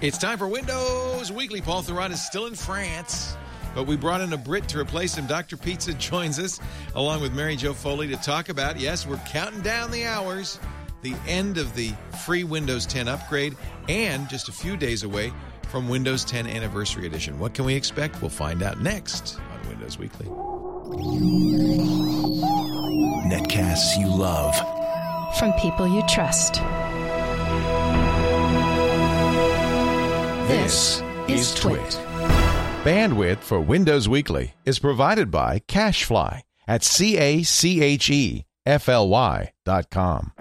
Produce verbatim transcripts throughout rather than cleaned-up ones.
It's time for Windows Weekly. Paul Thurrott is still in France, but we brought in a Brit to replace him. Doctor Pizza joins us, along with Mary Jo Foley, to talk about, yes, we're counting down the hours, the end of the free Windows ten upgrade, and just a few days away from Windows ten Anniversary Edition. What can we expect? We'll find out next on Windows Weekly. Netcasts you love. From people you trust. This is Twit. Bandwidth for Windows Weekly is provided by CacheFly at C A C H E F L Y dot com.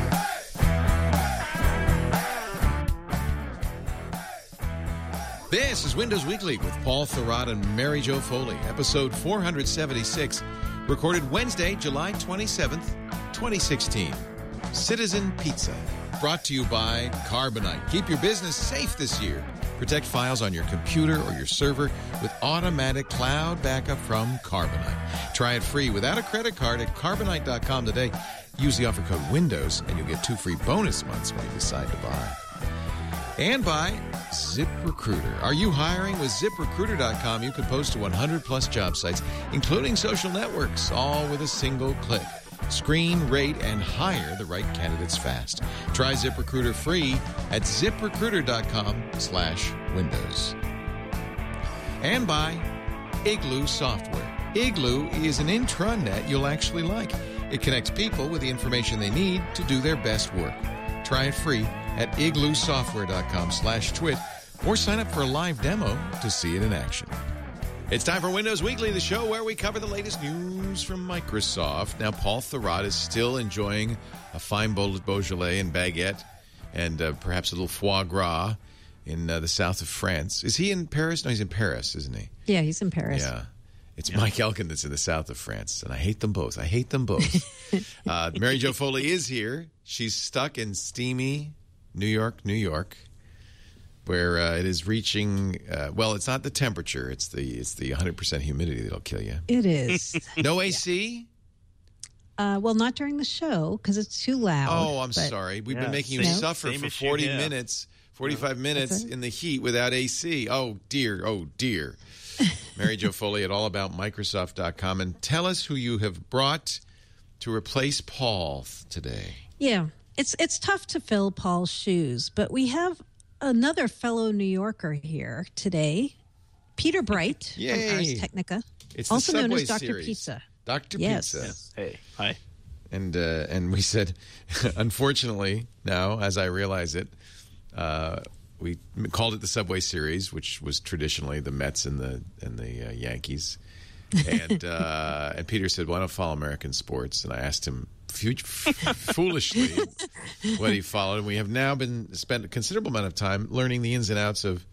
This is Windows Weekly with Paul Thurrott and Mary Jo Foley, episode four seventy-six, recorded Wednesday, July twenty-seventh, twenty sixteen. Citizen Pizza, brought to you by Carbonite. Keep your business safe this year. Protect files on your computer or your server with automatic cloud backup from Carbonite. Try it free without a credit card at carbonite dot com today. Use the offer code WINDOWS and you'll get two free bonus months when you decide to buy. And by ZipRecruiter. Are you hiring? With zip recruiter dot com, you can post to one hundred plus job sites, including social networks, all with a single click. Screen, rate, and hire the right candidates fast. Try ZipRecruiter free at zip recruiter dot com slash windows. And by Igloo Software. Igloo is an intranet you'll actually like. It connects people with the information they need to do their best work. Try it free at igloo software dot com slash twit or sign up for a live demo to see it in action. It's time for Windows Weekly, the show where we cover the latest news from Microsoft. Now, Paul Thurrott is still enjoying a fine bowl of Beaujolais and baguette and uh, perhaps a little foie gras in uh, the south of France. Is he in Paris? No, he's in Paris, isn't he? Yeah, he's in Paris. Yeah. It's yeah. Mike Elkin that's in the south of France, and I hate them both. I hate them both. uh, Mary Jo Foley is here. She's stuck in steamy New York, New York, where uh, it is reaching, uh, well, it's not the temperature. It's the it's the one hundred percent humidity that'll kill you. It is. No A C? Yeah. Uh, well, not during the show because it's too loud. Oh, I'm but... sorry. We've yeah, been making you same, suffer same for issue, forty yeah. minutes, forty-five minutes in the heat without A C. Oh, dear. Oh, dear. Mary Jo Foley at all about microsoft dot com. And tell us who you have brought to replace Paul today. Yeah, it's it's tough to fill Paul's shoes, but we have another fellow New Yorker here today, Peter Bright Yay. from Ars Technica, It's the also known Subway as Doctor series. Pizza. Doctor Yes. Pizza. Yes. Hey, hi. And uh, and we said, unfortunately, now, as I realize it, uh, we called it the Subway Series, which was traditionally the Mets and the and the uh, Yankees. And uh, and Peter said, well, I don't follow American sports. And I asked him fu- foolishly what he followed. And we have now been spent a considerable amount of time learning the ins and outs of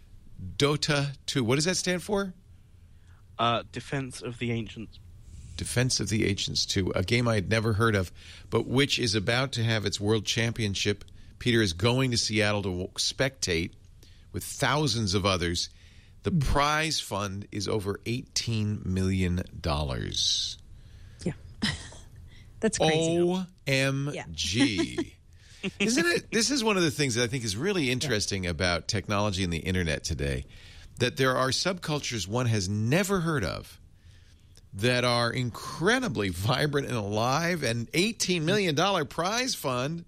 Dota two. What does that stand for? Uh, Defense of the Ancients. Defense of the Ancients two, a game I had never heard of, but which is about to have its world championship. Peter is going to Seattle to spectate with thousands of others. The prize fund is over eighteen million dollars. Yeah. That's crazy. O M G. Yeah. Isn't it? This is one of the things that I think is really interesting yeah. about technology and the internet today, that there are subcultures one has never heard of that are incredibly vibrant and alive, and eighteen million dollars prize fund.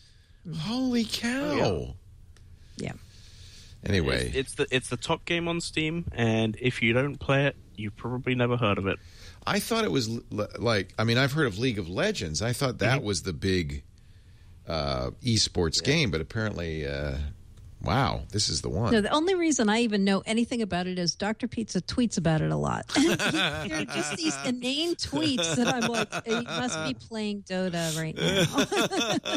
Holy cow. Oh, yeah. yeah. Anyway. It's, it's the it's the top game on Steam, and if you don't play it, you've probably never heard of it. I thought it was l- like, I mean, I've heard of League of Legends. I thought that mm-hmm. was the big uh, esports yeah. game, but apparently, uh, wow, this is the one. No, the only reason I even know anything about it is Doctor Pizza tweets about it a lot. They're just these inane tweets that I'm like, you must be playing Dota right now.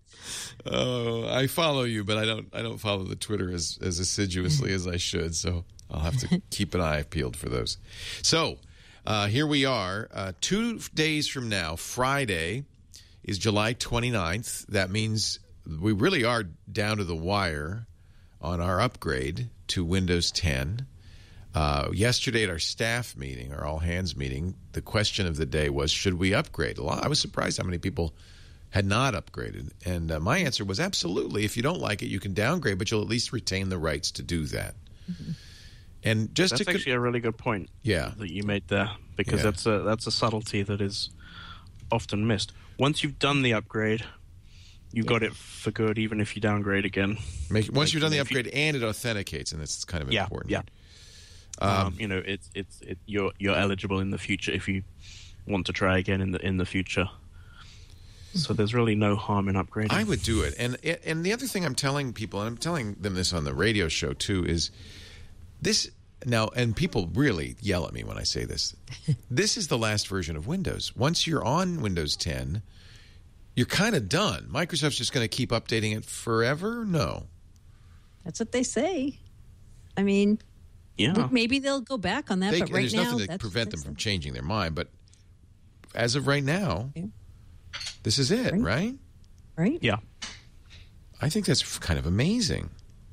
Oh, I follow you, but I don't. I don't follow the Twitter as, as assiduously as I should. So I'll have to keep an eye peeled for those. So uh, here we are. Uh, two days from now, Friday, is July twenty-ninth. That means we really are down to the wire on our upgrade to Windows ten. Uh, yesterday at our staff meeting, our all hands meeting, the question of the day was, should we upgrade? A lot, I was surprised how many people had not upgraded. And uh, my answer was absolutely. If you don't like it, you can downgrade, but you'll at least retain the rights to do that. Mm-hmm. And just that's to actually a really good point. Yeah. That you made there, because yeah. that's a that's a subtlety that is often missed. Once you've done the upgrade, you yeah. got it for good, even if you downgrade again. Make, once like, you've done the upgrade you, and it authenticates, and that's kind of yeah, important. Yeah. Um, um, you know, it's it's it, you're you're eligible in the future if you want to try again in the in the future. So there's really no harm in upgrading. I would do it. And and the other thing I'm telling people, and I'm telling them this on the radio show too, is this now, and people really yell at me when I say this. This is the last version of Windows. Once you're on Windows ten, you're kind of done. Microsoft's just going to keep updating it forever? No. That's what they say. I mean, yeah. maybe they'll go back on that, they, but right there's now... There's nothing to prevent them from changing their mind, but as of right now... Yeah. This is it, right? right? Right? Yeah. I think that's kind of amazing.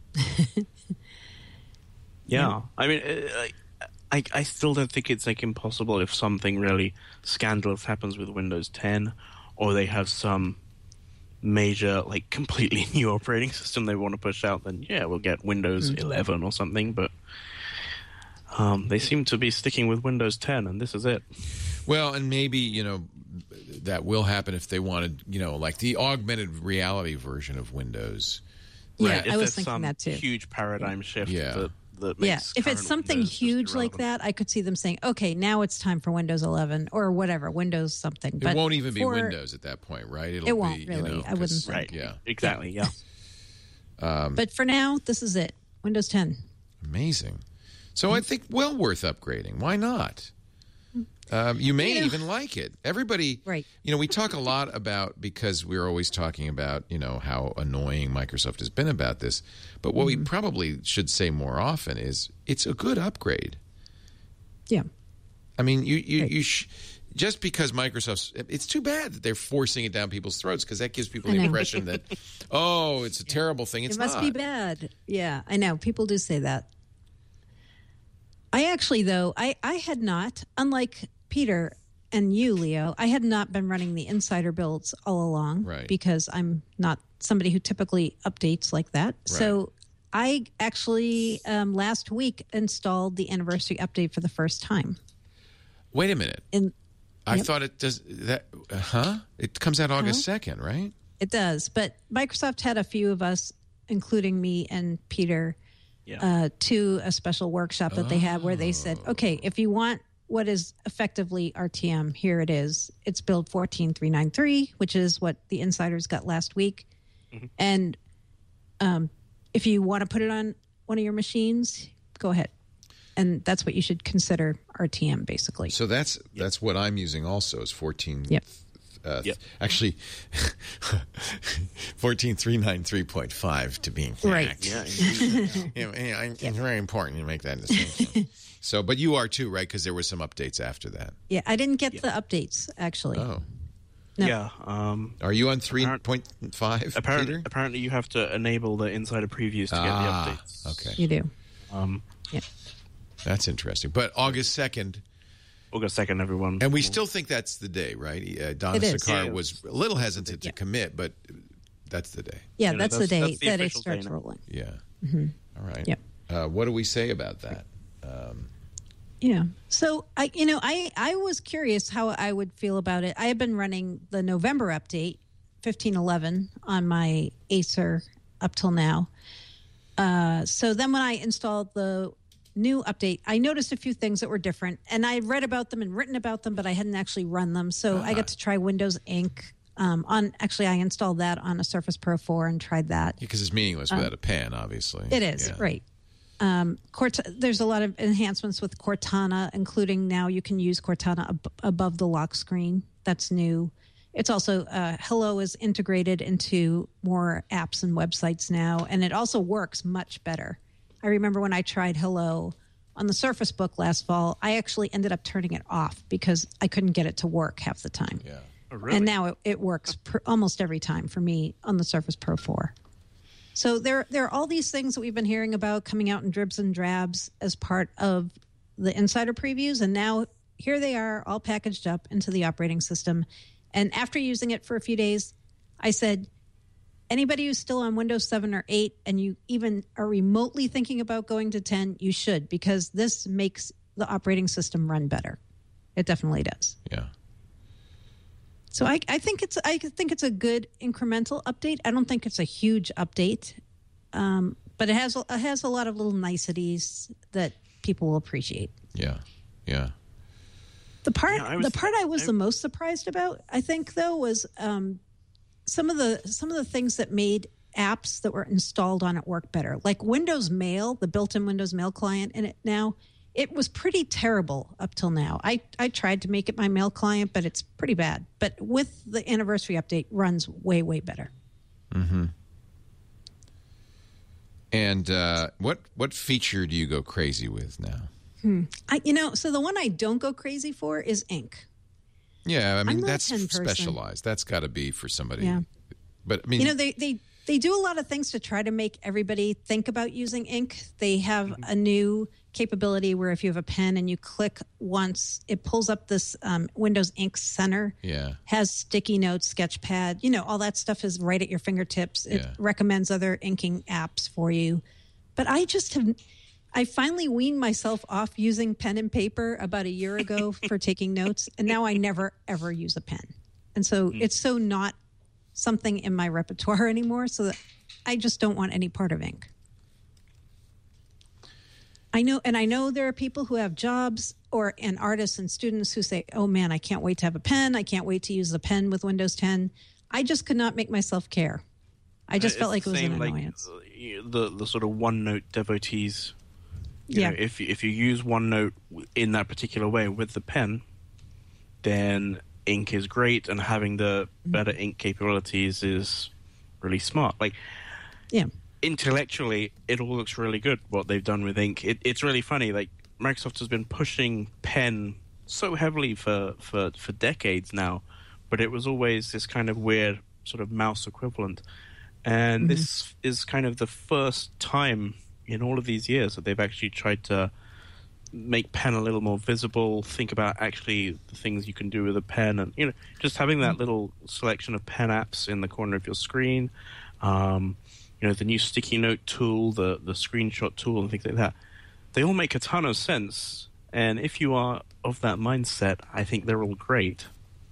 yeah. I mean, I, I still don't think it's like impossible if something really scandalous happens with Windows ten, or they have some major, like, completely new operating system they want to push out, then yeah, we'll get Windows mm-hmm. eleven or something, but um, they seem to be sticking with Windows ten, and this is it. Well, and maybe, you know, that will happen if they wanted, you know, like the augmented reality version of Windows. Yeah, right. I was if thinking some that too. Huge paradigm shift. Yeah. That, that yeah. makes If it's something Windows huge like that, I could see them saying, "Okay, now it's time for Windows eleven or whatever, Windows something." It but won't even be for, Windows at that point, right? It'll it won't be, really. You know, I wouldn't think. Right. Yeah. Exactly. Yeah. um, but for now, this is it. Windows ten. Amazing. So I think well worth upgrading. Why not? Um, you may you know, even like it. Everybody, right. you know, we talk a lot about, because we're always talking about, you know, how annoying Microsoft has been about this. But what mm-hmm. we probably should say more often is it's a good upgrade. Yeah. I mean, you, you, right. you sh- just because Microsoft's, it's too bad that they're forcing it down people's throats, because that gives people the impression that, oh, it's a yeah. terrible thing. It's it must not. be bad. Yeah, I know. People do say that. I actually, though, I, I had not, unlike Peter and you, Leo, I had not been running the insider builds all along right. because I'm not somebody who typically updates like that. Right. So I actually um, last week installed the anniversary update for the first time. Wait a minute. In, I yep. thought it does that. Uh, huh? It comes out August second, right? It does. But Microsoft had a few of us, including me and Peter, yeah. uh, to a special workshop that oh. they had where they said, okay, if you want what is effectively R T M, here it is. It's build fourteen three ninety-three, which is what the insiders got last week. Mm-hmm. And um, if you want to put it on one of your machines, go ahead. And that's what you should consider R T M, basically. So that's yep. that's what I'm using also is fourteen. Yep. Uh, yep. Actually, fourteen three ninety-three point five to be exact. Right. Yeah, yeah, yeah, it's yep. very important to make that distinction. So, but you are too, right? Because there were some updates after that. Yeah, I didn't get yeah. the updates, actually. Oh. No. Yeah. Um, are you on three point five, apparently, Peter? Apparently you have to enable the insider previews to ah, get the updates. Okay. You do. Um, yeah. That's interesting. But August second. August second, everyone. And we still think that's the day, right? Uh, Donna Sakar yeah. was a little hesitant to yeah. commit, but that's the day. Yeah, you know, that's, that's the day that's the that it day starts now. rolling. Yeah. Mm-hmm. All right. Yep. Uh, what do we say about that? Um, Yeah. So I, you know, I, I was curious how I would feel about it. I have been running the November update, fifteen eleven, on my Acer up till now. Uh, so then when I installed the new update, I noticed a few things that were different, and I read about them and written about them, but I hadn't actually run them. So uh-huh. I got to try Windows Ink. Um, on actually, I installed that on a Surface Pro four and tried that. Because it's meaningless without um, a pen, obviously. It is, yeah. right. Um, Cort- there's a lot of enhancements with Cortana, including now you can use Cortana ab- above the lock screen. That's new. It's also, uh, Hello is integrated into more apps and websites now, and it also works much better. I remember when I tried Hello on the Surface Book last fall, I actually ended up turning it off because I couldn't get it to work half the time. Yeah. Oh, really? And now it, it works per, almost every time for me on the Surface Pro four. So there, there are all these things that we've been hearing about coming out in dribs and drabs as part of the insider previews, and now here they are all packaged up into the operating system. And after using it for a few days, I said, anybody who's still on Windows seven or eight and you even are remotely thinking about going to ten, you should, because this makes the operating system run better. It definitely does. Yeah. So I, I think it's I think it's a good incremental update. I don't think it's a huge update, um, but it has it has a lot of little niceties that people will appreciate. Yeah, yeah. The part Yeah, I was- the part I was I- the most surprised about, I think, though, was um, some of the some of the things that made apps that were installed on it work better, like Windows Mail, the built-in Windows Mail client in it now. It was pretty terrible up till now. I, I tried to make it my mail client, but it's pretty bad. But with the anniversary update, runs way, way better. Mm-hmm. And uh, what what feature do you go crazy with now? Hmm. I, you know, so the one I don't go crazy for is ink. Yeah, I mean, I'm not a that's pen person. specialized. That's got to be for somebody. Yeah. But, I mean... You know, they, they, they do a lot of things to try to make everybody think about using ink. They have Mm-hmm. a new capability where if you have a pen and you click once, it pulls up this um, Windows Ink Center. Yeah. Has sticky notes, Sketchpad, you know, all that stuff is right at your fingertips. It Yeah. recommends other inking apps for you. But I just have, I finally weaned myself off using pen and paper about a year ago for taking notes. And now I never, ever use a pen. And so Mm. it's so not something in my repertoire anymore. So that I just don't want any part of ink. I know, and I know there are people who have jobs or and artists and students who say, "Oh man, I can't wait to have a pen. I can't wait to use the pen with Windows ten." I just could not make myself care. I just It's felt like it the was an same, like, annoyance. uh, you- the the sort of OneNote devotees. You Yeah. know, if if you use OneNote in that particular way with the pen, then ink is great, and having the better ink capabilities is really smart. Like, Yeah. intellectually, it all looks really good what they've done with ink. It, it's really funny. Like, Microsoft has been pushing pen so heavily for, for, for decades now, but it was always this kind of weird sort of mouse equivalent. And Mm-hmm. this is kind of the first time in all of these years that they've actually tried to make pen a little more visible, think about actually the things you can do with a pen, and, you know, just having that little selection of pen apps in the corner of your screen. Um, you know, the new sticky note tool, the, the screenshot tool, and things like that. They all make a ton of sense. And if you are of that mindset, I think they're all great.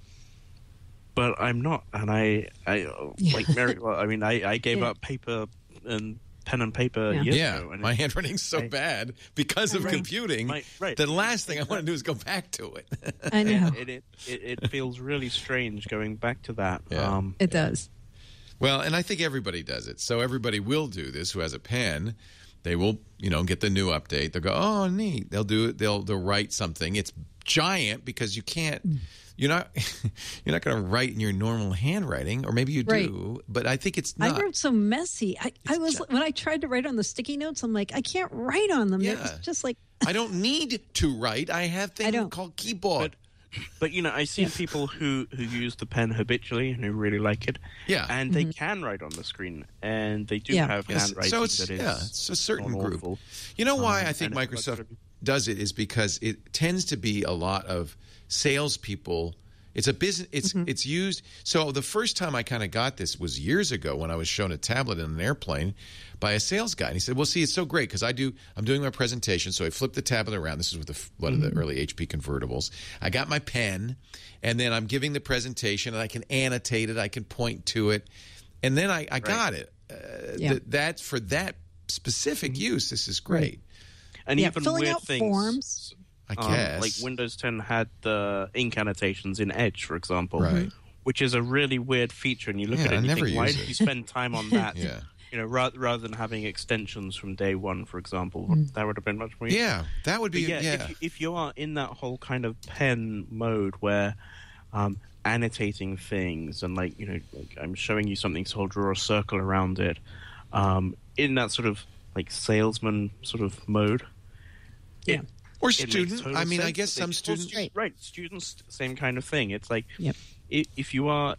But I'm not. And I, I like Mary, well, I mean, I, I gave Yeah. up paper and pen and paper Yeah. years Yeah, ago. And my it- handwriting's so I- bad because of Right. computing. Right, right. The last thing I want to do is go back to it. I know. and it, it, it feels really strange going back to that. Yeah. Um, It does. Well, and I think everybody does it. So everybody will do this who has a pen. They will, you know, get the new update. They'll go, oh, neat. They'll do it. They'll they'll write something. It's giant because you can't. You're not. You're not going to write in your normal handwriting, or maybe you Right. do. But I think it's I not. wrote so messy. I, I was when I tried to write on the sticky notes, I'm like, I can't write on them. It was Yeah. just like I don't need to write. I have things don't. called keyboard. But, you know, I've seen people who, who use the pen habitually and who really like it. Yeah. And they can write on the screen. And they do Yeah. have Yes, handwriting so it's that is yeah, it's a certain not group. awful. You know why Um, I think and it looks Microsoft really- does it is because it tends to be a lot of salespeople. It's a business. It's Mm-hmm. it's used. So the first time I kind of got this was years ago when I was shown a tablet in an airplane by a sales guy, and he said, "Well, see, it's so great because I do. I'm doing my presentation, so I flip the tablet around. This is with the, one of Mm-hmm. the early H P convertibles. I got my pen, and then I'm giving the presentation, and I can annotate it. I can point to it, and then I, I got it. Uh, Yeah. th- that for that specific use, this is great. And yeah, even filling weird out things. forms. I um, guess. like Windows ten had the ink annotations in Edge, for example. Right. Which is a really weird feature. And you look Yeah, at it I and you never think, why use did it. you spend time on that? Yeah. You know, rather, rather than having extensions from day one, for example. That would have been much more Yeah, that would But be yeah, yeah. If, you- if you are in that whole kind of pen mode where um, annotating things and, like, you know, like I'm showing you something, so I'll draw a circle around it, um, in that sort of like salesman sort of mode. Yeah. it- Or it makes student. total I mean, I sense guess that some they- students. well, stu- right? Students, same kind of thing. It's like Yep. i- if you are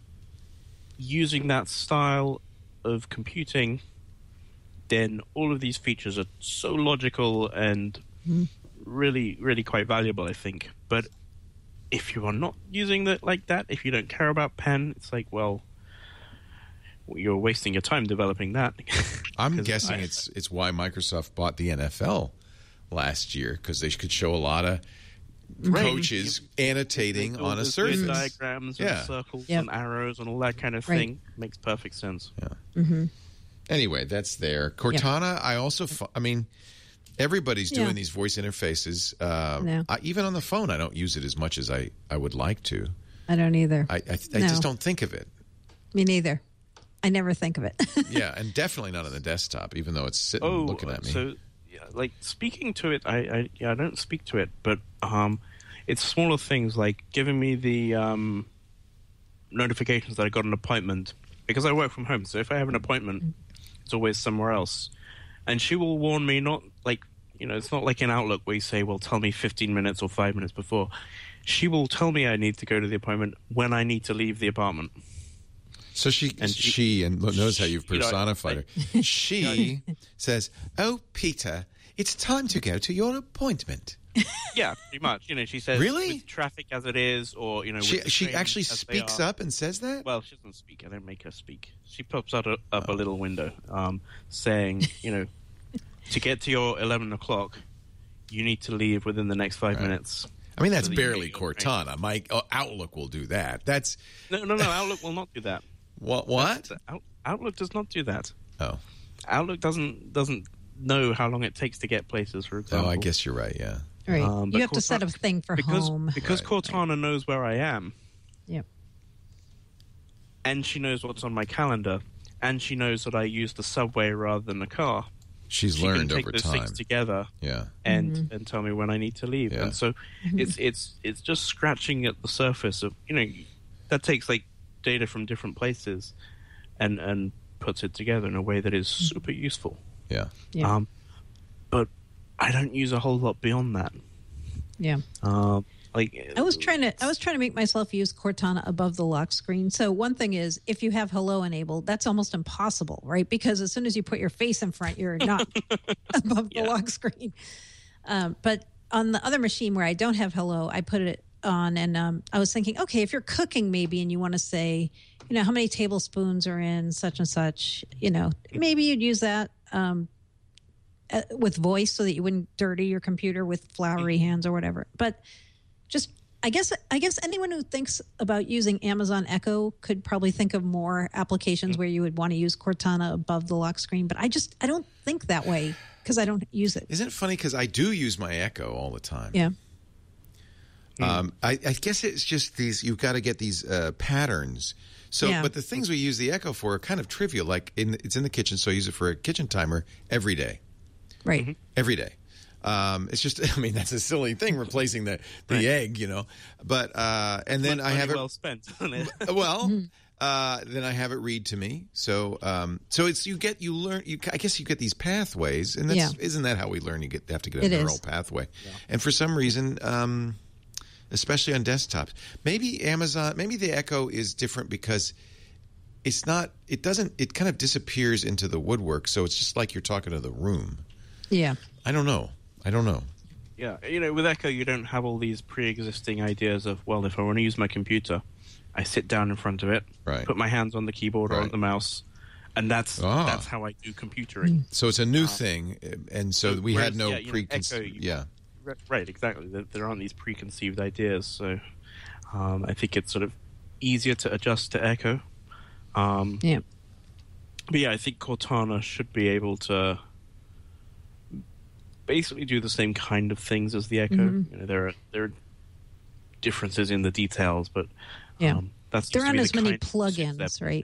using that style of computing, then all of these features are so logical and really, really quite valuable, I think. But if you are not using it like that, if you don't care about pen, it's like, well, you're wasting your time developing that. I'm guessing I, it's it's why Microsoft bought the N F L last year, because they could show a lot of right. coaches you, annotating on a surface. Diagrams yeah. and circles yep. and arrows and all that kind of right. thing. Makes perfect sense. Yeah. Mm-hmm. Anyway, that's there. Cortana, yep. I also, I mean, everybody's doing yeah. these voice interfaces. Uh, no. I, even on the phone, I don't use it as much as I, I would like to. I don't either. I, I, I no. just don't think of it. Me neither. I never think of it. Yeah, and definitely not on the desktop, even though it's sitting oh, looking at me. So, yeah, like, speaking to it, I, I, yeah, I don't speak to it, but um, it's smaller things like giving me the um, notifications that I got an appointment. Because I work from home, so if I have an appointment, it's always somewhere else. And she will warn me, not like, you know, it's not like in Outlook where you say, well, tell me fifteen minutes or five minutes before. She will tell me I need to go to the appointment when I need to leave the apartment. So she, and she, she, and knows how you've personified you know, her. She says, "Oh, Peter, it's time to go to your appointment." Yeah, pretty much. You know, she says, "Really? With traffic as it is, or you know, she with the she actually as speaks up and says that." Well, she doesn't speak. I don't make her speak. She pops out a, up oh. a little window, um, saying, you know, to get to your eleven o'clock, you need to leave within the next five right. minutes. I mean, that's so that barely Cortana. My oh, Outlook will do that. That's no, no, no. Outlook will not do that. What? What? Out, Outlook does not do that. Oh, Outlook doesn't doesn't know how long it takes to get places. For example. Oh, I guess you're right. Yeah. Right. Um, you have Cortana, to set a thing for because, home because right, Cortana right. knows where I am. Yep. And she knows what's on my calendar, and she knows that I use the subway rather than the car. She's she learned can take over those time. Things together, yeah, and mm-hmm. and tell me when I need to leave. Yeah. And so mm-hmm. it's it's it's just scratching at the surface of, you know, that takes like data from different places, and and puts it together in a way that is super useful. Yeah. yeah. Um, but I don't use a whole lot beyond that. Yeah. Um, like I was trying to I was trying to make myself use Cortana above the lock screen. So one thing is, if you have Hello enabled, that's almost impossible, right? Because as soon as you put your face in front, you're not above the yeah. lock screen. Um, but on the other machine where I don't have Hello, I put it on, and um, I was thinking, okay, if you're cooking maybe and you want to say, you know, how many tablespoons are in such and such, you know, maybe you'd use that um, uh, with voice so that you wouldn't dirty your computer with floury hands or whatever. But just, I guess, I guess anyone who thinks about using Amazon Echo could probably think of more applications where you would want to use Cortana above the lock screen. But I just, I don't think that way because I don't use it. Isn't it funny? Because I do use my Echo all the time. Yeah. Um, I, I guess it's just these, you've got to get these uh, patterns. So, yeah. but the things we use the Echo for are kind of trivial. Like in, it's in the kitchen, so I use it for a kitchen timer every day. Right. Mm-hmm. Every day. Um, it's just, I mean, that's a silly thing, replacing the, the right. egg, you know. But, uh, and then money I have it. well spent, isn't it? Well, uh, then I have it read to me. So, um, so it's, you get, you learn, you, I guess you get these pathways. And that's, yeah. isn't that how we learn? You get, have to get a it neural is. pathway. Yeah. And for some reason, um, especially on desktops, maybe Amazon, maybe the Echo is different because it's not, it doesn't, it kind of disappears into the woodwork. So it's just like you're talking to the room. Yeah. I don't know. I don't know. Yeah, you know, with Echo, you don't have all these pre-existing ideas of, well, if I want to use my computer, I sit down in front of it, right. put my hands on the keyboard right. or on the mouse, and that's ah. that's how I do computering. So it's a new uh, thing, and so we whereas, had no yeah, preconceived... Yeah. Right, exactly. There, there aren't these preconceived ideas, so um, I think it's sort of easier to adjust to Echo. Um, yeah. But yeah, I think Cortana should be able to basically do the same kind of things as the Echo. Mm-hmm. You know, there are there are differences in the details, but yeah, um, that's there aren't the as many plugins, right?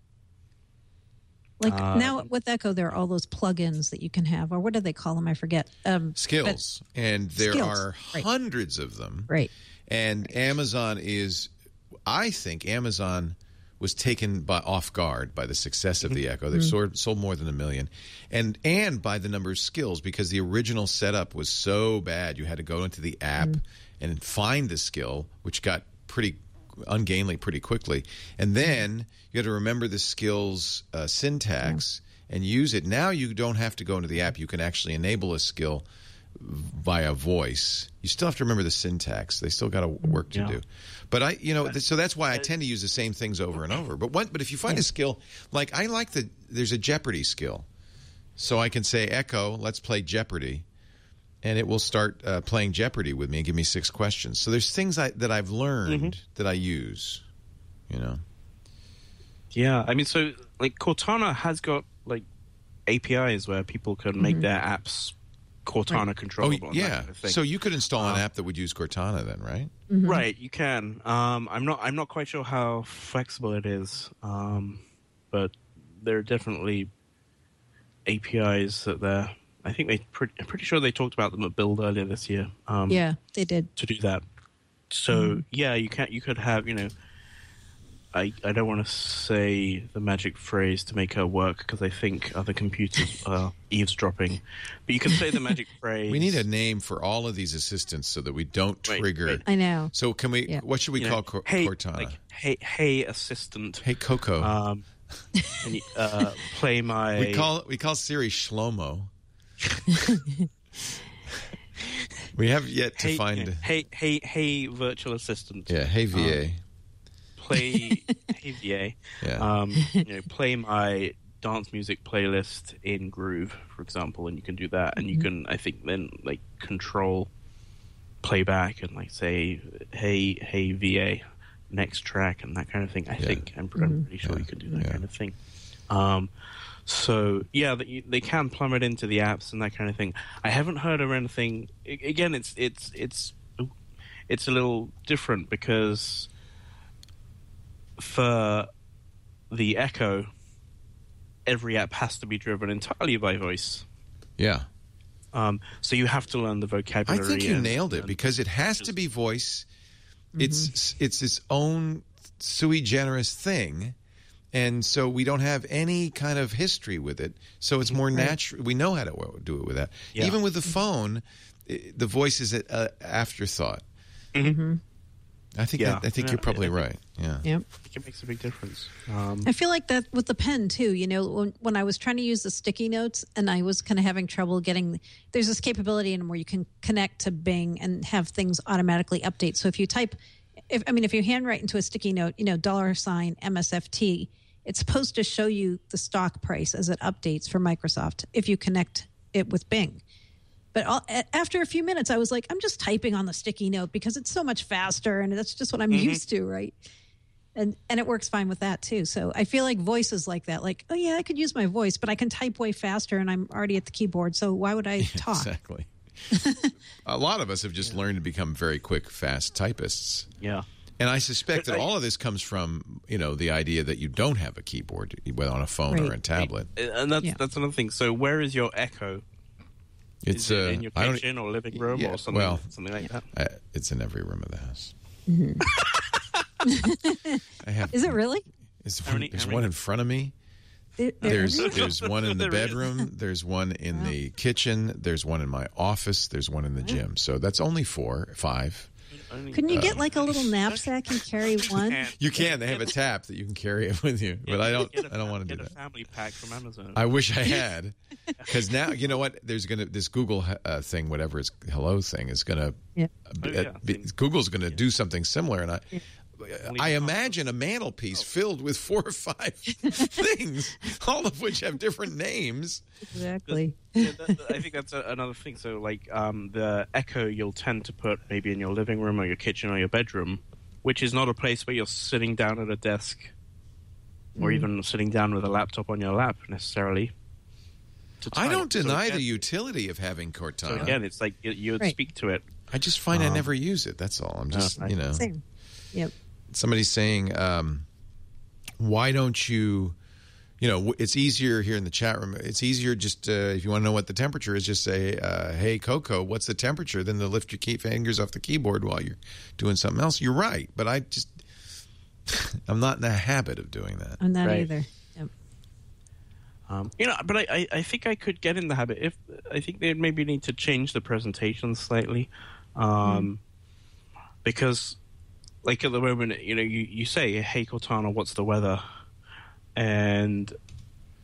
Like um, now with Echo, there are all those plugins that you can have, or what do they call them? I forget. Um, skills, and there skills. are right. hundreds of them. Right, and Amazon is, I think, Amazon was taken by off guard by the success of the Echo. They've mm-hmm. sold, sold more than a million, and and by the number of skills, because the original setup was so bad. You had to go into the app mm-hmm. and find the skill, which got pretty ungainly pretty quickly, and then you had to remember the skill's uh, syntax mm-hmm. and use it. Now you don't have to go into the app. You can actually enable a skill via voice, you still have to remember the syntax. They still got a work to Yeah. do. But I, you know, so that's why I tend to use the same things over and over. But what? But if you find a skill, like I like the, there's a Jeopardy skill, so I can say Echo, let's play Jeopardy, and it will start uh, playing Jeopardy with me and give me six questions. So there's things I, that I've learned Mm-hmm. that I use, you know. Yeah, I mean, so like Cortana has got like A P Is where people can make their apps Cortana Oh controllable. and that yeah, kind of thing. so you could install an Uh, app that would use Cortana then, right? Right, you can. Um, I'm not. I'm not quite sure how flexible it is, um, but there are definitely A P Is that they're. I think they. Pre- I'm pretty sure they talked about them at Build earlier this year. Um, Yeah, they did. To do that. So yeah, you can. You could have. You know. I, I don't want to say the magic phrase to make her work because I think other computers are eavesdropping. But you can say the magic phrase. We need a name for all of these assistants so that we don't Right, trigger. right. I know. So can we? Yeah. What should we you call know, Cor- hey, Cortana? like, hey, hey, assistant. Hey Coco. Um, can you, uh, play my. we call we call Siri Shlomo. We have yet to hey, find. Hey, hey, hey, virtual assistant. Yeah. Hey V A. Um, play. Hey, V A. yeah. Um, you know, play my dance music playlist in Groove, for example, and you can do that, and you can, I think, then like control playback and like say, hey, hey, V A, next track, and that kind of thing. I Yeah. think I'm, I'm pretty sure Yeah. you can do that Yeah. kind of thing. Um, so yeah, they, they can plumb it into the apps and that kind of thing. I haven't heard of anything. a- Again, it's it's it's ooh, it's a little different because for the Echo, every app has to be driven entirely by voice. Yeah. Um, so you have to learn the I vocabulary. think you and- nailed it and- because it has to be voice. It's it's its own sui generis thing, and so we don't have any kind of history with it. So it's more natural. We know how to do it with that. Yeah. Even with the phone, i- the voice is an uh, afterthought. Mm-hmm. I think Yeah. that, I think Yeah, you're probably I think- right. Yeah. Yep. I think it makes a big difference. Um, I feel like that with the pen too. You know, when, when I was trying to use the sticky notes and I was kind of having trouble getting, there's this capability in where you can connect to Bing and have things automatically update. So if you type, if I mean, if you handwrite into a sticky note, you know, dollar sign M S F T, it's supposed to show you the stock price as it updates for Microsoft if you connect it with Bing. But all, a- after a few minutes, I was like, I'm just typing on the sticky note because it's so much faster, and that's just what I'm used to, right? And and it works fine with that too. So I feel like voice is like that. Like, oh yeah, I could use my voice, but I can type way faster, and I'm already at the keyboard. So why would I talk? Exactly. A lot of us have just learned to become very quick, fast typists. yeah. And I suspect But that I- all of this comes from, you know, the idea that you don't have a keyboard, whether on a phone or Right. a tablet. And that's Yeah. that's another thing. So where is your Echo? It's Is it uh, in your I don't- kitchen or living room Yeah, or something, well, something like that? I, it's in every room of the house. I have. Is it really? Is How one, many- there's how one many- in front of me. There- there There's is? there's one in the There is. bedroom. There's one in the kitchen. There's one in my office. There's one in the gym. So that's only four, five. Only- Couldn't you get like a little knapsack and carry one? can't. You can. They have a tap that you can carry it with you, but I don't. Get a I don't fa- want to get do a that. family pack from Amazon. I wish I had, because now you know what? There's gonna this Google uh, thing, whatever it's Hello thing, is gonna. Yeah. be- Oh, yeah. uh, be- Google's gonna do something similar, and I. Only I the- imagine a mantelpiece filled with four or five things, all of which have different names. Exactly. Yeah, that, that- I think that's a, another thing. So, like um, the Echo, you'll tend to put maybe in your living room or your kitchen or your bedroom, which is not a place where you're sitting down at a desk or even sitting down with a laptop on your lap necessarily. to I type. don't So deny again- the utility of having So Cortana. again, it's like you, you would Right. speak to it. I just find I Um, never use it. That's all. I'm just, I- you know. Same. Yep. Somebody's saying, um, why don't you, you know, w- it's easier here in the chat room. It's easier just uh, if you want to know what the temperature is, just say, uh, hey, Coco, what's the temperature? Then to lift your key fingers off the keyboard while you're doing something else. You're right. But I just, I'm not in the habit of doing that. I'm not Right. either. Yep. Um, you know, but I, I, I think I could get in the habit. If I think they maybe need to change the presentation slightly, um, because, like at the moment, you know, you, you say, "Hey Cortana, what's the weather?" and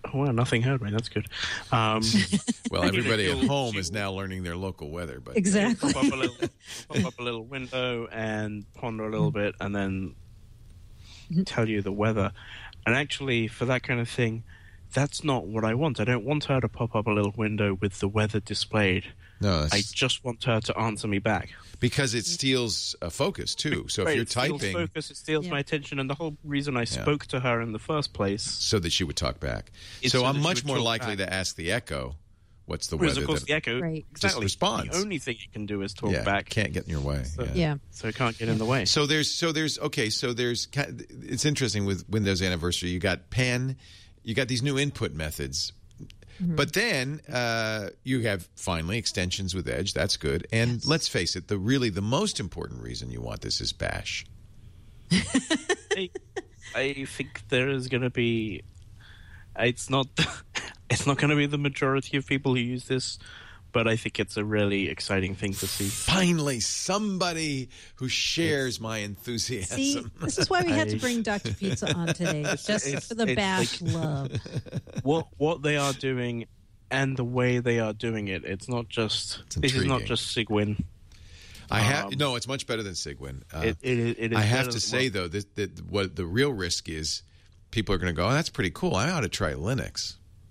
Oh, well, nothing heard me. That's good. Um, well, everybody at she'll- home she'll- is now learning their local weather. But Exactly. pop up a little, pop up a little window and ponder a little bit, and then tell you the weather. And actually, for that kind of thing, that's not what I want. I don't want her to pop up a little window with the weather displayed. no, I that's, just want her to answer me back. because it steals uh, focus too. So Right, if you're it steals typing, focus, it steals Yeah. my attention, and the whole reason I spoke to her in the first place. so that she would talk back. It's So so I'm that she much would more talk likely back. to ask the Echo, "What's the Whereas, weather?" of course, that- the Echo Right. exactly responds. The only thing it can do is talk yeah, back, can't get in your way. So- yeah. Yeah. so it can't get in the way. So there's so there's okay. So there's it's interesting with Windows Anniversary. You got pen, you got these new input methods, but then uh, you have finally extensions with Edge. That's good. And let's face it, the really the most important reason you want this is Bash. I, I think there is going to be. It's not. It's not going to be the majority of people who use this, but I think it's a really exciting thing to see. Finally, somebody who shares my enthusiasm. See, this is why we had to I- bring Doctor Pizza on today, just it's- for the it's Bash like- love. What what they are doing and the way they are doing it. It's not just. It's This is not intriguing. just Sigwin. I have Um, no. It's much better than Sigwin. Uh, It, it, it is I have better to than say what- though that, that what the real risk is, people are going to go, "Oh, that's pretty cool. I ought to try Linux."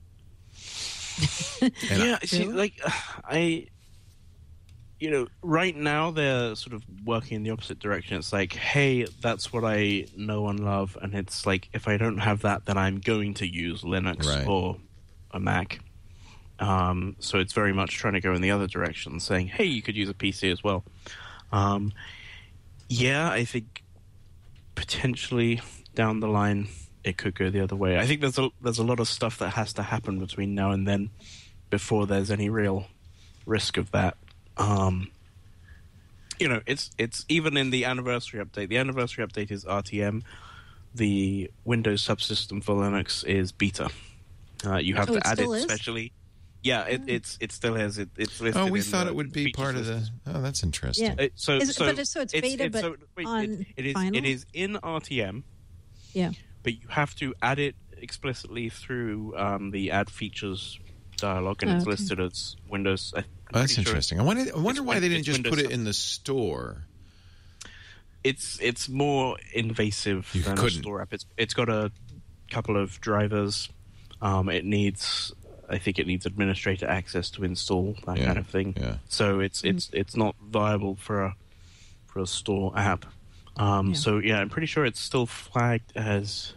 And yeah, I- see, like I, you know, right now they're sort of working in the opposite direction. It's like, hey, that's what I know and love, and it's like, if I don't have that, then I'm going to use Linux Right. or a Mac. Um, so it's very much trying to go in the other direction, saying, hey, you could use a P C as well. Um, yeah, I think potentially down the line it could go the other way. I think there's a there's a lot of stuff that has to happen between now and then before there's any real risk of that. Um, you know, it's it's even in the anniversary update. The anniversary update is R T M. The Windows subsystem for Linux is beta. Uh, you have Oh, to it add still it is? especially. Yeah, it, it's it still is. It, it's listed oh, we in thought the it would be features part of list. the. Oh, that's interesting. Yeah. Uh, so, Is it- so but it's- so it's beta, but so, wait, on it, it is final? it is in R T M, Yeah. but you have to add it explicitly through um, the add features dialog, and Oh, it's okay. listed as Windows. I'm Oh, that's pretty sure interesting. I wonder, I wonder it's why Win- they didn't it's just Windows put it in the store. It's it's more invasive You than couldn't. a store app. It's it's got a couple of drivers. Um, it needs, I think, it needs administrator access to install that Yeah, kind of thing. yeah. So it's it's it's not viable for a for a store app. Um, Yeah. So yeah, I'm pretty sure it's still flagged as.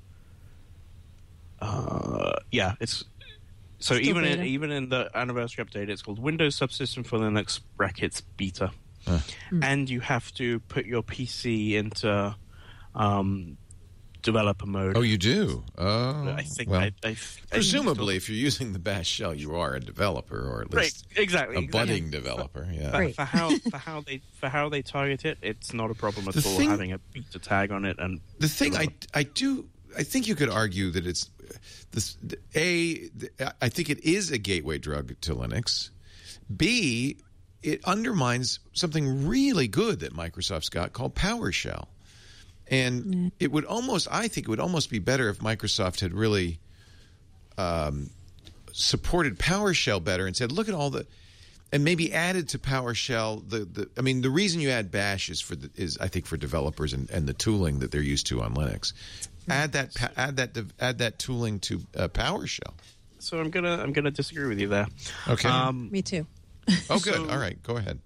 Uh, yeah, it's so Still even in, beta. even in the anniversary update, it's called Windows Subsystem for Linux brackets beta, Huh. and you have to put your P C into um, developer mode. Oh, you do. Oh, I think well, I, I, I presumably, if you're using the Bash shell, you are a developer, or at right, least exactly, a exactly. budding developer. Yeah. For, Right. for how for how they for how they target it, it's not a problem at The all thing- having a beta tag on it. And The thing I, I do I think you could argue that it's this a I think it is a gateway drug to Linux. B, it undermines something really good that Microsoft's got called PowerShell. And it would almost I think it would almost be better if Microsoft had really um, supported PowerShell better and said, look at all the and maybe added to PowerShell the, the I mean the reason you add Bash is for the, is I think for developers and, and the tooling that they're used to on Linux. Add that pa- add that dev- add that tooling to uh, PowerShell. so I'm gonna I'm gonna disagree with you there. Okay. Um, Me too. oh, good. so- All right. Go ahead.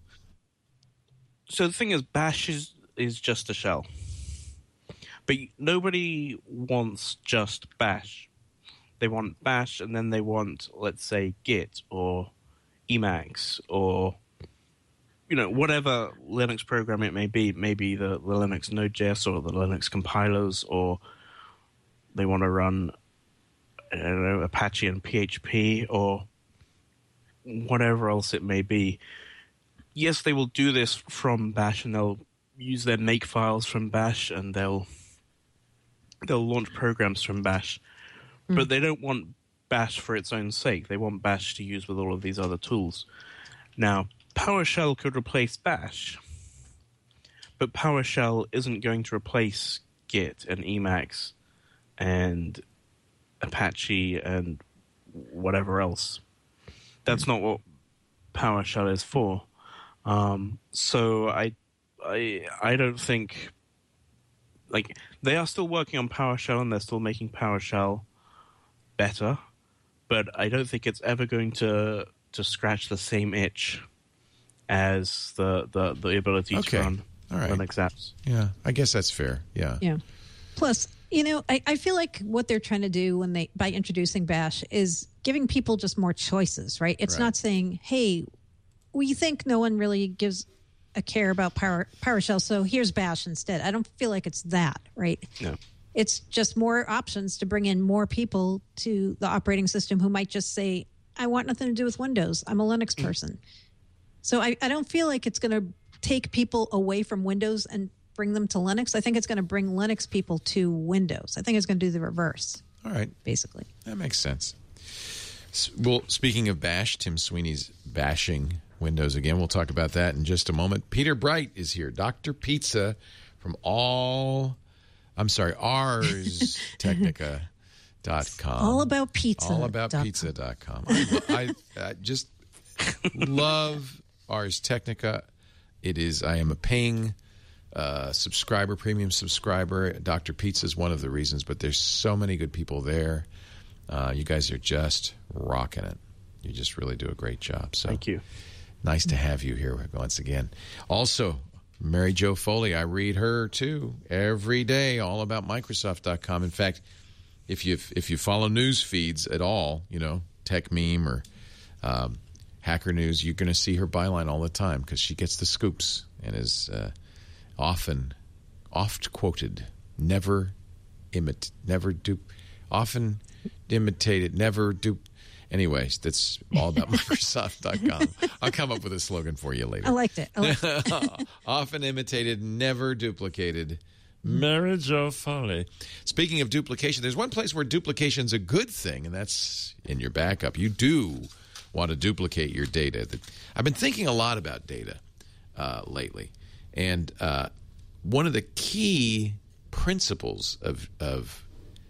so the thing is, Bash is is just a shell, but nobody wants just Bash. They want Bash, and then they want, let's say, Git or Emacs or you know whatever Linux program it may be. Maybe the, the Linux Node.js or the Linux compilers, or they want to run I don't know, Apache and P H P or whatever else it may be. Yes, they will do this from Bash, and they'll use their make files from Bash, and they'll they'll launch programs from Bash. But they don't want Bash for its own sake. They want Bash to use with all of these other tools. Now, PowerShell could replace Bash, but PowerShell isn't going to replace Git and Emacs and Apache and whatever else. That's not what PowerShell is for. Um, so I, I, I don't think, like, they are still working on PowerShell and they're still making PowerShell better, but I don't think it's ever going to to scratch the same itch as the the, the ability okay. to run All right. Linux apps. Yeah, I guess that's fair. Yeah. Yeah. Plus, you know, I, I feel like what they're trying to do when they by introducing Bash is giving people just more choices, right? It's Right. not saying, hey, we think no one really gives a care about Power PowerShell, so here's Bash instead. I don't feel like it's that, right? No. It's just more options to bring in more people to the operating system who might just say, I want nothing to do with Windows. I'm a Linux person. So I, I don't feel like it's going to take people away from Windows and bring them to Linux. I think it's going to bring Linux people to Windows. I think it's going to do the reverse. All right. Basically. That makes sense. Well, speaking of Bash, Tim Sweeney's bashing Windows again. We'll talk about that in just a moment. Peter Bright is here. Doctor Pizza from all, I'm sorry, Ars Technica dot com. All about pizza. All about pizza dot com. I, I, I just love Ars Technica. It is, I am a paying uh, subscriber, premium subscriber. Doctor Pizza is one of the reasons, but there's so many good people there. Uh, you guys are just rocking it. You just really do a great job. So Thank you. Nice to have you here once again. Also, Mary Jo Foley, I read her too every day, all about Microsoft dot com. In fact, if you if you follow news feeds at all, you know, Tech Meme or um, Hacker News, you're going to see her byline all the time because she gets the scoops and is uh, often, oft quoted, never imit, never dupe, often imitated, never dupe. Anyways, that's all about Microsoft dot com. I'll come up with a slogan for you later. I liked it. I liked it. Often imitated, never duplicated. Mary Jo Foley. Speaking of duplication, there's one place where duplication's a good thing, and that's in your backup. You do want to duplicate your data. I've been thinking a lot about data uh, lately, and uh, one of the key principles of of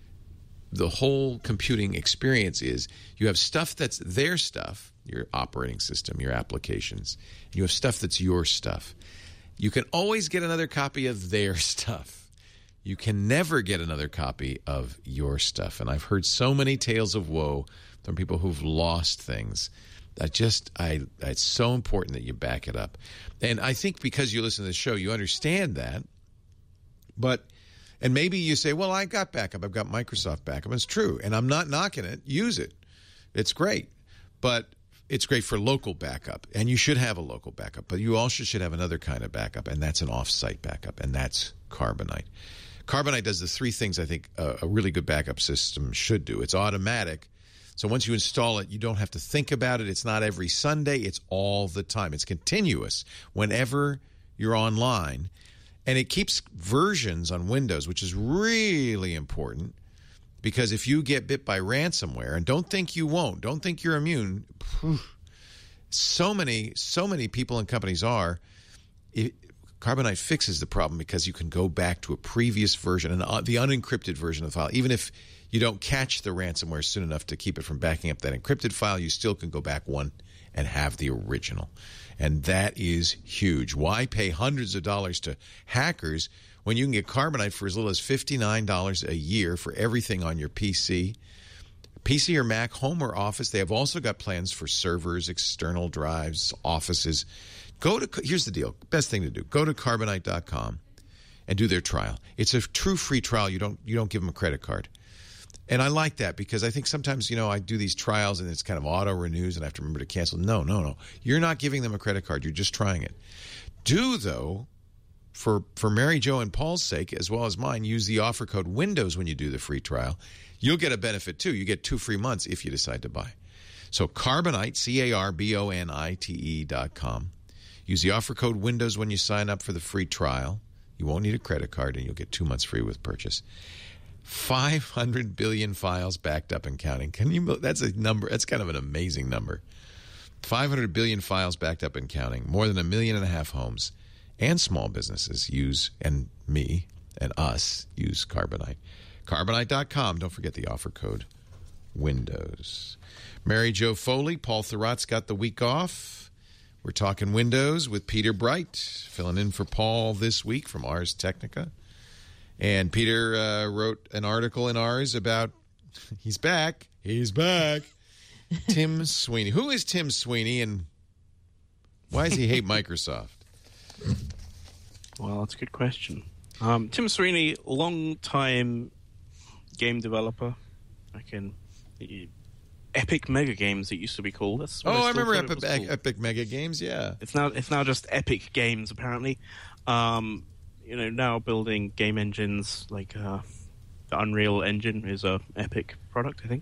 the whole computing experience is you have stuff that's their stuff, your operating system, your applications. You have stuff that's your stuff. You can always get another copy of their stuff. You can never get another copy of your stuff. And I've heard so many tales of woe from people who've lost things. I just, I, it's so important that you back it up. And I think because you listen to the show, you understand that. But And maybe you say, well, I got backup. I've got Microsoft backup. It's true. And I'm not knocking it. Use it. It's great. But it's great for local backup. And you should have a local backup. But you also should have another kind of backup, and that's an off-site backup, and that's Carbonite. Carbonite does the three things I think a, a really good backup system should do. It's automatic. So once you install it, you don't have to think about it. It's not every Sunday. It's all the time. It's continuous whenever you're online. And it keeps versions on Windows, which is really important because if you get bit by ransomware, and don't think you won't, don't think you're immune. So many, so many people and companies are. It, Carbonite fixes the problem because you can go back to a previous version, and uh, the unencrypted version of the file. Even if you don't catch the ransomware soon enough to keep it from backing up that encrypted file, you still can go back one and have the original. And that is huge. Why pay hundreds of dollars to hackers when you can get Carbonite for as little as fifty-nine dollars a year for everything on your P C? P C or Mac, home or office. They have also got plans for servers, external drives, offices. Go to, here's the deal. Best thing to do. Go to Carbonite dot com and do their trial. It's a true free trial. You don't you don't give them a credit card. And I like that because I think sometimes, you know, I do these trials and it's kind of auto-renews and I have to remember to cancel. No, no, no. You're not giving them a credit card. You're just trying it. Do, though, for, for Mary Jo and Paul's sake, as well as mine, use the offer code WINDOWS when you do the free trial. You'll get a benefit, too. You get two free months if you decide to buy. So Carbonite, C A R B O N I T E dot com. Use the offer code WINDOWS when you sign up for the free trial. You won't need a credit card, and you'll get two months free with purchase. five hundred billion files backed up and counting. Can you? That's a number. That's kind of an amazing number. five hundred billion files backed up and counting. More than a million and a half homes and small businesses use, and me and us use Carbonite. Carbonite dot com. Don't forget the offer code Windows. Mary Jo Foley, Paul Thurrott's got the week off. We're talking Windows with Peter Bright, filling in for Paul this week from Ars Technica. And Peter uh, wrote an article in Ars about, he's back, he's back, Tim Sweeney. Who is Tim Sweeney, and why does he hate Microsoft? Well, that's a good question. Um, Tim Sweeney, long-time game developer. I can... Epic Mega Games, it used to be called. That's oh, I, I remember Epic, Epic, Epic Mega Games, yeah. It's now it's now just Epic Games, apparently. Um, you know, now building game engines like uh, the Unreal Engine is a Epic product, I think.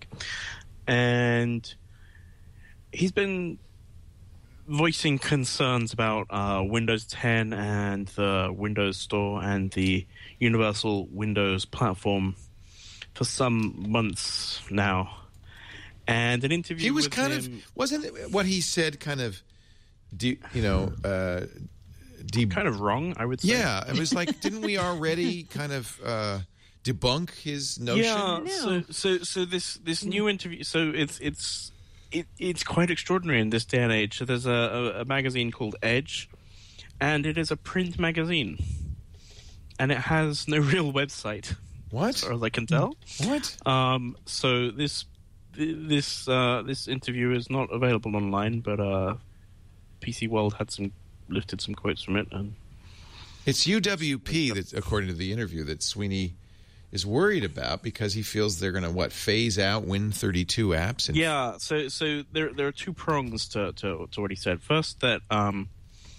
And he's been voicing concerns about uh, Windows ten and the Windows Store and the Universal Windows platform for some months now. And an interview he was with kind him, of wasn't it what he said kind of de, you know uh de, kind of wrong, I would say. Yeah, it was like, didn't we already kind of uh debunk his notion? Yeah, so so so this this new interview, so it's it's it, it's quite extraordinary in this day and age. So there's a, a, a magazine called Edge, and it is a print magazine, and it has no real website. What? As far as I can tell. What? Um so this This uh, this interview is not available online, but uh, P C World had some lifted some quotes from it, and it's U W P that, according to the interview, that Sweeney is worried about because he feels they're going to what phase out Win thirty-two apps. And yeah, so so there there are two prongs to to, to what he said. First, that um,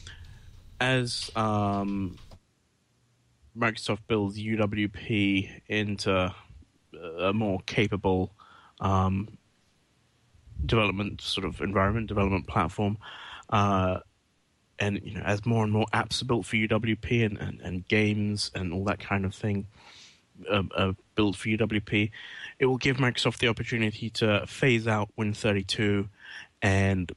as um, Microsoft builds U W P into a more capable Um, development sort of environment, development platform, uh, and you know, as more and more apps are built for U W P and, and, and games and all that kind of thing uh, uh, built for U W P, it will give Microsoft the opportunity to phase out Win thirty-two and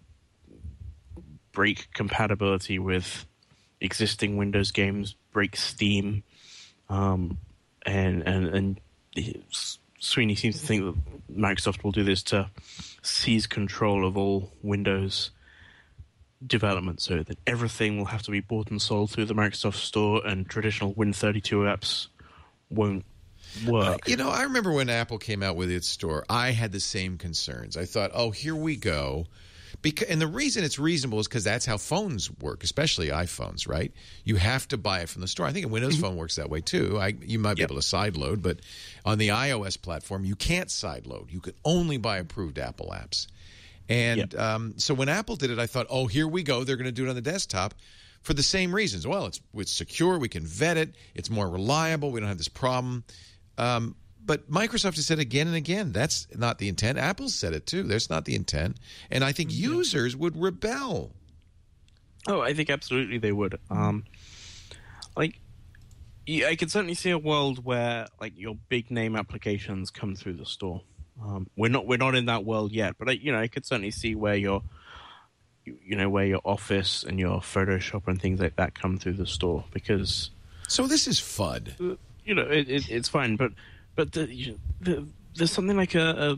break compatibility with existing Windows games, break Steam, um, and and and. It's, Sweeney seems to think that Microsoft will do this to seize control of all Windows development, so that everything will have to be bought and sold through the Microsoft Store, and traditional Win thirty-two apps won't work. Uh, you know, I remember when Apple came out with its store, I had the same concerns. I thought, oh, here we go. Because, and the reason it's reasonable is because that's how phones work, especially iPhones, right? You have to buy it from the store. I think a Windows Phone works that way too. I, you might be yep. able to sideload, but on the iOS platform, you can't sideload. You can only buy approved Apple apps. And yep. um, so when Apple did it, I thought, oh, here we go. They're going to do it on the desktop for the same reasons. Well, it's it's secure. We can vet it. It's more reliable. We don't have this problem. Um, But Microsoft has said again and again, that's not the intent. Apple said it too. That's not the intent. And I think yeah. users would rebel. Oh, I think absolutely they would. Um, like, I could certainly see a world where like your big name applications come through the store. Um, we're not we're not in that world yet, but I, you know I could certainly see where your you, you know where your Office and your Photoshop and things like that come through the store, because. So this is F U D. You know, it, it, it's fine, but. But the, the, there's something like a,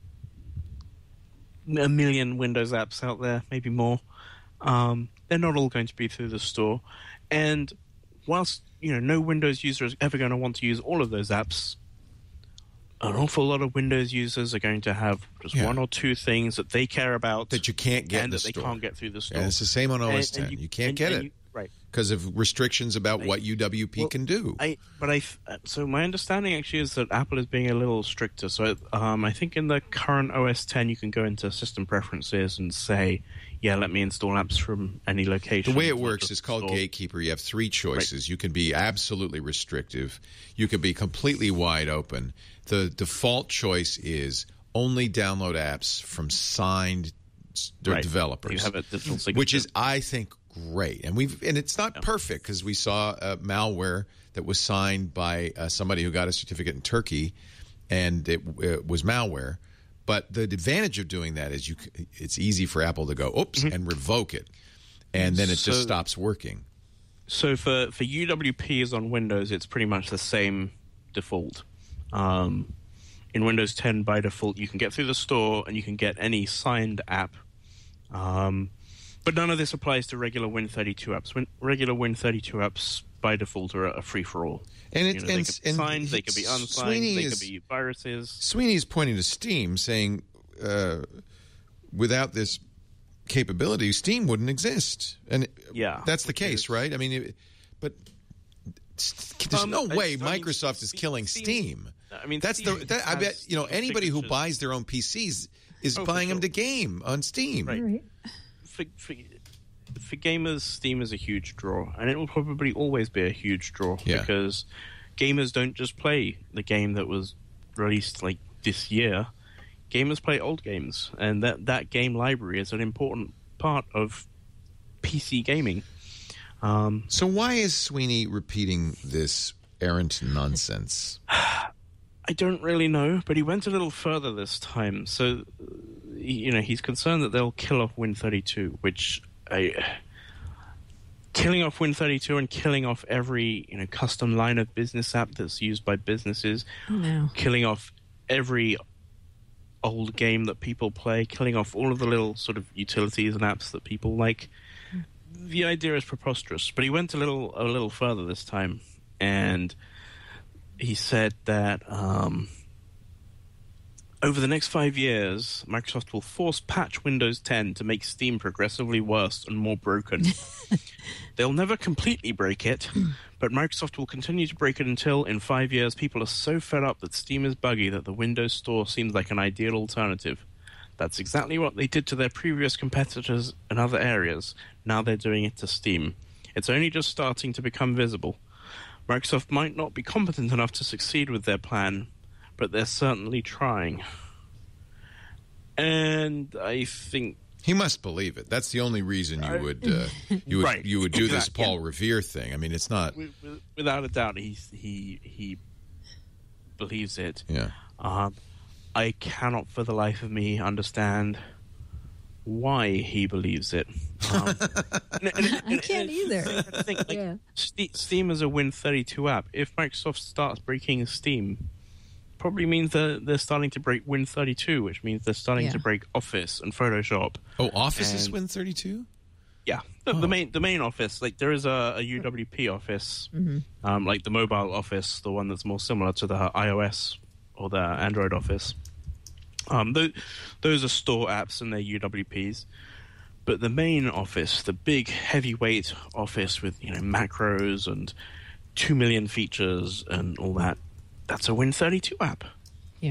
a, a million Windows apps out there, maybe more. Um, they're not all going to be through the store. And whilst you know no Windows user is ever going to want to use all of those apps, an awful lot of Windows users are going to have just yeah. one or two things that they care about that you can't get and in the that store. They can't get through the store. And it's the same on O S and, ten. And you, you can't and, get and it. You, Right, because of restrictions about I, what U W P well, can do. I, but I, so my understanding actually is that Apple is being a little stricter. So um, I think in the current O S ten, you can go into system preferences and say, "Yeah, let me install apps from any location." The way it works is called store. Gatekeeper. You have three choices. Right. You can be absolutely restrictive. You can be completely wide open. The default choice is only download apps from signed right. developers. You have a digital signature. Which is, I think, great. And we've and it's not yeah. perfect because we saw uh, malware that was signed by uh, somebody who got a certificate in Turkey, and it, it was malware. But the advantage of doing that is you it's easy for Apple to go, oops, mm-hmm. and revoke it. And then it so, just stops working. So for, for U W Ps on Windows, it's pretty much the same default. Um, in Windows ten by default, you can get through the store and you can get any signed app. Um, but none of this applies to regular Win thirty-two apps. Win, regular Win thirty-two apps by default are a free-for-all. And, it, you know, and they could be and signed, they could be unsigned, Sweeney they is, could be viruses. Sweeney is pointing to Steam, saying uh, without this capability, Steam wouldn't exist. And yeah, that's the case, is, right? I mean, it, but there's um, no way I, I Microsoft mean, is killing Steam. Steam. I mean, that's Steam the. That, I bet you know anybody who buys their own P Cs is oh, buying sure. them to game on Steam. Right. right. For, for, for gamers, Steam is a huge draw, and it will probably always be a huge draw yeah. because gamers don't just play the game that was released like this year. Gamers play old games, and that, that game library is an important part of P C gaming. Um, so why is Sweeney repeating this errant nonsense? I don't really know, but he went a little further this time. So, you know, he's concerned that they'll kill off Win thirty-two, which I, killing off Win thirty-two and killing off every, you know, custom line of business app that's used by businesses, No. killing off every old game that people play, killing off all of the little sort of utilities and apps that people like. The idea is preposterous, but he went a little a little further this time, and he said that um, over the next five years, Microsoft will force patch Windows ten to make Steam progressively worse and more broken. They'll never completely break it, but Microsoft will continue to break it until, in five years, people are so fed up that Steam is buggy that the Windows Store seems like an ideal alternative. That's exactly what they did to their previous competitors in other areas. Now they're doing it to Steam. It's only just starting to become visible. Microsoft might not be competent enough to succeed with their plan, but they're certainly trying. And I think he must believe it. That's the only reason you would uh, you would right. you would do this exactly. Paul yeah. Revere thing. I mean, it's not without a doubt. He he he believes it. Yeah. Um, I cannot, for the life of me, understand why he believes it. Um, and, and, and, I can't either. I think, like, yeah. Steam is a Win thirty-two app. If Microsoft starts breaking Steam, probably means that they're starting to break Win thirty-two, which means they're starting yeah. to break Office and Photoshop. Oh, Office and, is Win thirty-two? Yeah, the, oh. the main the main Office. Like there is a, a U W P Office, mm-hmm. um, like the mobile Office, the one that's more similar to the iOS or the Android Office. Um, th- those are store apps and they're U W Ps. But the main Office, the big heavyweight Office with, you know, macros and two million features and all that, that's a Win thirty-two app. Yeah.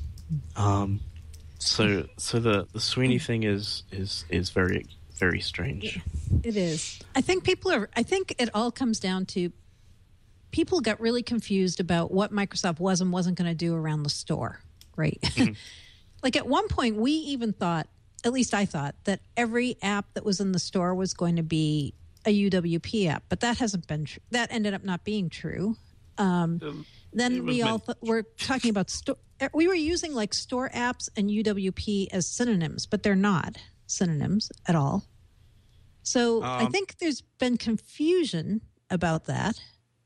Um. So so the, the Sweeney thing is is is very very strange. It is. I think people are. I think it all comes down to people got really confused about what Microsoft was and wasn't going to do around the store, right? Mm-hmm. Like at one point, we even thought, at least I thought, that every app that was in the store was going to be a U W P app, but that hasn't been true. That ended up not being true. Um, um, then we all th- were talking about store. We were using like store apps and U W P as synonyms, but they're not synonyms at all. So um, I think there's been confusion about that.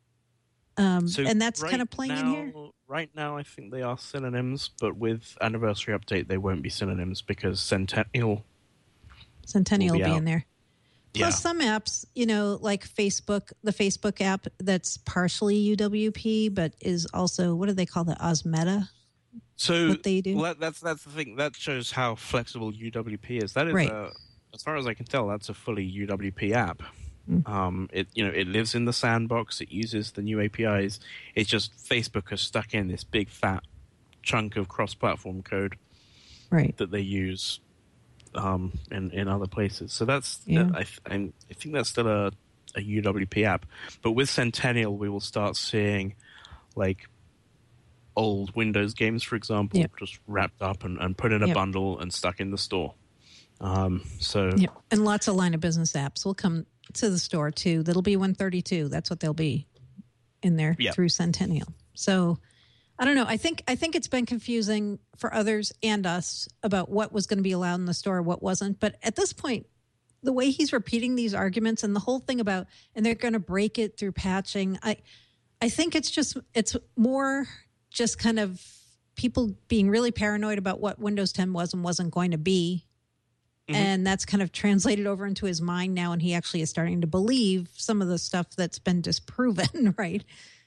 Um, so and that's right kind of playing now, in here. Right now, I think they are synonyms, but with Anniversary Update, they won't be synonyms because Centennial Centennial will be, be in there. Plus yeah. some apps, you know, like Facebook, the Facebook app that's partially U W P, but is also, what do they call the Osmeta? So what they do? Well, that, that's that's the thing. That shows how flexible U W P is. That is, right. a, as far as I can tell, that's a fully U W P app. Mm. Um, it you know it lives in the sandbox. It uses the new A P Is. It's just Facebook has stuck in this big fat chunk of cross-platform code, right? That they use um, in in other places. So that's yeah. that, I th- I think that's still a, a U W P app. But with Centennial, we will start seeing like old Windows games, for example, yep. just wrapped up and, and put in a yep. bundle and stuck in the store. Um, so yep. And lots of line of business apps will come to the store too. That'll be Win thirty-two. That's what they'll be in there yep. through Centennial. So I don't know. I think I think it's been confusing for others and us about what was going to be allowed in the store, what wasn't. But at this point, the way he's repeating these arguments and the whole thing about, and they're going to break it through patching. I, I think it's just, it's more just kind of people being really paranoid about what Windows ten was and wasn't going to be. Mm-hmm. And that's kind of translated over into his mind now, and he actually is starting to believe some of the stuff that's been disproven, right?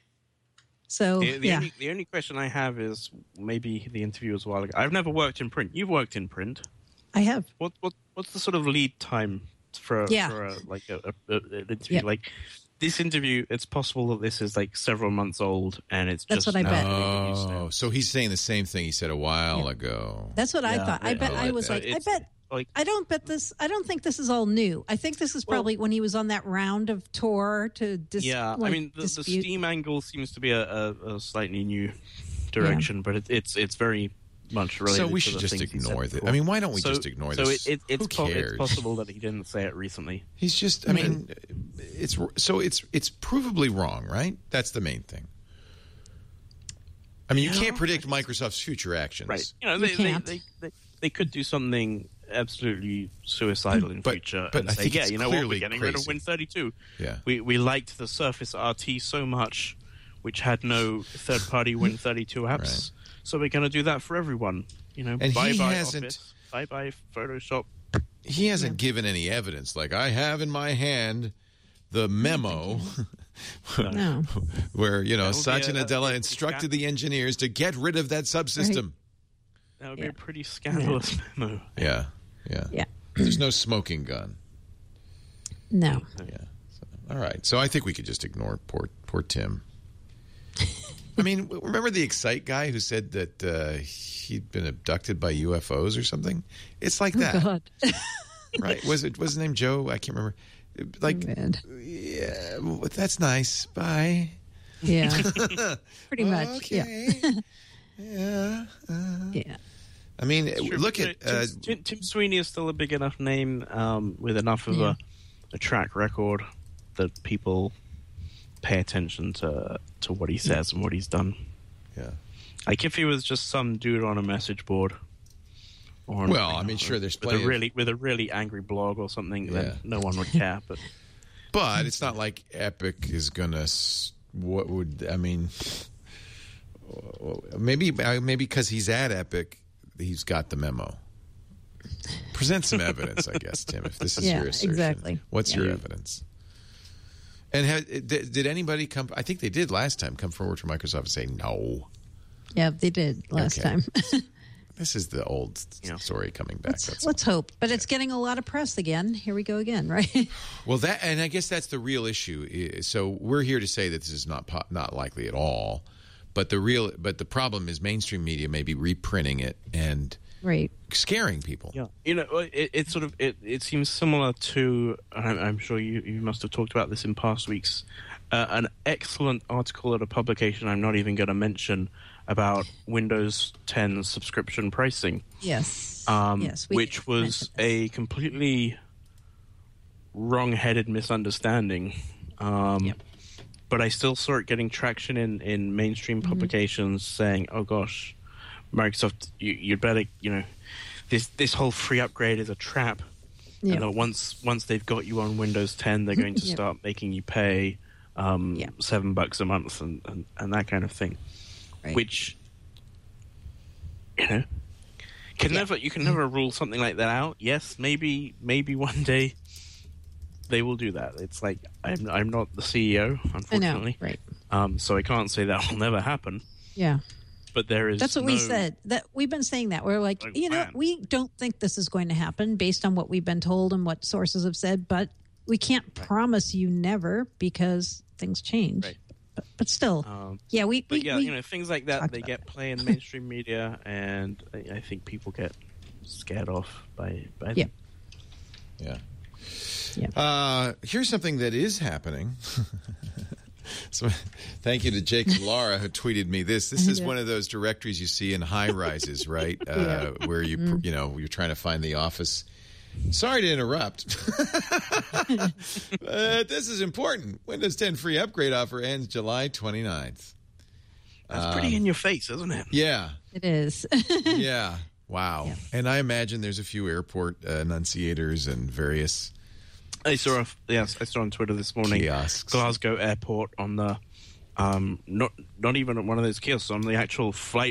So, the, the yeah. Only, the only question I have is maybe the interview was a while ago. I've never worked in print. You've worked in print. I have. What what what's the sort of lead time for, Yeah. for a, like a, a, a, an interview? Yep. Like this interview, it's possible that this is like several months old, and it's That's just what I bet. Oh, so he's saying the same thing he said a while Yeah. ago. That's what I Yeah, thought. I yeah, bet. I I was like like, I It's bet. like I don't bet this. I don't think this is all new. I think this is probably when he was on that round of tour to dis- yeah. like, I mean, the, the dispute. Steam angle seems to be a, a, a slightly new direction, but it, it's it's very much related. So we to should the just things he said ignore this. before. I mean, why don't we so, just ignore so this? So it, it, it's, Who po- cares? it's possible that he didn't say it recently. He's just. I mean, it's so it's it's provably wrong, right? That's the main thing. I mean, you Yeah. can't predict Microsoft's future actions, Right. You know, You they, they, can't. they, they, they could do something absolutely suicidal in But- future but and I say, think yeah, it's you know what, clearly we're getting rid of crazy. Win thirty-two. Yeah. We we liked the Surface R T so much, which had no third-party Win thirty-two apps, Right. so we're going to do that for everyone. You know, And he bye-bye hasn't- Office, bye-bye Photoshop. He hasn't given any evidence. Like I have in my hand the memo No. where you know That would be Satya a- Nadella a- instructed the engineers to get rid of that subsystem. That would Yeah. be a pretty scandalous memo. Yeah, yeah, Yeah. There's no smoking gun. No. Yeah. So, all right. So I think we could just ignore poor poor Tim. I mean, remember the Excite guy who said that uh, he'd been abducted by U F Os or something? It's like that, God. right? Was it was his name Joe? I can't remember. Like, Man. yeah, well, that's nice. Bye. Yeah. Pretty much. Okay. yeah. Uh, Yeah. Yeah. I mean, Sure, look but, at. you know, Uh, Tim, Tim, Tim Sweeney is still a big enough name um, with enough of Yeah. a, a track record that people pay attention to to what he says and what he's done. yeah. Like if he was just some dude on a message board, or Well, you I mean, know, sure, there's with plenty a of- really with a really angry blog or something, Yeah. then no one would care. But But it's not like Epic is gonna. What would I mean? Maybe maybe because he's at Epic, he's got the memo. Present some evidence, I guess, Tim. If this is Yeah, your assertion, exactly. What's Yeah. your evidence? And had, did, did anybody come? I think they did last time. Come forward from Microsoft and say no. Yeah, they did last Okay. time. This is the old Yeah. story coming back. let's That's let's hope. But it's getting a lot of press again. Here we go again, right? Well, that and I guess that's the real issue. I- So we're here to say that this is not po- not likely at all. But the real but the problem is mainstream media may be reprinting it and Right. scaring people. yeah, you know, it, it sort of it, it seems similar to. And I'm, I'm sure you, you must have talked about this in past weeks. Uh, an excellent article at a publication I'm not even going to mention about Windows ten subscription pricing. Yes. um, yes. we which was mentioned this. a completely wrong-headed misunderstanding. Um, Yep. But I still saw it getting traction in, in mainstream Mm-hmm. publications saying, "Oh gosh, Microsoft, you, you'd better, you know, this this whole free upgrade is a trap." Yep. And that once once they've got you on Windows ten, they're going to Yep. start making you pay um, Yep. seven bucks a month and, and, and that kind of thing. Right. Which, you know, can Yeah. never you can never rule something like that out. Yes, maybe maybe one day they will do that. It's like I'm I'm not the C E O, I know. unfortunately, Right. um, so I can't say that will never happen. Yeah. But there is That's what we no- said. That we've been saying that. We're like, Like, you know, man. we don't think this is going to happen based on what we've been told and what sources have said, but we can't promise you never because things change. Right. But, but still, Um, yeah, we, But we, yeah, we you know, things like that, talked they about get play in mainstream media, and I, I think people get scared off by, by Yeah. them. Yeah. Yeah. Uh, here's something that is happening. So, thank you to Jake Lara who tweeted me this. This is Yeah. one of those directories you see in high rises, right? Uh, where you Mm-hmm. you know you're trying to find the office. Sorry to interrupt. But this is important. Windows ten free upgrade offer ends July twenty-ninth. That's Um, pretty in your face, isn't it? Yeah, it is. yeah. Wow. Yeah. And I imagine there's a few airport uh, enunciators and various. I saw a, yes, I saw on Twitter this morning Kiosks. Glasgow Airport on the um not not even one of those kiosks on the actual flight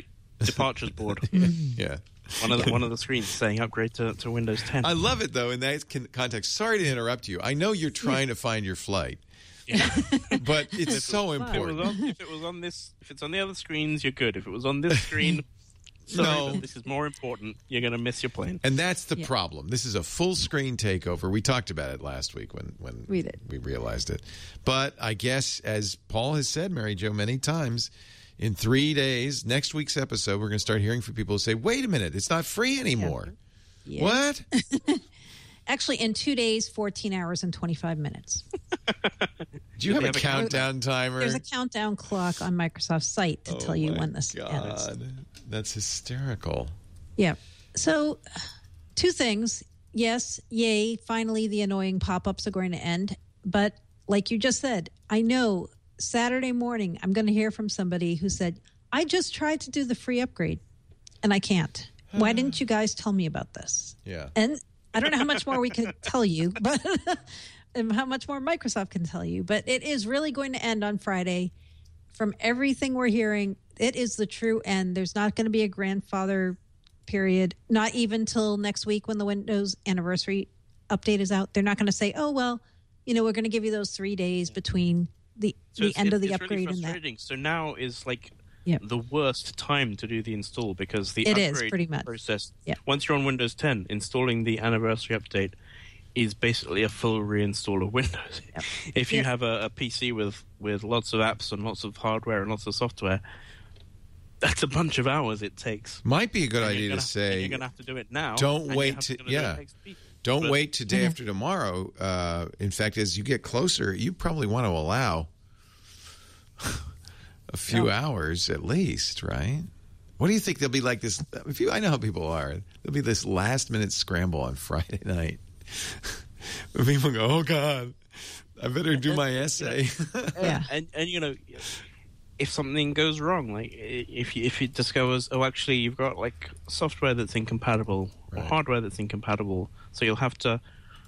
departures board. Yeah. One of the, one of the screens saying upgrade to, to Windows ten. I love it, though, in that context. Sorry to interrupt you. I know you're trying to find your flight. Yeah. But it's so important. If it, was on, if it was on this, if it's on the other screens, you're good. If it was on this screen, sorry, no, but this is more important. You're going to miss your plane. And that's the yeah. problem. This is a full screen takeover. We talked about it last week when when we did. We realized it. But I guess, as Paul has said, Mary Jo, many times, in three days, next week's episode, we're going to start hearing from people who say, "Wait a minute, it's not free anymore." Yeah. What? Actually, in two days, fourteen hours and twenty-five minutes. Do you have, have a, a countdown count- timer? There's a countdown clock on Microsoft's site to oh tell you when this God. ends. That's hysterical. Yeah. So, two things. Yes, yay, finally the annoying pop-ups are going to end. But like you just said, I know Saturday morning I'm going to hear from somebody who said, I just tried to do the free upgrade and I can't. Why didn't you guys tell me about this? Yeah. And I don't know how much more we could tell you, but and how much more Microsoft can tell you. But it is really going to end on Friday. From everything we're hearing, it is the true end. There's not going to be a grandfather period, not even till next week when the Windows anniversary update is out. They're not going to say, oh, well, you know, we're going to give you those three days between the, so the end of the it's upgrade really and that. So now is like Yep. the worst time to do the install because the it upgrade is, pretty much. process, yep. once you're on Windows ten, installing the anniversary update is basically a full reinstall of Windows. Yep. If you yep. have a, a P C with, with lots of apps and lots of hardware and lots of software, that's a bunch of hours it takes. Might be a good and idea to, to say, you're going to have to do it now. Don't wait to, to yeah. Do don't but, wait to day mm-hmm. after tomorrow. Uh, in fact, as you get closer, you probably want to allow a few oh. hours at least, right? What do you think? There'll be like this. If you, I know how people are. There'll be this last minute scramble on Friday night. People go, "Oh God, I better do my essay." Yeah, and and you know, if something goes wrong, like if you, if it discovers, oh, actually, you've got like software that's incompatible right. or hardware that's incompatible, so you'll have to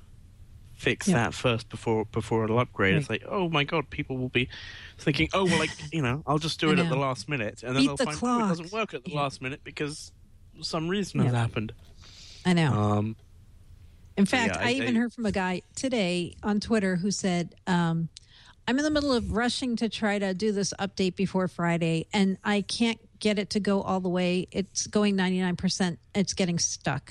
fix yep. that first before before it'll upgrade. Right. It's like, oh my God, people will be thinking, oh well, like you know, I'll just do it at the last minute, and then Beat they'll the find clock. oh, it doesn't work at the yeah. last minute because some reason yep. has happened. I know. Um, in fact, yeah, I, I even I, heard from a guy today on Twitter who said, um, "I'm in the middle of rushing to try to do this update before Friday, and I can't get it to go all the way. It's going ninety-nine percent. It's getting stuck."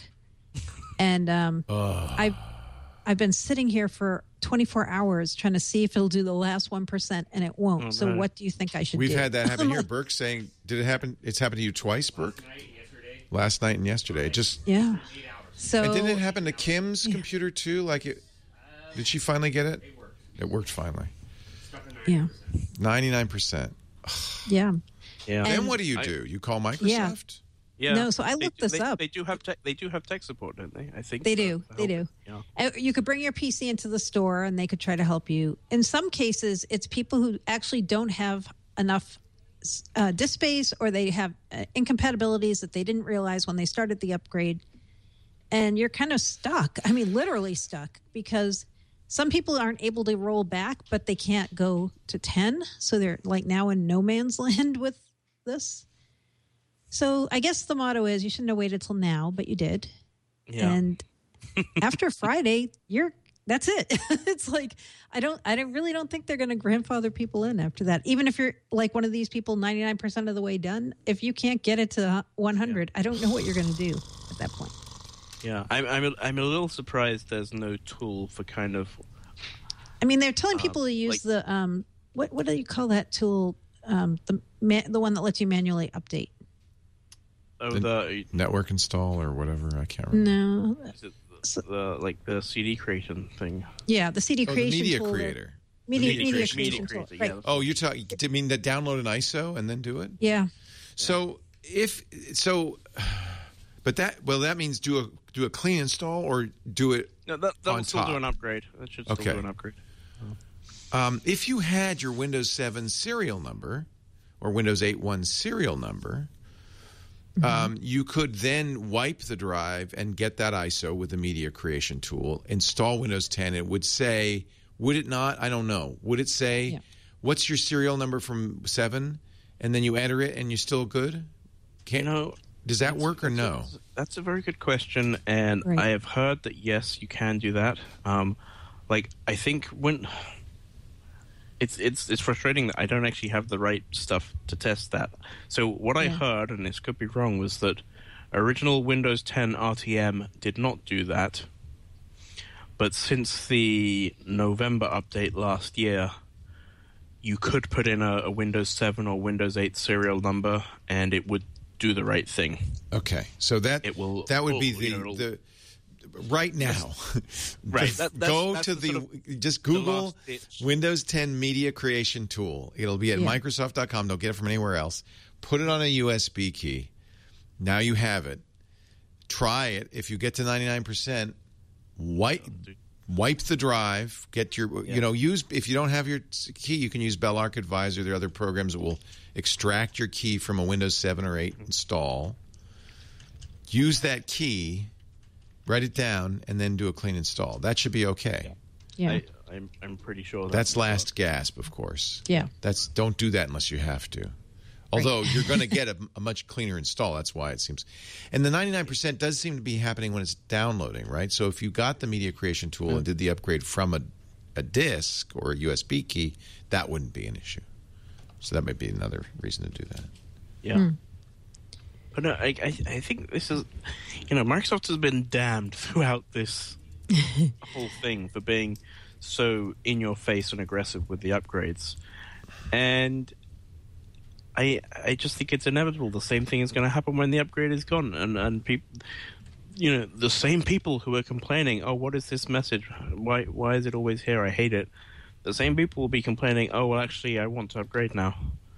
And um, oh. I've I've been sitting here for twenty-four hours trying to see if it'll do the last one percent, and it won't. Oh, so no. What do you think I should We've do? We've had that happen here. Burke's saying, did it happen? It's happened to you twice, Burke? Last night, yesterday. Last night and yesterday. Just yeah. So and didn't it happen to Kim's yeah. computer too? Like it? Did she finally get it? It worked. It worked finally. Yeah. ninety-nine percent. Yeah. Yeah. Then And what do you I, do? You call Microsoft? Yeah. No, so I looked they, this they, up. They do have tech, they do have tech support, don't they? I think they do. They do. Yeah. You could bring your P C into the store, and they could try to help you. In some cases, it's people who actually don't have enough uh, disk space, or they have uh, incompatibilities that they didn't realize when they started the upgrade, and you're kind of stuck. I mean, literally stuck, because some people aren't able to roll back, but they can't go to ten, so they're like now in no man's land with this. So I guess the motto is you shouldn't have waited till now, but you did. Yeah. And after Friday, you're that's it. It's like I don't I don't really don't think they're going to grandfather people in after that. Even if you're like one of these people ninety-nine percent of the way done, if you can't get it to one hundred, yeah. I don't know what you're going to do at that point. Yeah, I'm I'm a, I'm a little surprised there's no tool for kind of I mean, they're telling people um, to use like, the um what what do you call that tool? Um the ma- the one that lets you manually update. Oh, the, the network install or whatever. I can't remember. No. Is it the, the like the C D creation thing? Yeah, the C D oh, creation the media tool. creator. Media, media, media creation, creation, media tool. creator, Right. yeah. Oh, you're talking. Do you mean that download an I S O and then do it? Yeah. So if so, but that well that means do a do a clean install or do it. No, that that on will still top. do an upgrade. That should still Okay. do an upgrade. Um, if you had your Windows seven serial number or Windows eight point one serial number, mm-hmm. um, you could then wipe the drive and get that I S O with the media creation tool, install Windows ten. It would say, would it not? I don't know. Would it say, yeah. what's your serial number from seven? And then you enter it and you're still good? Can't, You know, does that work or no? That's a very good question, and Right. I have heard that yes, you can do that. Um, like I think when it's it's it's frustrating that I don't actually have the right stuff to test that. So what I Yeah. heard, and this could be wrong, was that original Windows ten R T M did not do that, but since the November update last year, you could put in a, a Windows seven or Windows eight serial number, and it would do the right thing. Okay, so that It will- that would be will, the, you know, it'll- the right now. Right, Just that- that's- go that's to the the, sort of just the Google last ditch. Windows ten Media Creation Tool. It'll be at Yeah. Microsoft dot com. Don't get it from anywhere else. Put it on a U S B key. Now you have it. Try it. If you get to ninety-nine percent, wipe wipe the drive. Get your you know use if you don't have your key, you can use Bell Arc Advisor. There are other programs that will extract your key from a Windows seven or eight install. Use that key, write it down, and then do a clean install. That should be okay. Yeah. I, I'm I'm pretty sure That's last gasp, of course. Yeah. That's don't do that unless you have to. Although you're going to get a, a much cleaner install. That's why it seems. And the ninety-nine percent does seem to be happening when it's downloading, right? So if you got the Media Creation Tool Mm. and did the upgrade from a, a disk or a U S B key, that wouldn't be an issue. So that might be another reason to do that. Yeah. Hmm. But no, I, I I think this is, you know, Microsoft has been damned throughout this whole thing for being so in your face and aggressive with the upgrades, and I I just think it's inevitable. The same thing is going to happen when the upgrade is gone, and and people, you know, the same people who are complaining, oh, what is this message? Why why is it always here? I hate it. The same people will be complaining, oh, well, actually, I want to upgrade now.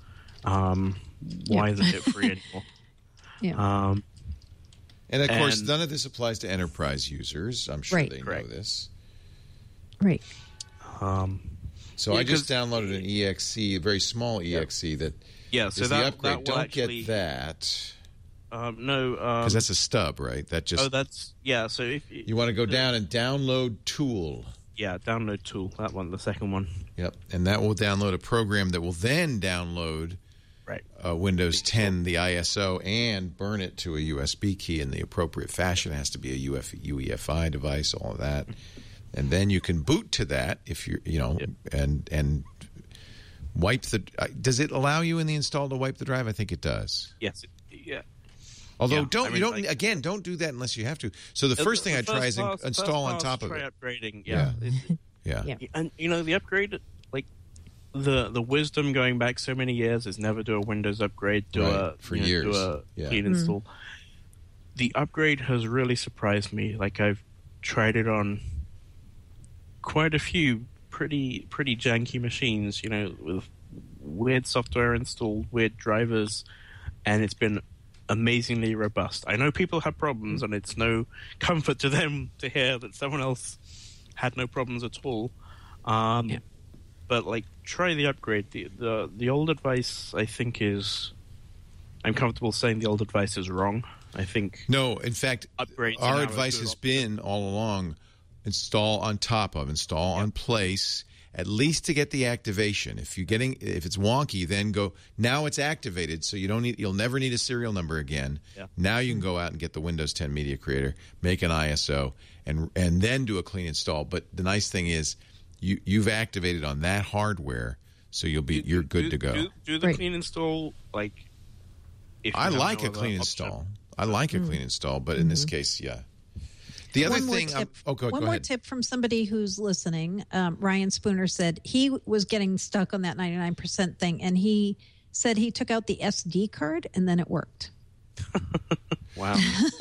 Um, why Yeah. isn't it free anymore? Yeah. Um, And of course, And- none of this applies to enterprise users. I'm sure Right. they Correct. know this. Right. um, So Yeah, I just 'cause- downloaded an E X E, a very small E X E that yeah, so is that, the upgrade. that will Don't actually, get that Um, no, um, because that's a stub, right? That just oh, that's yeah. So if you want to go down and download Tool. yeah, download tool that one, the second one, Yep, and that will download a program that will then download right? uh, Windows ten, the I S O, and burn it to a U S B key in the appropriate fashion. It has to be a U F, U E F I device, all of that, and then you can boot to that if you you know Yep. and and wipe the. Uh, does it allow you in the install to wipe the drive? I think it does. Yes, it, yeah. Although Yeah, don't I you mean, don't like- again don't do that unless you have to. So the first thing The I try is in- pass- install first on pass top of try it. upgrading. Yeah, It- Yeah. Yeah. and you know the upgrade, like the the wisdom going back so many years is never do a Windows upgrade, do Right, a for you know, years. do a Yeah. clean install. The upgrade has really surprised me. Like I've tried it on quite a few pretty pretty janky machines, you know, with weird software installed, weird drivers, and it's been amazingly robust. I know people have problems, and it's no comfort to them to hear that someone else had no problems at all. Um, Yeah. But like, try the upgrade. The, the the old advice, I think, is I'm comfortable saying the old advice is wrong. I think No, in fact, Upgrades are our now a advice good has option. been all along: install on top of, install on place, at least to get the activation. If you're getting, if it's wonky, then go. Now it's activated, so you don't need. You'll never need a serial number again. Yeah. Now you can go out and get the Windows ten Media Creator, make an I S O, and and then do a clean install. But the nice thing is, you you've activated on that hardware, so you'll be you're good do, to go. Do, do the Right. clean install like. If you I have like no a other clean option. install. I like a clean install, but in this case, yeah. The other One more thing, I'm, tip- oh, go, One go more ahead. tip from somebody who's listening. Um, Ryan Spooner said he was getting stuck on that ninety-nine percent thing, and he said he took out the S D card and then it worked. Wow.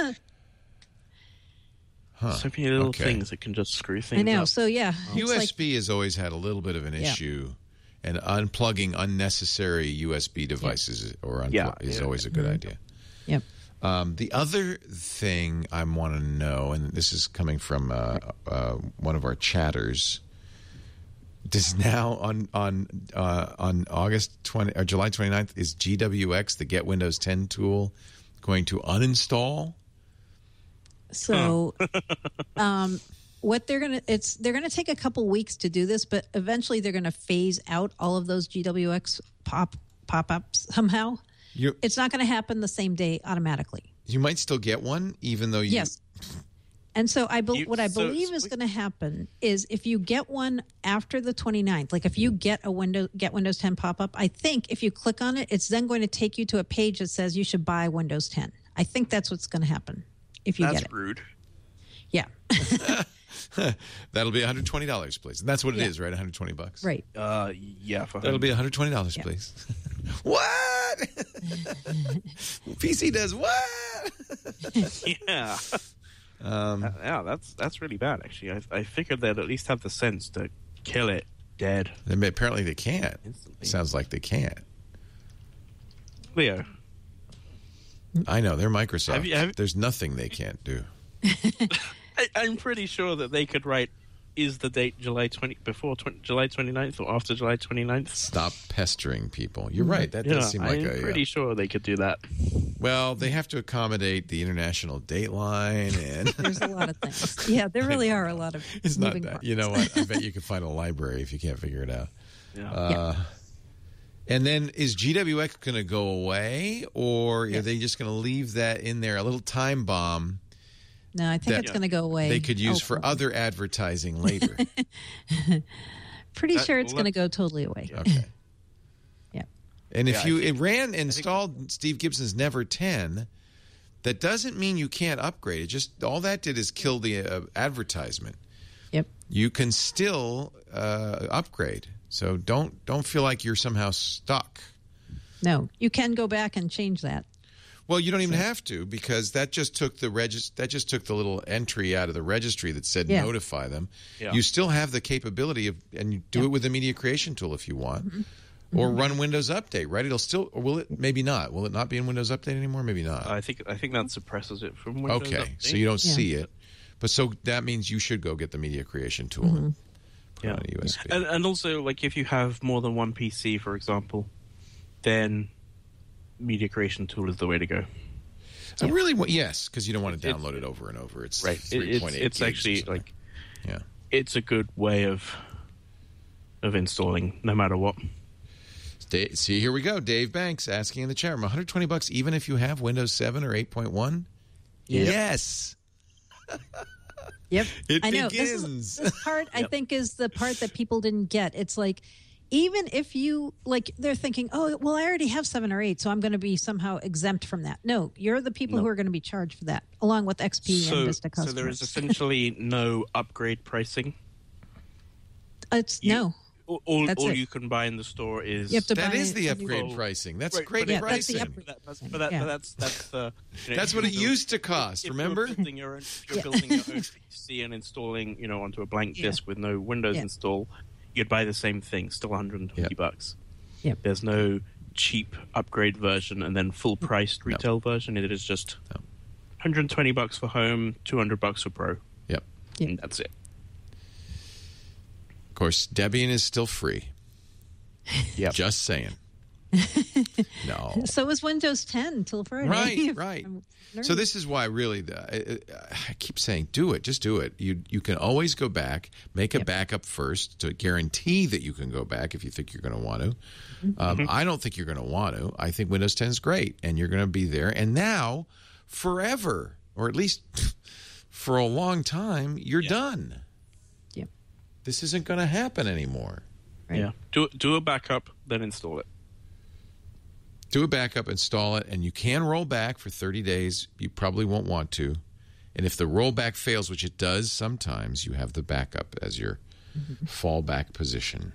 So many little okay. things that can just screw things I know. up. So yeah, it's U S like, B has always had a little bit of an Yeah. issue, and unplugging unnecessary U S B devices or unplug Yeah, is yeah. always a good idea. yep. Um, the other thing I want to know, and this is coming from uh, uh, one of our chatters, does now on on uh, on August twentieth or July twenty-ninth, is G W X, the Get Windows ten tool, going to uninstall? So, um, what they're gonna it's they're gonna take a couple weeks to do this, but eventually they're gonna phase out all of those G W X pop pop ups somehow. You, it's not going to happen the same day automatically. you might still get one, even though you... Yes. And so I be- You- what I so- believe is going to happen is if you get one after the twenty-ninth, like if you get a window get Windows ten pop-up, I think if you click on it, it's then going to take you to a page that says you should buy Windows ten. I think that's what's going to happen if you That's get it. rude. Yeah. That'll be one hundred twenty dollars, please. And that's what it Yeah. is, right? one hundred twenty bucks. Right. Uh, yeah, for That'll home. be one hundred twenty dollars, Yeah. please. What? P C does what? yeah. Um, Uh, yeah, that's that's really bad. Actually, I I figured they'd at least have the sense to kill it dead. I mean, apparently they can't. Instantly. Sounds like they can't. Leo, I know they're Microsoft. Have you- have- There's nothing they can't do. I, I'm pretty sure that they could write is the date July twentieth before twenty, July twenty-ninth or after July twenty-ninth. Stop pestering people. You're right. That Yeah, does seem like I'm a. pretty uh, sure they could do that. well, they have to accommodate the international dateline, and There's a lot of things. Yeah, there really are a lot of it's not moving that. parts. You know what? I bet you could find a library if you can't figure it out. Yeah. Uh, And then is G W X going to go away, or are they just going to leave that in there, a little time bomb No, I think that- it's going to go away. they could use Oh, for other advertising later? Pretty That- sure it's well, going to go totally away. Okay. Yeah. And if Yeah, I you think- ran installed Steve Gibson's Never ten, that doesn't mean you can't upgrade. It just all that did is kill the uh, advertisement. Yep. You can still uh, upgrade. So don't don't feel like you're somehow stuck. No, you can go back and change that. Well, you don't even have to, because that just took the regis- that just took the little entry out of the registry that said Yeah. notify them. Yeah. You still have the capability of, and you do it with the media creation tool if you want, Mm-hmm. or run Windows Update. Right? It'll still, or will it? Maybe not. Will it not be in Windows Update anymore? Maybe not. I think I think that suppresses it from Windows. okay, Update. so you don't Yeah. see it, but so that means you should go get the media creation tool. Mm-hmm. And put it Yeah. on a U S B. And, and also, like, if you have more than one P C, for example, then media creation tool is the way to go. I really want, yes, because you don't want to It- download it over and over. It's Right. It, three it's point eight. it's actually like yeah. it's a good way of of installing, no matter what. Dave, see, here we go. Dave Banks asking in the chat room, one hundred twenty bucks even if you have Windows seven or eight point one? Yep. Yes. Yep. It I know. begins. This, is, this part, I think, is the part that people didn't get. It's like, even if you, like, they're thinking, oh, well, I already have seven or eight, so I'm going to be somehow exempt from that. No, you're the people who are going to be charged for that, along with X P So, and Vista so customers. there is essentially no upgrade pricing. It's, You- no. All, all, That's all it. you can buy in the store is You have to That buy is the a new- upgrade Oh. pricing. That's Right, great but it- Yeah, that's the pricing. upgrade. That, that's, but, that, Yeah. but that's that's the you know, That's if what it you're building- used to cost, if remember? You're building your own, if you're Yeah. building your own P C and installing, you know, onto a blank Yeah. disk with no Windows Yeah. install, you'd buy the same thing, still one hundred twenty Yeah. bucks. Yep. There's no cheap upgrade version and then full priced retail version. It is just No. one hundred twenty bucks for home, two hundred bucks for pro, Yep. Yeah. and that's it. Of course, Debian is still free. Yeah, Just saying. No. So is Windows ten till Friday. Right, right. I'm So nervous. this is why really the, I, I keep saying do it, just do it. You you can always go back, make a Yep. backup first to guarantee that you can go back if you think you're going to want to. Mm-hmm. Um, I don't think you're going to want to. I think Windows ten is great, and you're going to be there. And now, forever, or at least for a long time, you're done. Yep. This isn't going to happen anymore. Right. yeah. Do do a backup, then install it. Do a backup, install it, and you can roll back for thirty days. You probably won't want to. And if the rollback fails, which it does sometimes, you have the backup as your fallback position.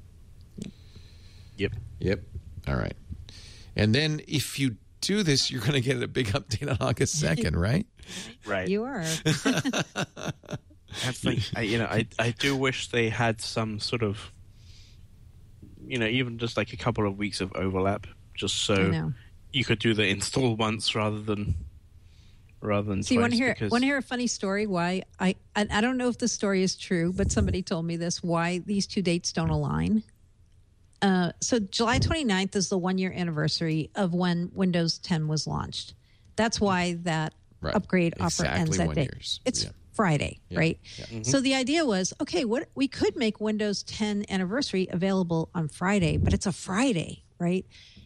Yep. Yep. All right. And then if you do this, you're going to get a big update on August second, right? Right. You are. That's like, I, you know, I I do wish they had some sort of, you know, even just like a couple of weeks of overlap, just I so know. you could do the install once rather than rather than So you want to twice, hear because- want to hear a funny story? Why I, I I don't know if the story is true, but somebody told me this. Why these two dates don't align? Uh, so July twenty-ninth is the one year anniversary of when Windows ten was launched. That's why that Right. upgrade offer Exactly ends that one day. years. It's Yeah. Friday, Yeah. right? Yeah. Mm-hmm. So the idea was, okay, what we could make Windows ten anniversary available on Friday, but it's a Friday, right?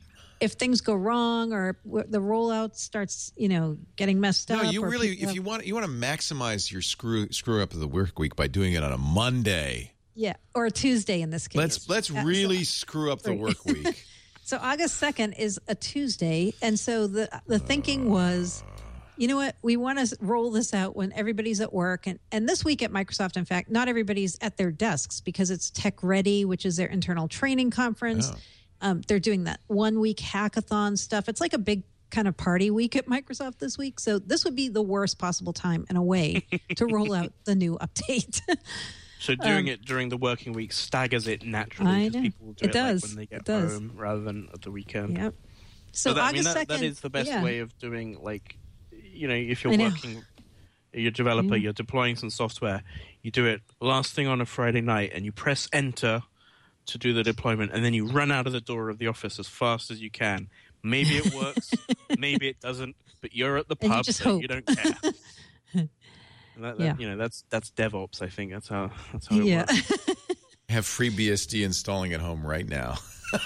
if things go wrong or w- the rollout starts, you know, getting messed No, up. you or really, people if have- you want, you want to maximize your screw screw up of the work week by doing it on a Monday. yeah, or a Tuesday in this case. Let's let's Uh, so- really screw up the Right. work week. So August second is a Tuesday, and so the the thinking was, you know what, we want to roll this out when everybody's at work, and and this week at Microsoft, in fact, not everybody's at their desks because it's Tech Ready, which is their internal training conference. Oh. Um, they're doing that one week hackathon stuff. It's like a big kind of party week at Microsoft this week. So this would be the worst possible time in a way to roll out the new update. So doing Um, it during the working week staggers it naturally. I 'cause know. People do It it, like, does. when they get It does. home rather than at the weekend. Yep. So, So that, I mean, August that, second that is the best yeah. way of doing, like, you know, if you're I know. working, you're a developer, Yeah. you're deploying some software, you do it last thing on a Friday night and you press enter to do the deployment, and then you run out of the door of the office as fast as you can. Maybe it works, maybe it doesn't, but you're at the And you pub, just so hope. you don't care. And that, that, Yeah. You know, that's that's DevOps. I think that's how that's how it Yeah. works. Have FreeBSD installing at home right now.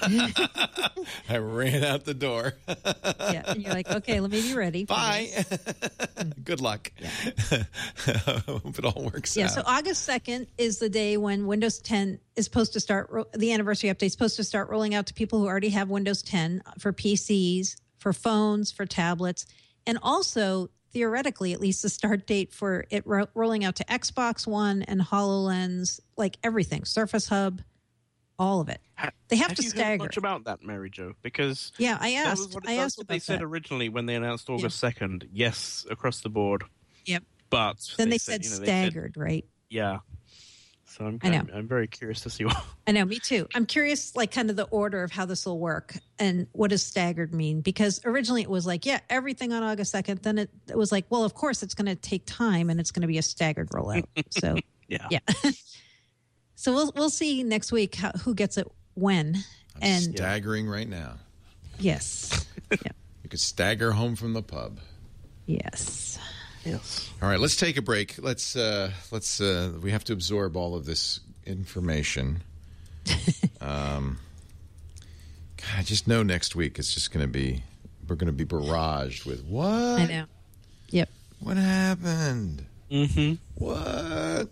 I ran out the door. Yeah, and you're like, okay, let me be ready. for Bye. this. Good luck. Hope it all works Yeah, out. so August second is the day when Windows ten is supposed to start, ro- the anniversary update is supposed to start rolling out to people who already have Windows ten for P Cs, for phones, for tablets, and also, theoretically, at least the start date for it ro- rolling out to Xbox One and HoloLens, like everything, Surface Hub, all of it. Ha- They have, Have to you heard stagger. much about that, Mary Jo? Because Yeah, I that was asked. what, I that's asked what about they said that. originally when they announced August second. Yes, across the board. Yep. But Then they, said, you know, they staggered, right? yeah. So I'm, I know. I'm, I'm very curious to see what. I know, me too. I'm curious, like, kind of the order of how this will work and what does staggered mean? Because originally it was like, yeah, everything on August second. Then it, it was like, well, of course it's going to take time and it's going to be a staggered rollout. So, Yeah. yeah. So we'll we'll see next week how, who gets it when. I'm And staggering right now. yes, yeah. You could stagger home from the pub. Yes. Yes. All right, let's take a break. Let's uh, let's uh, we have to absorb all of this information. um, God, I just know next week it's just going to be we're going to be barraged with what? I know. Yep. What happened? Mm-hmm. What?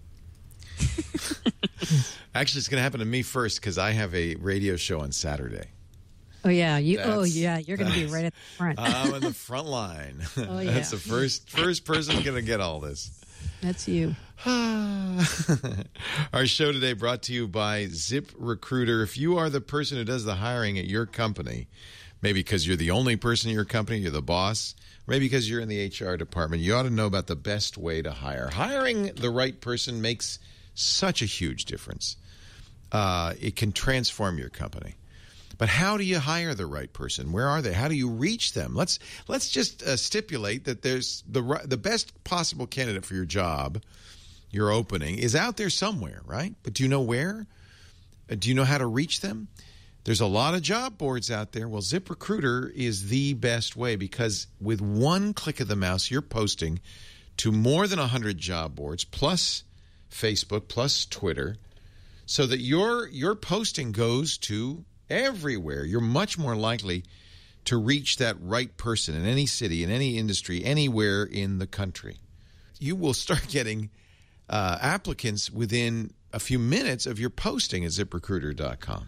Actually, it's going to happen to me first because I have a radio show on Saturday. Oh yeah. You. Oh That's- yeah. You're going to be right at the front. I'm in the front line. Oh, yeah. That's the first first person going to get all this. That's you. Our show today brought to you by ZipRecruiter. If you are the person who does the hiring at your company, maybe because you're the only person in your company, you're the boss, maybe because you're in the H R department, you ought to know about the best way to hire. Hiring the right person makes such a huge difference. Uh, it can transform your company. But how do you hire the right person? Where are they? How do you reach them? Let's let's just uh, stipulate that there's the ri- the best possible candidate for your job, your opening, is out there somewhere, right? But do you know where? Uh, do you know how to reach them? There's a lot of job boards out there. Well, ZipRecruiter is the best way because with one click of the mouse, you're posting to more than one hundred job boards, plus Facebook, plus Twitter, so that your your posting goes to everywhere. You're much more likely to reach that right person in any city, in any industry, anywhere in the country. You will start getting uh, applicants within a few minutes of your posting at zip recruiter dot com.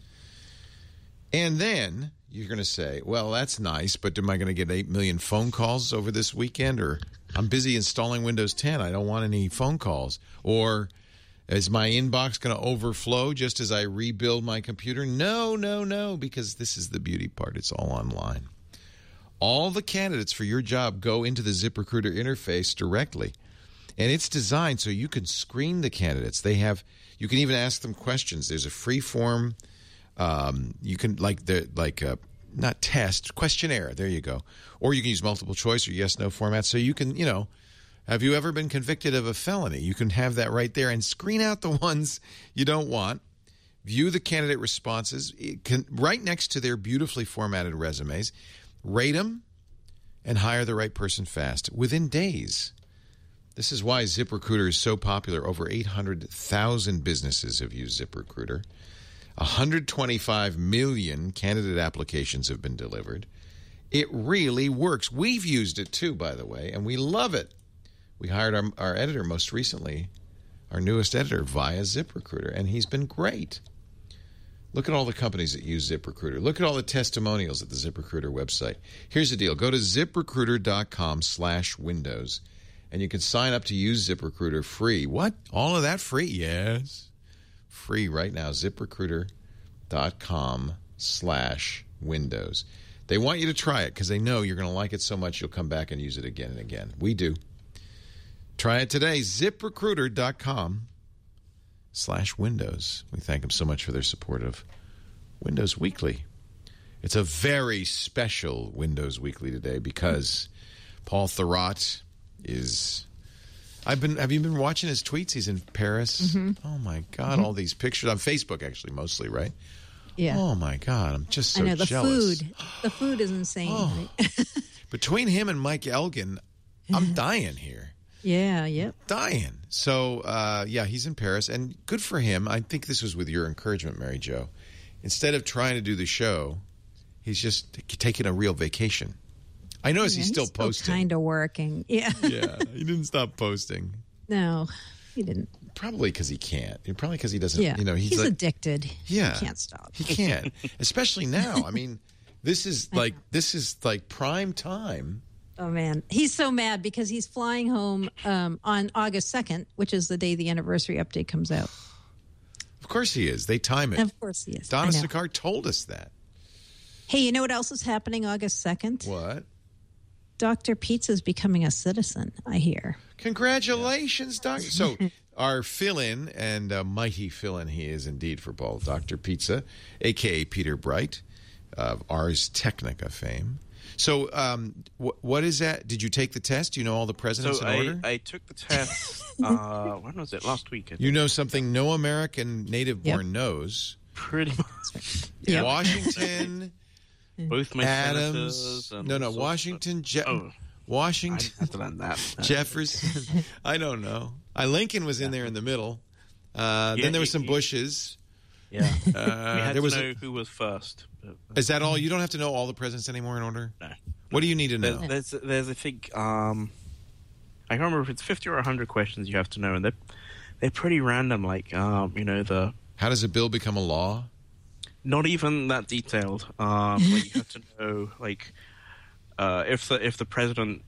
And then you're going to say, well, that's nice, but am I going to get eight million phone calls over this weekend? Or I'm busy installing Windows ten. I don't want any phone calls. Or is my inbox going to overflow just as I rebuild my computer? No, no, no, because this is the beauty part. It's all online. All the candidates for your job go into the ZipRecruiter interface directly. And it's designed so you can screen the candidates. They have, you can even ask them questions. There's a free form. Um, you can, like, the like a, not test, questionnaire. There you go. Or you can use multiple choice or yes, no format. So you can, you know, have you ever been convicted of a felony? You can have that right there and screen out the ones you don't want. View the candidate responses it can, right next to their beautifully formatted resumes. Rate them and hire the right person fast within days. This is why ZipRecruiter is so popular. Over eight hundred thousand businesses have used ZipRecruiter. one hundred twenty-five million candidate applications have been delivered. It really works. We've used it too, by the way, and we love it. We hired our, our editor most recently, our newest editor, via ZipRecruiter, and he's been great. Look at all the companies that use ZipRecruiter. Look at all the testimonials at the ZipRecruiter website. Here's the deal. Go to ZipRecruiter.com slash Windows, and you can sign up to use ZipRecruiter free. What? All of that free? Yes. Free right now. ZipRecruiter.com slash Windows. They want you to try it because they know you're going to like it so much you'll come back and use it again and again. We do. Try it today. ZipRecruiter.com slash Windows. We thank them so much for their support of Windows Weekly. It's a very special Windows Weekly today because Paul Thurrott is... I've been. Have you been watching his tweets? He's in Paris. Mm-hmm. Oh, my God. Mm-hmm. All these pictures on Facebook, actually, mostly, right? Yeah. Oh, my God. I'm just so I know, the jealous. food. The food is insane. Oh. Right? Between him and Mike Elgin, I'm dying here. Yeah, yep. Dying. So, uh, yeah, he's in Paris, and good for him. I think this was with your encouragement, Mary Jo. Instead of trying to do the show, he's just taking a real vacation. I notice yeah, he's still he's posting. Still kind of working. Yeah. Yeah, he didn't stop posting. No, he didn't. Probably because he can't. Probably because he doesn't, Yeah. you know, he's, he's like, addicted. Yeah. He can't stop. He can't. Especially now. I mean, this is like this is like prime time. Oh, man. He's so mad because he's flying home um, on August second, which is the day the anniversary update comes out. Of course he is. They time it. Of course he is. Donna I know. Sicard told us that. Hey, you know what else is happening August second? What? Doctor Pizza's becoming a citizen, I hear. Congratulations, Doctor. So our fill-in, and a mighty fill-in he is indeed for Paul, Doctor Pizza, a k a. Peter Bright, of Ars Technica fame. So um, wh- what is that? Did you take the test? Do you know all the presidents so in I, order? I took the test, uh, when was it? Last week. I think. You know something no American native-born Yep. knows. Pretty much. Yep. Washington, Both my Adams. senators and No, all no, sorts of Washington, Je- stuff. Oh, I Washington, didn't have to learn that. Jefferson. I don't know. Uh, Lincoln was in there in the middle. Uh, Yeah, then there were he- some he- Bushes. Yeah. Uh, we had there was to a- know who was first. But, Is that all? You don't have to know all the presidents anymore in order? no. What do you need to know? There's, there's, there's I think, um, I can't remember if it's fifty or one hundred questions you have to know, and they're, they're pretty random, like, um, you know, the... How does a bill become a law? Not even that detailed. Um, like you have to know, like, uh, if the if the president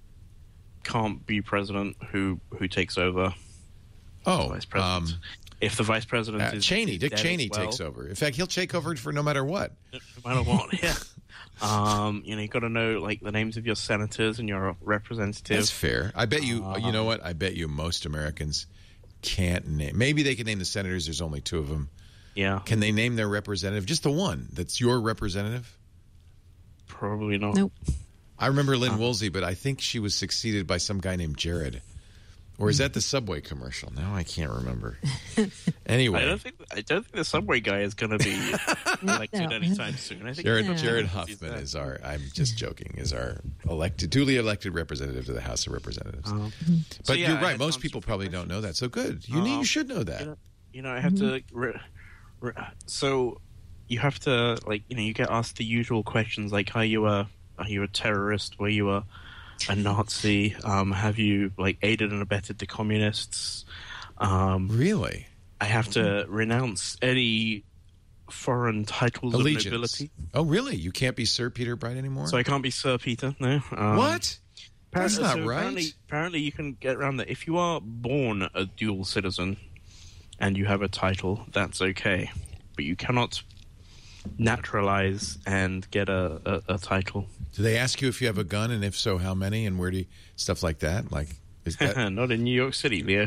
can't be president, who who takes over? Oh, Vice president. um, If the vice president uh, is Cheney. is Dick dead Cheney as well, takes over. In fact, he'll take over for no matter what. no matter what. Yeah. Um, you know, you got to know like the names of your senators and your representatives. That's fair. I bet you. Uh, you know what? I bet you most Americans can't name. Maybe they can name the senators. There's only two of them. Yeah, Can they name their representative? Just the one that's your representative? probably not. Nope. I remember Lynn Uh, Woolsey, but I think she was succeeded by some guy named Jared. Or is that the Subway commercial? Now I can't remember. Anyway, I don't think I don't think the subway guy is going to be elected No. anytime soon. I think Jared, No. Jared he's Huffman that. is our, I'm just joking, is our elected, duly elected representative to the House of Representatives. Um, but so, yeah, you're I right. had Most tons people of probably don't know that. So good. You need, Um, you should know that. you know, you know, I have to. Re, re, so you have to like you know you get asked the usual questions like are you a are you a terrorist? Were you a a Nazi? Um, have you like aided and abetted the communists? Um, Really? I have to renounce any foreign titles Allegiance. of nobility. Oh, really? You can't be Sir Peter Bright anymore? So I can't be Sir Peter. No. Um, What? That's Apparently- not so right. Apparently, apparently, you can get around that. If you are born a dual citizen and you have a title, that's okay. But you cannot naturalize and get a, a, a title. Do they ask you if you have a gun, and if so, how many, and where do you, stuff like that? Like, is that... Not in New York City, Leo.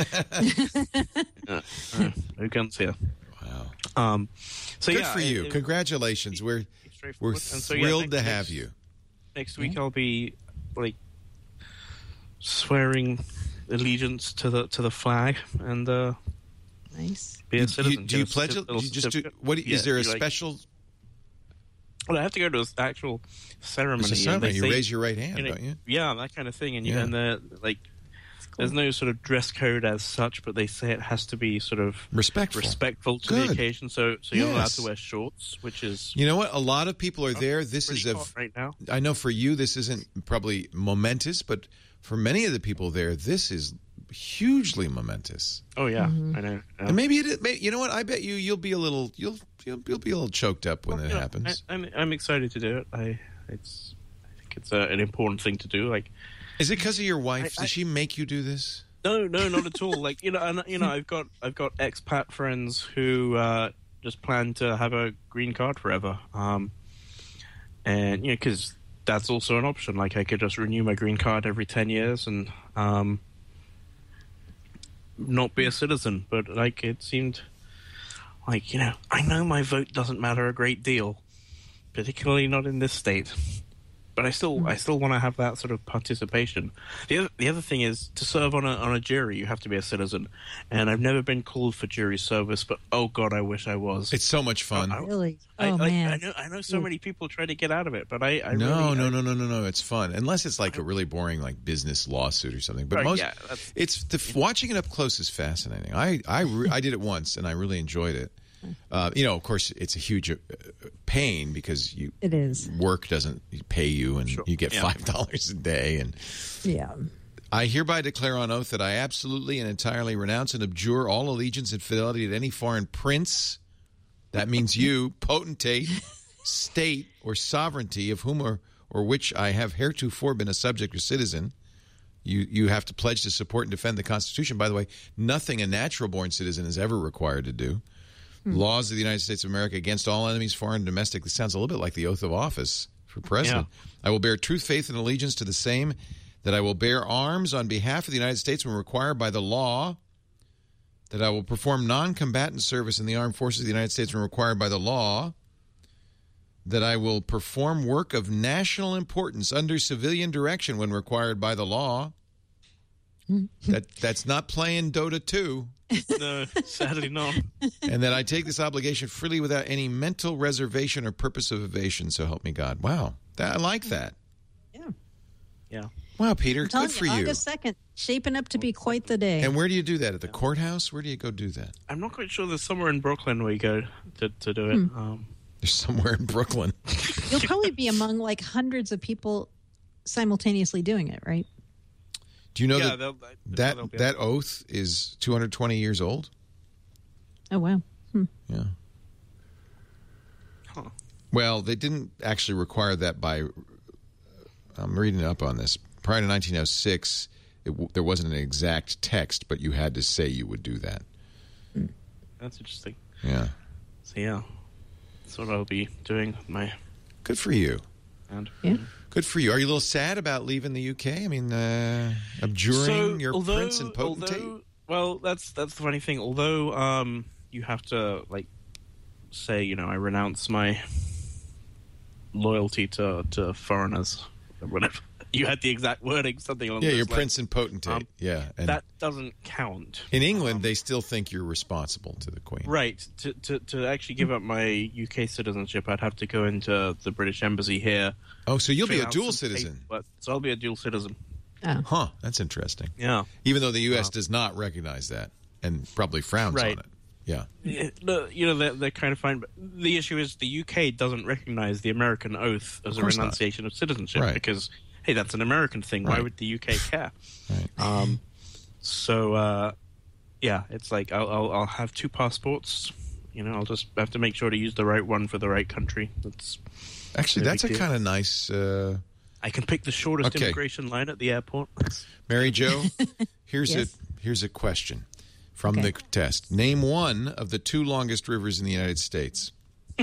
uh, uh, no guns here. Wow. Um, so Good yeah, for you. it- it- Congratulations. We're it's straightforward. we're And so, yeah, thrilled next- to have next- you. Next week I'll be like swearing allegiance to the to the flag and uh, Nice. be a You- citizen. you- get do you a pledge? certi- Do little you just do? certificate. What is Yeah, there a you, like- special? Well, I have to go to an actual ceremony. There's a and ceremony. they You say- raise your right hand, you know, don't you? Yeah, that kind of thing. And you Yeah. and the like, There's no sort of dress code as such, but they say it has to be sort of respectful, respectful to Good. the occasion. So, so you're Yes. allowed to wear shorts, which is You know what? A lot of people are there. This is pretty a. hot right now. I know for you this isn't probably momentous, but for many of the people there, this is hugely momentous. Oh yeah, Mm-hmm. I know. Yeah. And maybe it. is- may- You know what? I bet you you'll be a little you'll you'll, you'll be a little choked up when Well, it you know, happens. I, I'm I'm excited to do it. I it's I think it's a, an important thing to do. Like Is it because of your wife? I- I- Does she make you do this? no, no, not at all. Like you know, and, you know, I've got I've got expat friends who uh, just plan to have a green card forever. Um, and you know, because that's also an option. Like I could just renew my green card every ten years and um, not be a citizen. But like it seemed like, you know, I know my vote doesn't matter a great deal, particularly not in this state. But I still, I still want to have that sort of participation. The other, the other thing is to serve on a on a jury, you have to be a citizen. And I've never been called for jury service, but oh god, I wish I was. It's so much fun. I- Really? I, Oh, like, man. I know, I know so many people try to get out of it, but I, I no, really, no, I, no, no, no, no. It's fun, unless it's like a really boring like business lawsuit or something. But Right, most, yeah, that's- it's the watching it up close is fascinating. I I, re- I did it once and I really enjoyed it. Uh, you know, of course, it's a huge uh, pain because you It is. work doesn't pay you and Sure. you get Yeah. five dollars a day. And Yeah. I hereby declare on oath that I absolutely and entirely renounce and abjure all allegiance and fidelity to any foreign prince. That means you, potentate, state, or sovereignty of whom or, or which I have heretofore been a subject or citizen. You you have to pledge to support and defend the Constitution. By the way, nothing a natural-born citizen is ever required to do. Laws of the United States of America against all enemies, foreign and domestic. This sounds a little bit like the oath of office for president. I will bear truth, faith, and allegiance to the same, that I will bear arms on behalf of the United States when required by the law, that I will perform non-combatant service in the armed forces of the United States when required by the law, that I will perform work of national importance under civilian direction when required by the law. that That's not playing Dota two. no, sadly not. And that I take this obligation freely without any mental reservation or purpose of evasion, so help me God. Wow. That, I like that. Yeah. Yeah. Wow, Peter, I'm telling good for you, you. August second, shaping up to be quite the day. And where do you do that? At the courthouse? Where do you go do that? I'm not quite sure. There's somewhere in Brooklyn where you go to to do it. Hmm. Um, There's somewhere in Brooklyn. You'll probably be among like hundreds of people simultaneously doing it, right? Do you know yeah, that they'll, that, they'll be that oath is two hundred twenty years old? Oh, wow. Hmm. Yeah. Huh. Well, they didn't actually require that by. I'm reading up on this. Prior to nineteen oh six, it, w- there wasn't an exact text, but you had to say you would do that. That's interesting. Yeah. So yeah, that's what I'll be doing with my Good for you. and Yeah. Good for you. Are you a little sad about leaving the U K? I mean, uh, abjuring So, your although- prince and potentate? although- well, that's that's the funny thing. Although um, you have to like say, you know, I renounce my loyalty to to foreigners or whatever. You had the exact wording, something along yeah, those your lines. prince and potentate. Um, yeah. And That doesn't count. in England, they still think you're responsible to the Queen. Right. To, to to actually give up my U K citizenship, I'd have to go into the British Embassy here. Oh, so you'll be fill a out dual some citizen. paperwork. So I'll be a dual citizen. Oh. Huh. That's interesting. Yeah. Even though the U S does not recognize that and probably frowns Right. on it. Yeah. Yeah, no, you know, they're, they're kind of fine. But the issue is the U K doesn't recognize the American oath as Of a course not. renunciation of citizenship Right. because, hey, that's an American thing. Why Right. would the U K care? Right. Um, so, uh, yeah, it's like I'll, I'll, I'll have two passports. You know, I'll just have to make sure to use the right one for the right country. That's Actually, no that's a big deal. kind of nice. Uh, I can pick the shortest Okay. immigration line at the airport. Mary Jo, here's Yes. a here's a question from Okay. the test. Name one of the two longest rivers in the United States.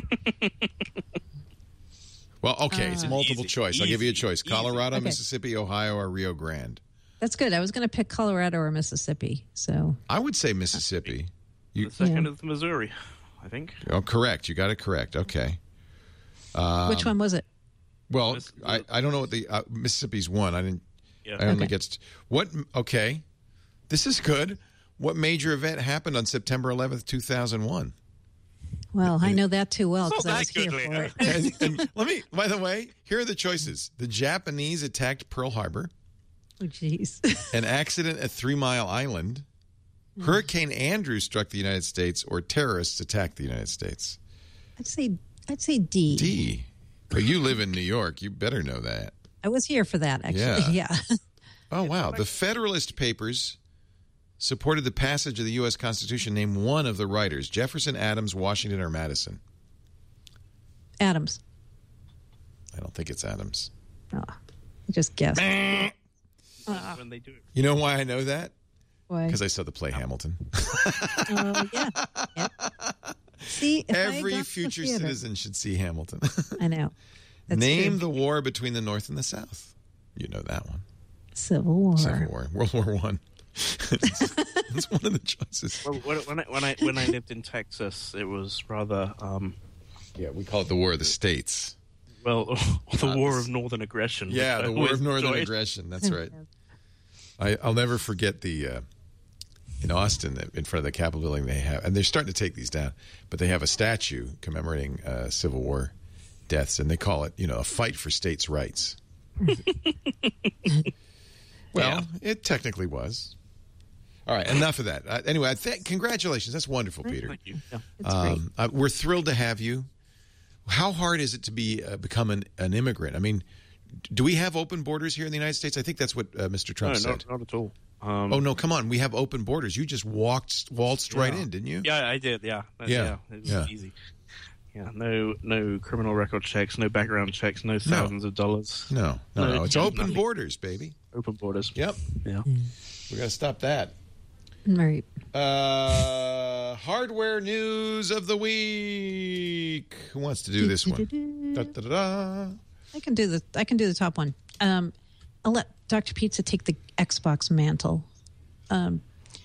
Well, okay, it's multiple Easy, choice. I'll give you a easy, choice: easy. Colorado, Okay. Mississippi, Ohio, or Rio Grande. That's good. I was going to pick Colorado or Mississippi. So, I would say Mississippi. You, The second Yeah. is Missouri, I think. oh, correct. You got it correct. Okay. which one was it? Well, Miss- I, I don't know what the uh, Mississippi's one. I didn't. Yeah. I only Okay. gets what? Okay, this is good. What major event happened on September eleventh, two thousand one? Well, I know that too well It's because not I was that here good, for Lena. it. and, and let me, by the way, here are the choices. The Japanese attacked Pearl Harbor. Oh, jeez. An accident at Three Mile Island. Hurricane Andrew struck the United States, or terrorists attacked the United States. I'd say I'd say D. D. Well, you live in New York. You better know that. I was here for that, actually. Yeah. yeah. Oh, wow. The Federalist Papers supported the passage of the U S Constitution. Name one of the writers. Jefferson, Adams, Washington, or Madison? Adams. I don't think it's Adams. Oh, I just guessed. uh, when they do it. You know why I know that? Why? Because I saw the play Hamilton. Oh, yeah. Yep. See, if every I future the citizen should see Hamilton. I know. That's Name true. the war between the North and the South. You know that one. Civil War. Civil War. World War One. It's one of the choices. Well, when I when I when I lived in Texas, it was rather um, yeah, we call it the War of the States. Well, the Uh, War of Northern Aggression. Yeah, the I War always of Northern enjoyed. Aggression. That's right. I, I'll never forget the uh, in Austin in front of the Capitol building. They have, and they're starting to take these down, but they have a statue commemorating uh, Civil War deaths, and they call it, you know, a fight for states' rights. Well, Yeah. it technically was. All right, enough of that. Uh, anyway, I th- congratulations. That's wonderful, Peter. Thank you. Yeah. It's great. Um, uh, we're thrilled to have you. How hard is it to be uh, become an, an immigrant? I mean, do we have open borders here in the United States? I think that's what uh, Mister Trump No, said. not, not at all. Um, Oh no, come on! We have open borders. You just walked, waltzed right Yeah. in, didn't you? Yeah, I did. Yeah, That's, Yeah. yeah, it was Yeah. easy. Yeah, no, no criminal record checks, no background checks, no thousands of dollars. No, no, No, no. It's yeah, open nothing. borders, baby. Open borders. Yep. Yeah. We got to stop that. Right. Uh, hardware news of the week. Who wants to do this one? Da, da, da, da. I can do the I can do the top one. Um, I'll let Doctor Pizza take the Xbox mantle. Um,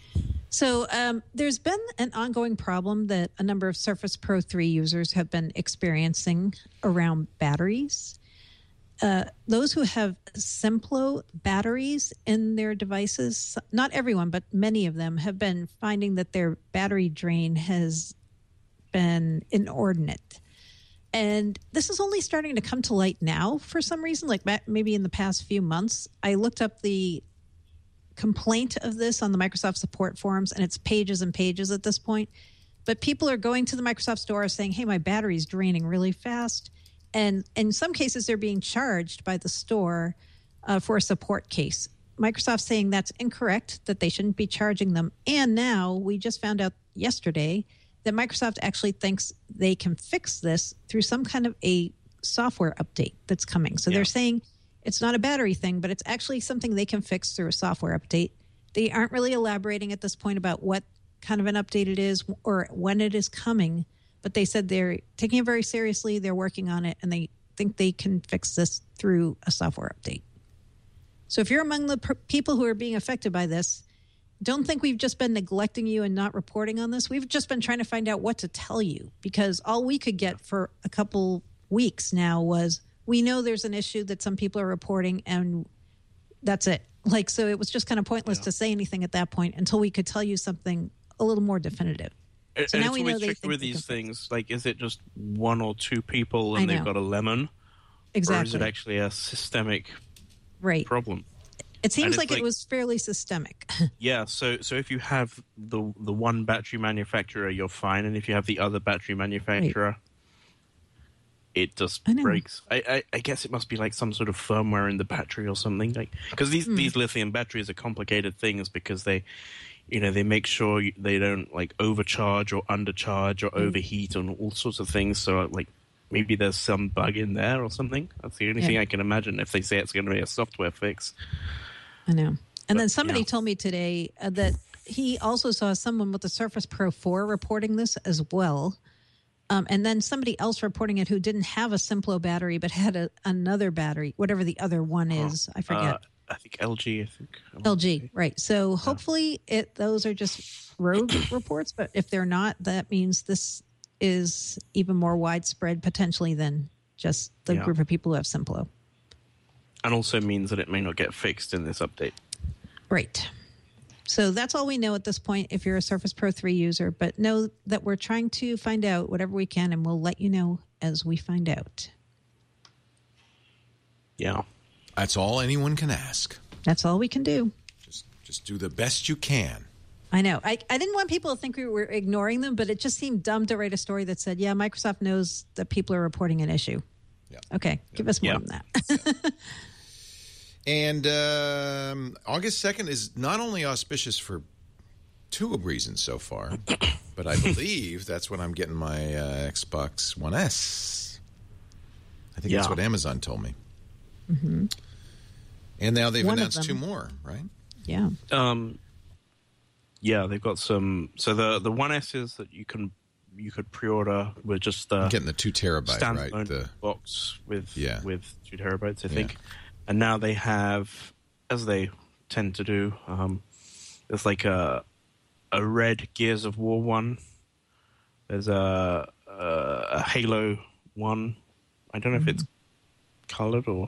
so um, there's been an ongoing problem that a number of Surface Pro three users have been experiencing around batteries. Uh, those who have Simplo batteries in their devices, not everyone, but many of them have been finding that their battery drain has been inordinate. And this is only starting to come to light now for some reason, like maybe in the past few months. I looked up the complaint of this on the Microsoft support forums, and it's pages and pages at this point. But people are going to the Microsoft store saying, hey, my battery's draining really fast. And in some cases, they're being charged by the store uh, for a support case. Microsoft's saying that's incorrect, that they shouldn't be charging them. And now we just found out yesterday that Microsoft actually thinks they can fix this through some kind of a software update that's coming. So Yeah. they're saying it's not a battery thing, but it's actually something they can fix through a software update. They aren't really elaborating at this point about what kind of an update it is or when it is coming, but they said they're taking it very seriously, they're working on it, and they think they can fix this through a software update. So if you're among the per- people who are being affected by this, don't think we've just been neglecting you and not reporting on this. We've just been trying to find out what to tell you, because all we could get for a couple weeks now was, we know there's an issue that some people are reporting, and that's it. Like, so it was just kind of pointless Yeah. to say anything at that point until we could tell you something a little more definitive. And, So and now it's we know always they tricky think with they these can fix things. Like, is it just one or two people I and they've know. got a lemon? Exactly. Or is it actually a systemic Right. problem? It seems it's like, like- it was fairly systemic. Yeah, so so if you have the the one battery manufacturer, you're fine, and if you have the other battery manufacturer, it just I know. breaks. I, I I guess it must be like some sort of firmware in the battery or something, like, because these Hmm. these lithium batteries are complicated things because they, you know, they make sure you, they don't like overcharge or undercharge or Hmm. overheat and all sorts of things. So like maybe there's some bug in there or something. That's the only Yeah. thing I can imagine if they say it's going to be a software fix. I know. And then But, somebody yeah. told me today uh, that he also saw someone with the Surface Pro four reporting this as well. Um, and then somebody else reporting it who didn't have a Simplo battery but had a, another battery, whatever the other one is. I forget. Uh, I think L G. I think L G, right. So hopefully it those are just rogue reports. But if they're not, that means this is even more widespread potentially than just the Yeah. group of people who have Simplo. And also means that it may not get fixed in this update. Right. So that's all we know at this point if you're a Surface Pro three user, but know that we're trying to find out whatever we can, and we'll let you know as we find out. Yeah. That's all anyone can ask. That's all we can do. Just, just do the best you can. I know. I, I didn't want people to think we were ignoring them, but it just seemed dumb to write a story that said, yeah, Microsoft knows that people are reporting an issue. Yeah. Okay, yeah. Give us more yeah. than that. And um, August second is not only auspicious for two reasons so far, but I believe that's when I'm getting my uh, Xbox One S. I think yeah. that's what Amazon told me. Mm-hmm. And now they've One announced two more, right? Yeah. Um, yeah, they've got some. So the the One S's that you can you could pre-order with just the I'm getting the two terabyte, standalone right? The box with yeah. with two terabytes, I Yeah. think. And now they have, as they tend to do, um, there's like a a red Gears of War one. There's a a, a Halo one. I don't know mm-hmm. if it's colored or.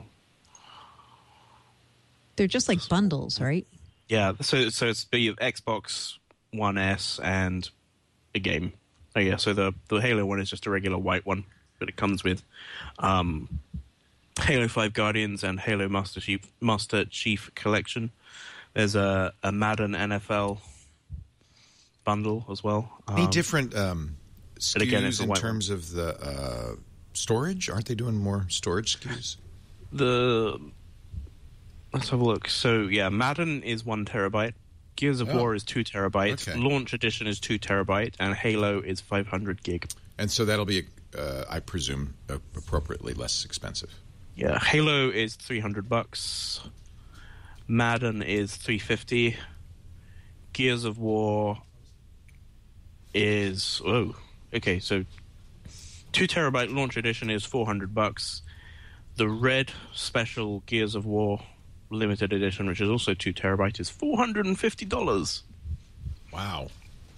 They're just like bundles, right? Yeah, so so it's the Xbox One S and a game. Oh yeah, so the the Halo one is just a regular white one, but it comes with um, Halo five Guardians and Halo Master Chief Master Chief Collection. There's a, a Madden N F L bundle as well. Um, Any different um, S K Us again, in one. terms of the uh, storage? Aren't they doing more storage S K Us? The let's have a look. So yeah, Madden is one terabyte. Gears of Oh. War is two terabytes. Okay. Launch Edition is two terabyte, and Halo is five hundred gig. And so that'll be, uh, I presume, uh, appropriately less expensive. Yeah, Halo is three hundred bucks. Madden is three fifty. Gears of War is oh okay. So two terabyte Launch Edition is four hundred bucks. The red special Gears of War limited edition, which is also two terabyte, is four hundred and fifty dollars. Wow.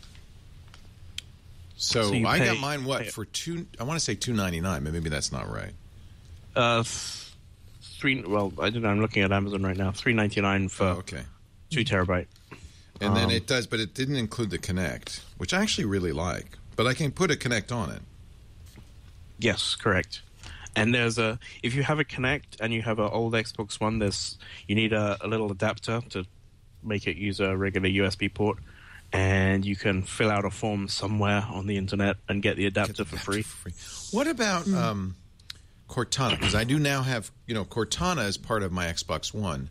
So, So you I pay- got mine, what, pay- for two, I want to say two ninety-nine, but maybe that's not right. Uh, th- three. Well, I don't know. I'm looking at Amazon right now. Three ninety nine for Oh, okay. two terabyte. And then Um, it does, but it didn't include the Kinect, which I actually really like. But I can put a Kinect on it. Yes, correct. And there's a if you have a Kinect and you have an old Xbox One, there's you need a, a little adapter to make it use a regular U S B port, and you can fill out a form somewhere on the internet and get the adapter, Get for, the free. for free. What about um, Cortana? Because I do now have, you know, Cortana is part of my Xbox One.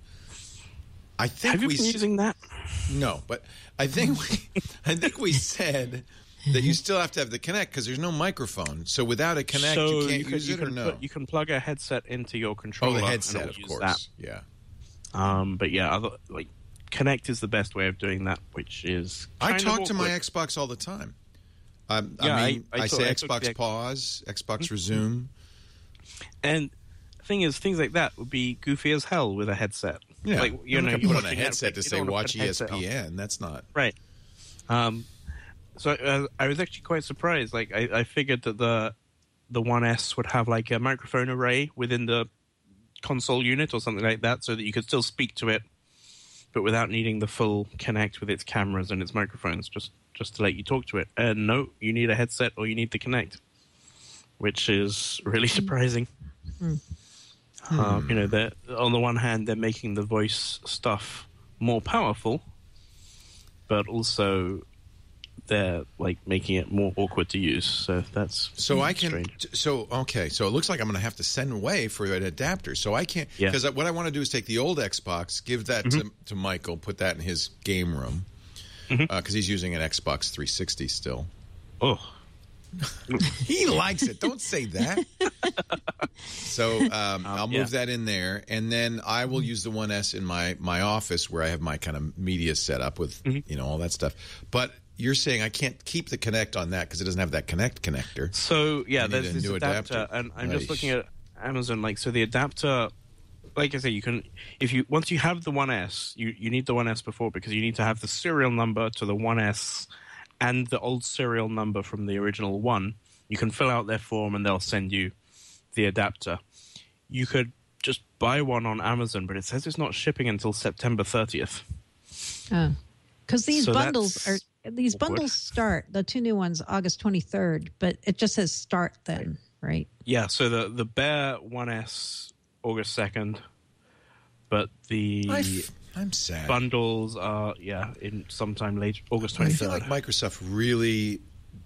I think Have you we been s- using that? no, but I think we, I think we said that you still have to have the Kinect because there's no microphone. So without a Kinect, so you can't can, use you it can or no? put- you can plug a headset into your Oh, controller. the and headset, it'll of use course. Yeah. That. Um, but yeah, other, like Kinect is the best way of doing that, which is I kind talk of to my awkward. Xbox all the time. Um, Yeah, I mean, I- I, I say to- I took Xbox the- pause, Xbox resume. And the thing is, things like that would be goofy as hell with a headset. Yeah, like you know, can you put want on a headset to say watch E S P N. That's not right? Um, so uh, I was actually quite surprised. Like I, I figured that the the One S would have like a microphone array within the console unit or something like that, so that you could still speak to it, but without needing the full Kinect with its cameras and its microphones, just just to let you talk to it. And no, you need a headset or you need the Kinect, which is really surprising. Mm. Um, you know, they're, on the one hand, they're making the voice stuff more powerful, but also they're like making it more awkward to use. So that's So I can. strange. t- So okay. So it looks like I'm going to have to send away for an adapter. So I can't Yeah. because what I want to do is take the old Xbox, give that to, to Michael, put that in his game room because he's using an Xbox three sixty still. Oh, He likes it. Don't say that. So um, I'll move yeah. that in there, and then I will use the One S in my my office where I have my kind of media set up with you know all that stuff. But you're saying I can't keep the Kinect on that because it doesn't have that Kinect connector. so yeah, You need there's a this new adapter, adapter. and I'm just Nice. looking at Amazon. Like, so the adapter, like I say, you can if you once you have the One S, you you need the One S before because you need to have the serial number to the One S and the old serial number from the original one. You can fill out their form and they'll send you the adapter. You could just buy one on Amazon, but it says it's not shipping until September thirtieth. Because these So bundles are that's these awkward. bundles start the two new ones August twenty-third, but it just says start then, right? Yeah, so the the bare One S August second, but the I've, I'm sad. bundles are yeah in sometime late August I twenty-third. feel like Microsoft really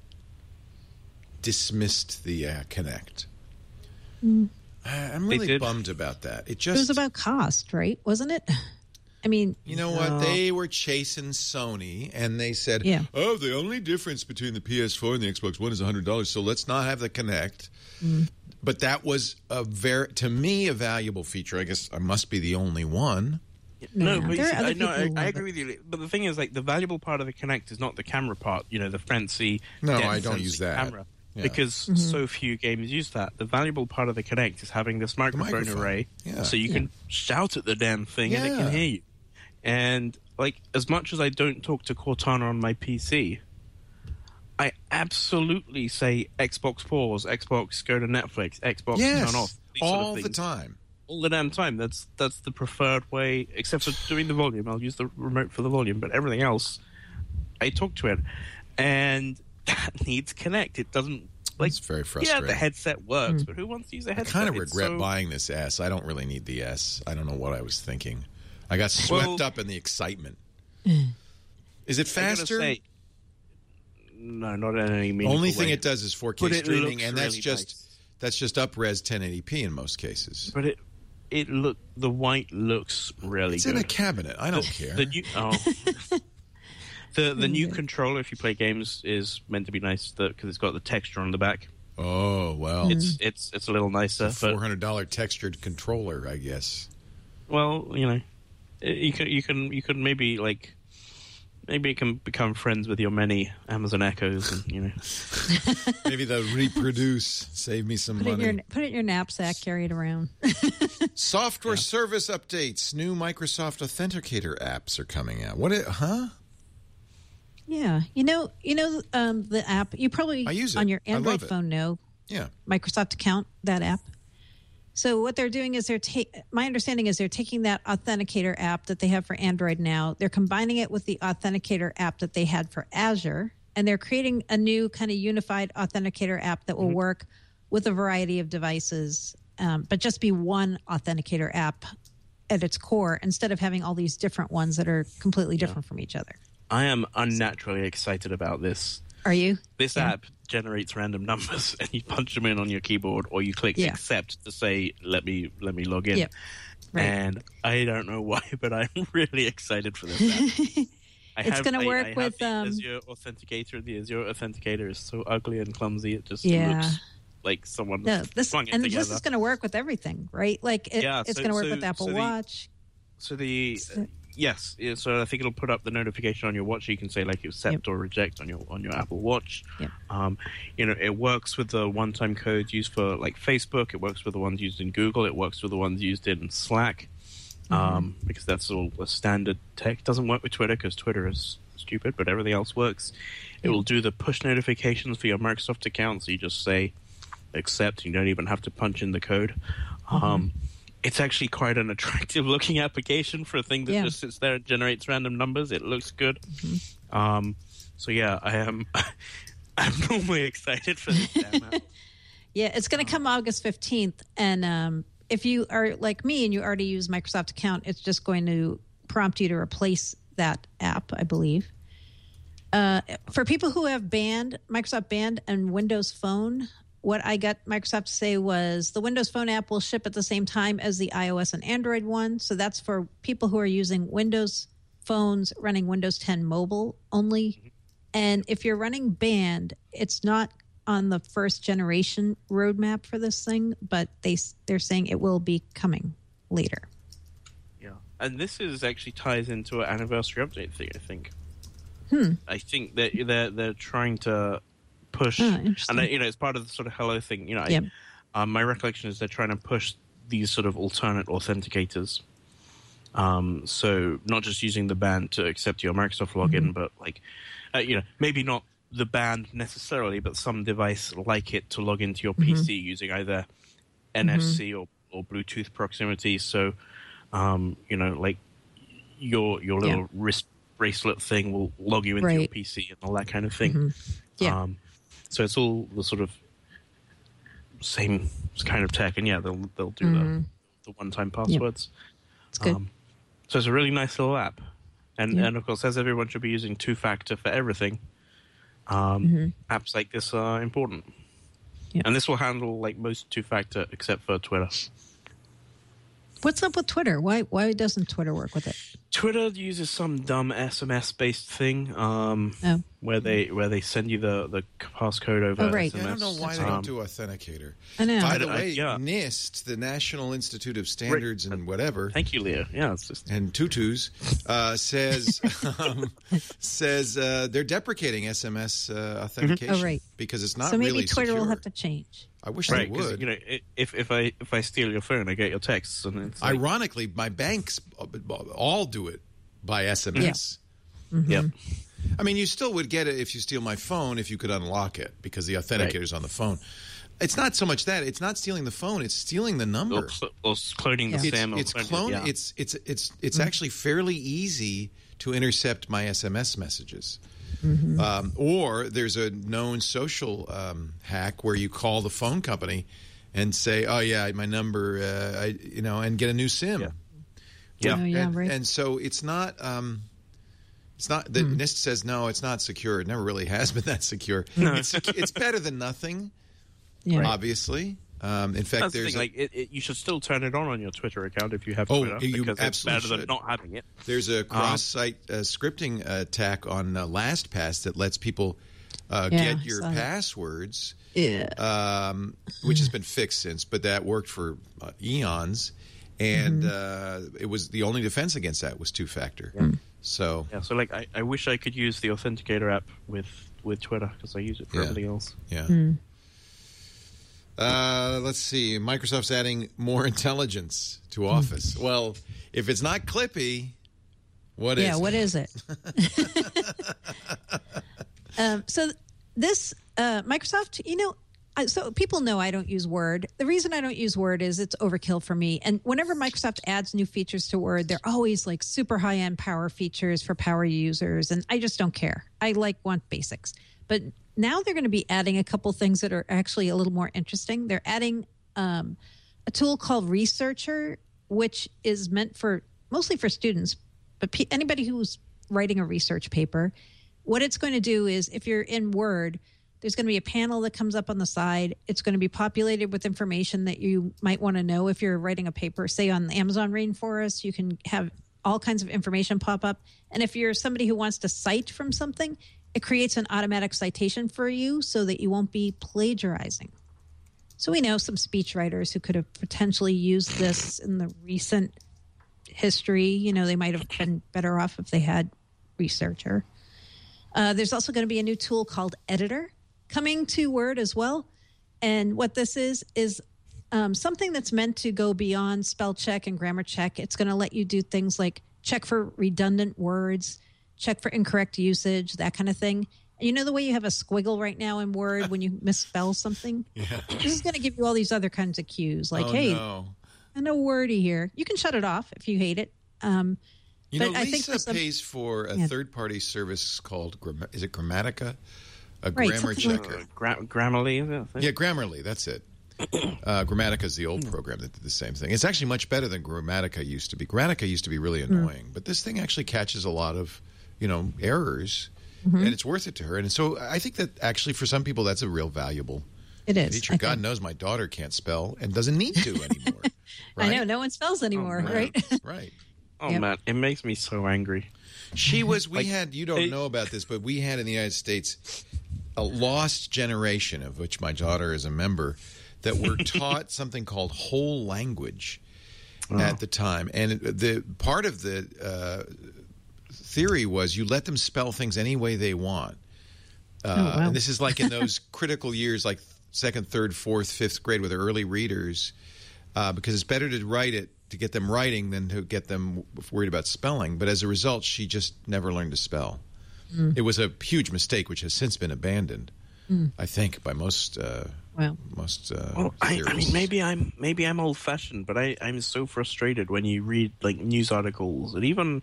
dismissed the uh, Kinect. Mm. I, I'm really bummed about that. It just it was about cost, right? Wasn't it? I mean, you know what? They were chasing Sony, and they said, yeah. "Oh, the only difference between the P S four and the Xbox One is one hundred dollars, so let's not have the Kinect." Mm. But that was a very, to me, a valuable feature. I guess I must be the only one. No, Yeah. but you There see, are other I, no, people who I, I love agree with you. But the thing is, like, the valuable part of the Kinect is not the camera part. You know, the fancy. No, depth I don't sensing use that. camera. Yeah. Because Mm-hmm. so few games use that. The valuable part of the Kinect is having this microphone, microphone. array, Yeah. so you Yeah. can shout at the damn thing and it Yeah. can hear you. And like, as much as I don't talk to Cortana on my P C, I absolutely say Xbox pause, Xbox go to Netflix, Xbox Yes, turn off. These all sort of the things. time. All the damn time. That's that's the preferred way, except for doing the volume. I'll use the remote for the volume, but everything else, I talk to it. And that needs Kinect. It doesn't, like, It's very yeah, frustrating. the headset works, Mm. but who wants to use a I headset? kind of It's regret so- buying this S. I don't really need the S. I don't know what I was thinking. I got swept Well- up in the excitement. Is it I gotta faster? say, no, not in any meaningful Only thing way. it does is four K But it streaming, looks and that's really just nice. that's just up-res ten eighty p in most cases. But it, it look the white looks really It's good. in a cabinet. I don't care. The new, oh. the the new controller, if you play games, is meant to be nice because it's got the texture on the back. Oh well, It's it's it's a little nicer. a four But, hundred dollar textured controller, I guess. well, you know, you can you can you can maybe like maybe you can become friends with your many Amazon Echoes, and you know. Maybe they'll reproduce, save me some Put it, in money. your, put it in your knapsack, carry it around. Software service updates. New Microsoft Authenticator apps are coming out. What? It, huh? Yeah, you know, you know um, the app. You probably I use it. on your I love Android it. phone know Yeah. Microsoft Account, that app. So what they're doing is they're ta- my understanding is they're taking that Authenticator app that they have for Android now. They're combining it with the Authenticator app that they had for Azure, and they're creating a new kind of unified Authenticator app that will Mm-hmm. work with a variety of devices, um, but just be one Authenticator app at its core instead of having all these different ones that are completely different from each other. I am unnaturally excited about this. Are you? This Yeah. app generates random numbers, and you punch them in on your keyboard, or you click Yeah. accept to say, "Let me let me log in." Yep. Right. And I don't know why, but I'm really excited for this app. I It's have- gonna I- work I have with, the um, Azure Authenticator. The Azure Authenticator is so ugly and clumsy; it just Yeah. looks like someone No, this flung it and together. this is going to work with everything, right? Like it, Yeah, it's so- going to work so- with Apple so the- Watch. So the So- yes, yeah, so I think it'll put up the notification on your watch. You can say like accept Yep. or reject on your on your Apple Watch. Yep. Um, you know, it works with the one-time codes used for like Facebook. It works with the ones used in Google. It works with the ones used in Slack, Mm-hmm. um, because that's all a standard tech. It doesn't work with Twitter because Twitter is stupid, but everything else works. It will do the push notifications for your Microsoft account. So you just say accept. You don't even have to punch in the code. Mm-hmm. Um, it's actually quite an attractive looking application for a thing that Yeah. just sits there and generates random numbers. It looks good. Um, so yeah, I am. I'm normally excited for this damn app. Yeah, it's going to come August fifteenth. And um, if you are like me and you already use Microsoft Account, it's just going to prompt you to replace that app, I believe. Uh, for people who have Band, Microsoft Band and Windows Phone, what I got Microsoft to say was the Windows Phone app will ship at the same time as the iOS and Android one. So that's for people who are using Windows phones running Windows ten mobile only. And if you're running Band, it's not on the first generation roadmap for this thing, but they they're saying it will be coming later. Yeah, and this is actually ties into an anniversary update thing. I think. Hmm. I think that they're they're trying to push, Ah, interesting. and uh, you know, it's part of the sort of Hello thing. You know, I, Yep. um, my recollection is they're trying to push these sort of alternate authenticators. Um, so not just using the band to accept your Microsoft login, Mm-hmm. but like, uh, you know, maybe not the band necessarily, but some device like it to log into your P C Mm-hmm. using either N F C or, or Bluetooth proximity. So, um, you know, like your your little Yeah. wrist bracelet thing will log you into your Right. P C and all that kind of thing. Mm-hmm. Yeah. Um, so it's all the sort of same kind of tech, and yeah, they'll they'll do Mm-hmm. the the one time passwords. It's good. Um, so it's a really nice little app. And, Yeah. and of course, as everyone should be using two-factor for everything, um, Mm-hmm. apps like this are important. Yeah. And this will handle like most two-factor except for Twitter. What's up with Twitter? Why why doesn't Twitter work with it? Twitter uses some dumb S M S-based thing um, Oh. where they where they send you the, the passcode over Oh, right. S M S. I don't know why they Um, don't do Authenticator. I know. By the I- I- way, yeah. NIST, the National Institute of Standards and whatever, Thank you, Leah. Yeah, it's just and tutus, uh, says um, says uh, they're deprecating S M S uh, authentication Oh, right. because it's not so maybe really Twitter secure. will have to change. I wish right they because would. you know i- if if I if I steal your phone, I get your texts, and it's like, Ironically, my banks all do it by S M S. yep. I mean, you still would get it if you steal my phone if you could unlock it because the authenticator's on the phone. It's not so much that it's not stealing the phone; it's stealing the number. Or, cl- or cloning the Yeah. It's SIM. or it's cloning- clone. yeah. It's it's it's it's actually fairly easy to intercept my S M S messages. Um, or there's a known social um, hack where you call the phone company and say, "Oh yeah, my number," uh, I, you know, and get a new SIM. Yeah. Yeah. Oh, yeah, and, right. and so it's not. Um, it's not. The NIST says no. It's not secure. It never really has been that secure. It's secu- it's better than nothing. Yeah. Obviously. Um, in fact, That's the there's thing. a, Like, it, it, you should still turn it on on your Twitter account if you have Oh, Twitter, you because it's absolutely better than should. not having it. there's a cross-site uh, scripting attack on uh, LastPass that lets people uh, Yeah, get your saw that. passwords, Yeah. um, which has been fixed since, but that worked for uh, eons. And Mm-hmm. uh, it was the only defense against that was two-factor. So Yeah, so like I, I wish I could use the Authenticator app with with Twitter because I use it for Yeah. everything else. yeah. Hmm. Uh, let's see. Microsoft's adding more intelligence to Hmm. Office. Well, if it's not Clippy, what is yeah, it? what is it? um, so this uh, Microsoft, you know, I- so people know I don't use Word. The reason I don't use Word is it's overkill for me. And whenever Microsoft adds new features to Word, they're always like super high end power features for power users, and I just don't care. I like want basics. But now they're going to be adding a couple things that are actually a little more interesting. They're adding um, a tool called Researcher, which is meant for mostly for students, but pe- anybody who's writing a research paper. What it's going to do is if you're in Word, there's going to be a panel that comes up on the side. It's going to be populated with information that you might want to know if you're writing a paper. Say on the Amazon rainforest, you can have all kinds of information pop up. And if you're somebody who wants to cite from something, it creates an automatic citation for you so that you won't be plagiarizing. So we know some speechwriters who could have potentially used this in the recent history. You know, they might have been better off if they had Researcher. Uh, there's also going to be a new tool called Editor coming to Word as well. And what this is, is um, something that's meant to go beyond spell check and grammar check. It's going to let you do things like check for redundant words, check for incorrect usage, that kind of thing. And you know the way you have a squiggle right now in Word when you misspell something? Yeah. This is going to give you all these other kinds of cues, like, oh, hey, no. I know wordy here. You can shut it off if you hate it. Um, You But know, I think Lisa for some- pays for a Yeah. third-party service called, Gram- is it Grammatica? A Right, grammar something like- checker. Uh, gra- Grammarly, is it? I think? Yeah, Grammarly, that's it. Uh, Grammatica is the old program that did the same thing. It's actually much better than Grammatica used to be. Grammatica used to be really annoying, but this thing actually catches a lot of, you know, errors, and it's worth it to her. And so I think that actually for some people that's a real valuable it is. feature. I God think. knows my daughter can't spell and doesn't need to anymore. I know, right? no one spells anymore, man. right? Right. Oh Yep. man, it makes me so angry. She was, we Like, had, you don't it- know about this, but we had in the United States a lost generation, of which my daughter is a member, that were taught something called whole language at the time. And it- the part of the uh, theory was you let them spell things any way they want. Uh, Oh, wow. And this is like in those critical years, like second, third, fourth, fifth grade with early readers, uh, because it's better to write it to get them writing than to get them worried about spelling. But as a result, she just never learned to spell. Mm. It was a huge mistake, which has since been abandoned, I think, by most uh, Wow. most. Uh, Well, I, I mean, theorists. maybe I'm maybe I'm old fashioned, but I I'm so frustrated when you read like news articles and even.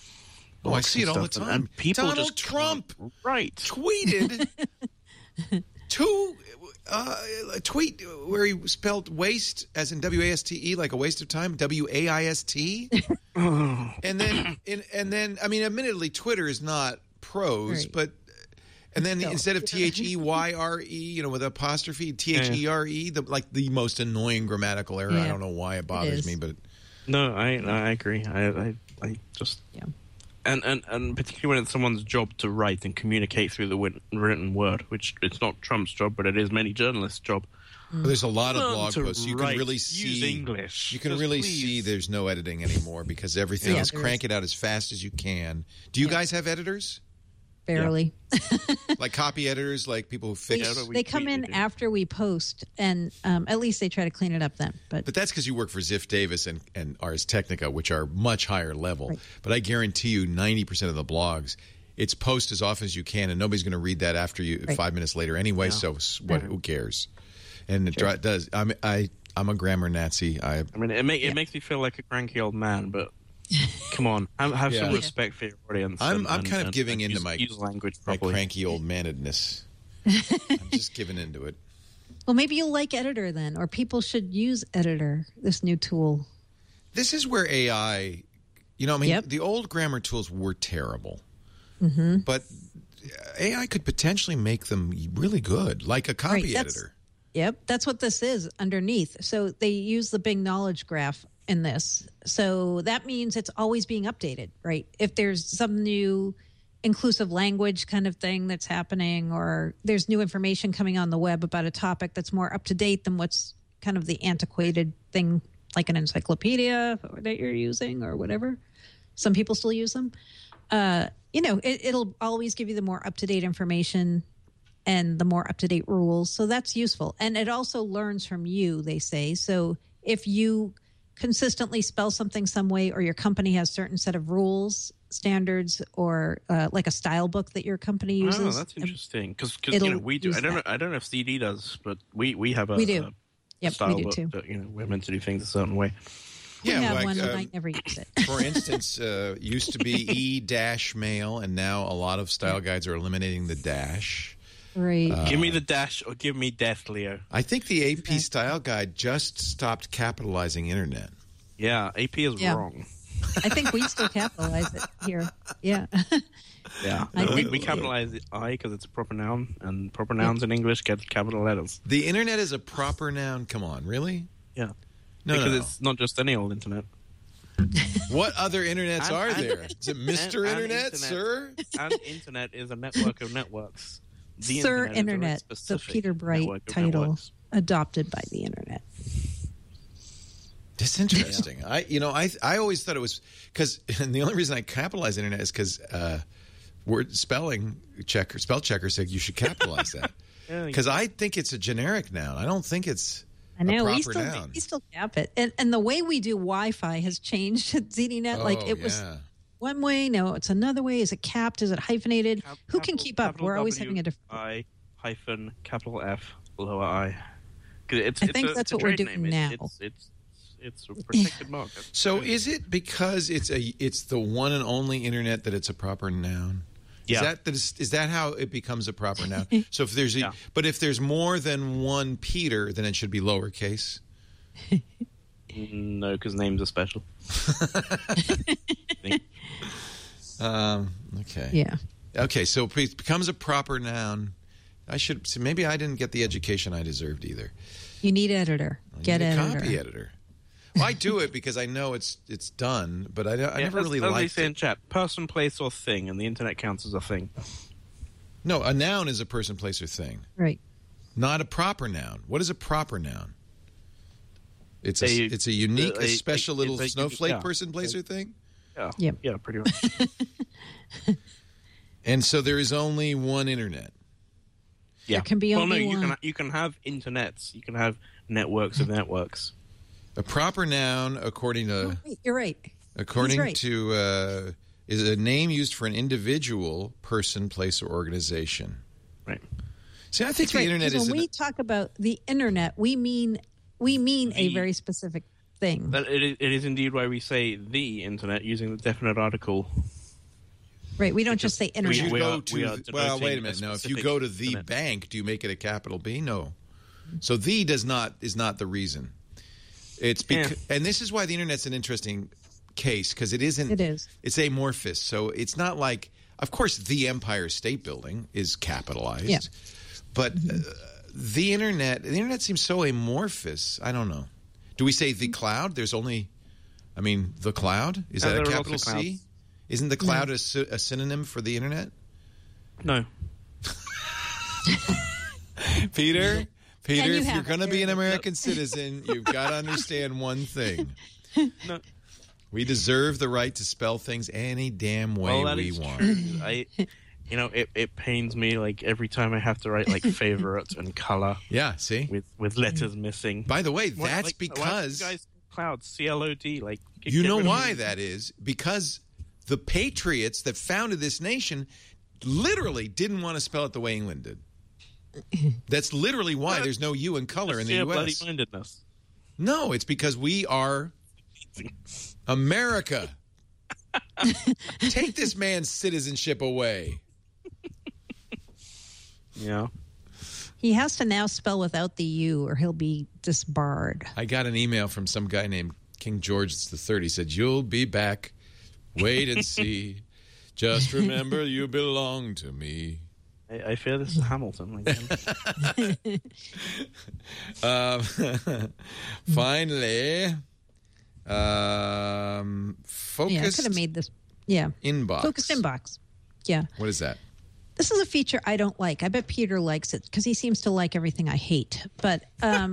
Oh, I books see it and all the stuff, and- time. And people Donald just Trump can't- right? tweeted two uh, a tweet where he spelled waste as in W A S T E, like a waste of time, W A I S T. and then, and, and then, I mean, admittedly, Twitter is not prose, Right. but, and then No. instead of T H E Y R E, you know, with apostrophe, T H E R E, the, like the most annoying grammatical error. Yeah. I don't know why it bothers is. me, but. No, I I agree. I I, I just Yeah. and, and and particularly when it's someone's job to write and communicate through the win- written word, which it's not Trump's job, but it is many journalists' job. There's a lot of Learn blog to posts. You write, can really use see English. You can Just really please. see there's no editing anymore because everything Yeah, is there crank it out as fast as you can. Do you Yeah. guys have editors? Barely. Like copy editors, like people who They, fix. Yeah, we they come tweet, in we do. after we post, and um, at least they try to clean it up then. But, But that's because you work for Ziff Davis and, and Ars Technica, which are much higher level. Right. But I guarantee you ninety percent of the blogs, it's post as often as you can, and nobody's going to read that after you Right. five minutes later anyway, so s- what, who cares? And it dri- does. I'm, I, I'm a grammar Nazi. I I mean, it, make, it makes me feel like a cranky old man, but come on, have, have Yeah. some Yeah. respect for your audience. I'm- and- I'm and- kind of and- giving and into use, my- use language my properly. cranky old manedness. I'm just giving into it. well, maybe you'll like Editor then, or people should use Editor, this new tool. This is where A I, you know, I mean, Yep. the old grammar tools were terrible, mm-hmm. but A I could potentially make them really good, like a copy Right, that's- editor. Yep, that's what this is underneath. So they use the Bing Knowledge Graph in this. So that means it's always being updated, right? If there's some new inclusive language kind of thing that's happening, or there's new information coming on the web about a topic that's more up to date than what's kind of the antiquated thing, like an encyclopedia that you're using or whatever. Some people still use them. Uh, you know, it, it'll always give you the more up to date information and the more up-to-date rules. So that's useful. And it also learns from you, they say. So if you consistently spell something some way, or your company has certain set of rules, standards, or uh, like a style book that your company uses. Oh, that's interesting. Because you It'll know we do. use I don't know. that. I don't know if C D does, but we we have a, We do. a Yep, style we do book too. that you know we're meant to do things a certain way. We Yeah, have like, one, and um, I never use it. For instance, uh, used to be E dash mail, and now a lot of style guides are eliminating the dash. Right. give me the dash or give me death, Leo. I think the A P style guide just stopped capitalizing internet. Yeah, A P is Yeah. wrong. I think we still capitalize it here. Yeah. Yeah, I we, think- we capitalize the I because it's a proper noun, and proper nouns in English get capital letters. The internet is a proper noun. Come on, really? Yeah, No, because no, no. it's not just any old internet. What other internets And- are and- there? Is it Mister and- and Internet, internet. sir? And internet is a network of networks. The Sir internet, is a very Internet, the specific Peter Bright network of title, networks. adopted by the Internet. That's interesting. I, you know, I I always thought it was because, and the only reason I capitalize internet is because uh, word spelling checker, spell checker said you should capitalize that. Yeah, Because I think it's a generic noun. I don't think it's I know a we proper still noun. we still cap it, and and the way we do Wi-Fi has changed at ZDNet. like Oh, it was yeah. one way, now it's another way. Is it capped? Is it hyphenated? Cap- Who can capital- keep up? capital We're always W, having a different. I hyphen capital F lower I. 'Cause It's, I it's think a, that's it's a what we're trade doing name. now. It's, it's, it's, it's a protected mark. That's So good. is it because it's a it's the one and only internet that it's a proper noun? Yeah. Is that, that is, is that how it becomes a proper noun? So if there's a, Yeah. but if there's more than one Peter, then it should be lowercase. No, because names are special. Um, okay. Yeah. Okay. So it becomes a proper noun. I should so maybe I didn't get the education I deserved either. You need editor. I Get need a editor. copy editor. Well, I do it because I know it's it's done, but I, I Yeah, never as- really as they liked say in it. chat, person, place, or thing, and the internet counts as a thing. No, a noun is a person, place, or thing, Right. not a proper noun. What is a proper noun? It's a, A- it's a unique, a- a special a- little it's a unique- snowflake yeah. person, place, or thing. Yeah, Yep. yeah, pretty much. And so there is only one internet. Yeah. There can be well, only no, you one. can you can have internets. You can have networks of networks. A proper noun, according to Wait, you're right. according right. to uh, is a name used for an individual, person, place, or organization. Right. See, I think That's the right. internet 'Cause is when an, we talk about the internet, we mean we mean a The- very specific thing. That it, is, it is indeed why we say the internet using the definite article. Right. We don't just say If internet. you We go are- to we are the- well, denoting wait a a minute. No, if you specific go to the internet. bank, do you make it a capital B? No. So the does not is not the reason. It's because, yeah. and this is why the internet's an interesting case because it isn't. It is. It's amorphous, so it's not like. Of course, the Empire State Building is capitalized, yeah. but uh, the internet. The internet seems so amorphous. I don't know. Do we say the cloud? There's only. I mean, the cloud is no, that a capital C? Isn't the cloud no. a, a synonym for the internet? No. Peter. Peter, you if have you're going to it. be an American citizen, you've got to understand one thing. No. We deserve the right to spell things any damn way well, we is want. True. I, you know, it, it pains me like every time I have to write like favorite and color. Yeah, see? With with letters missing. By the way, What, that's like, because... Why guys cloud, C L O D, like... You know why that is? Because the patriots that founded this nation literally didn't want to spell it the way England did. That's literally why there's no U in color in the U S. Bloody-mindedness. No, it's because we are America. Take this man's citizenship away. Yeah. He has to now spell without the U or he'll be disbarred. I got an email from some guy named King George the Third. He said, "You'll be back. Wait and see. Just remember you belong to me." I, I fear this is Hamilton again. um, finally, um, focused Yeah, I could have made this. Yeah. inbox. Focused inbox. Yeah. What is that? This is a feature I don't like. I bet Peter likes it because he seems to like everything I hate. But um,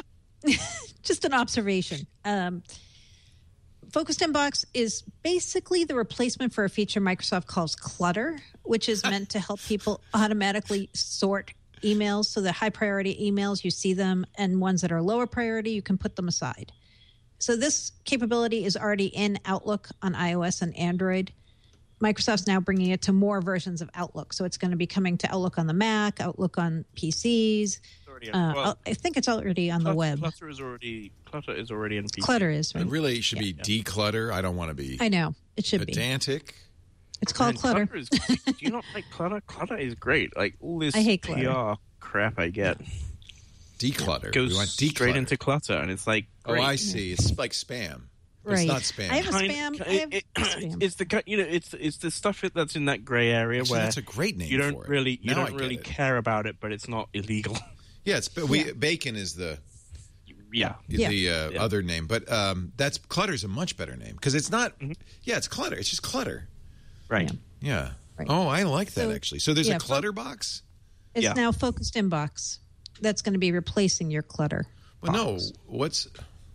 just an observation. Um, Focused Inbox is basically the replacement for a feature Microsoft calls Clutter, which is meant to help people automatically sort emails so that high priority emails, you see them, and ones that are lower priority, you can put them aside. So this capability is already in Outlook on iOS and Android. Microsoft's now bringing it to more versions of Outlook. So it's going to be coming to Outlook on the Mac, Outlook on P Cs. Uh, well, I think it's already on Clutter, the web. Clutter is already Clutter is already in P C. Clutter is, right? It really should Yeah. be declutter. I don't want to be I know. It should be. pedantic. It's called Man, Clutter. Clutter is, do you not like Clutter? Clutter is great. Like all this I hate P Clutter. R crap I get Declutter. goes we want straight declutter. into Clutter, and it's like, Oh, great. I see. It's like spam. Right. It's not spam. I have a Kind- spam. kind- I have it- spam. It's the ki- you know it's it's the stuff that's in that gray area Actually, where that's a great name you don't for it. really you Now I don't get really it. care about it, but it's not illegal. Yeah, it's we Yeah. bacon is the yeah. Yeah. the uh, Yeah. other name, but um, that's Clutter's a much better name because it's not. Mm-hmm. Yeah, it's Clutter. It's just clutter. Right. Yeah. Yeah. Right. Oh, I like that So, actually. So there's yeah, a clutter box. It's Yeah. now Focused Inbox. That's going to be replacing your Clutter. Well, no. box. What's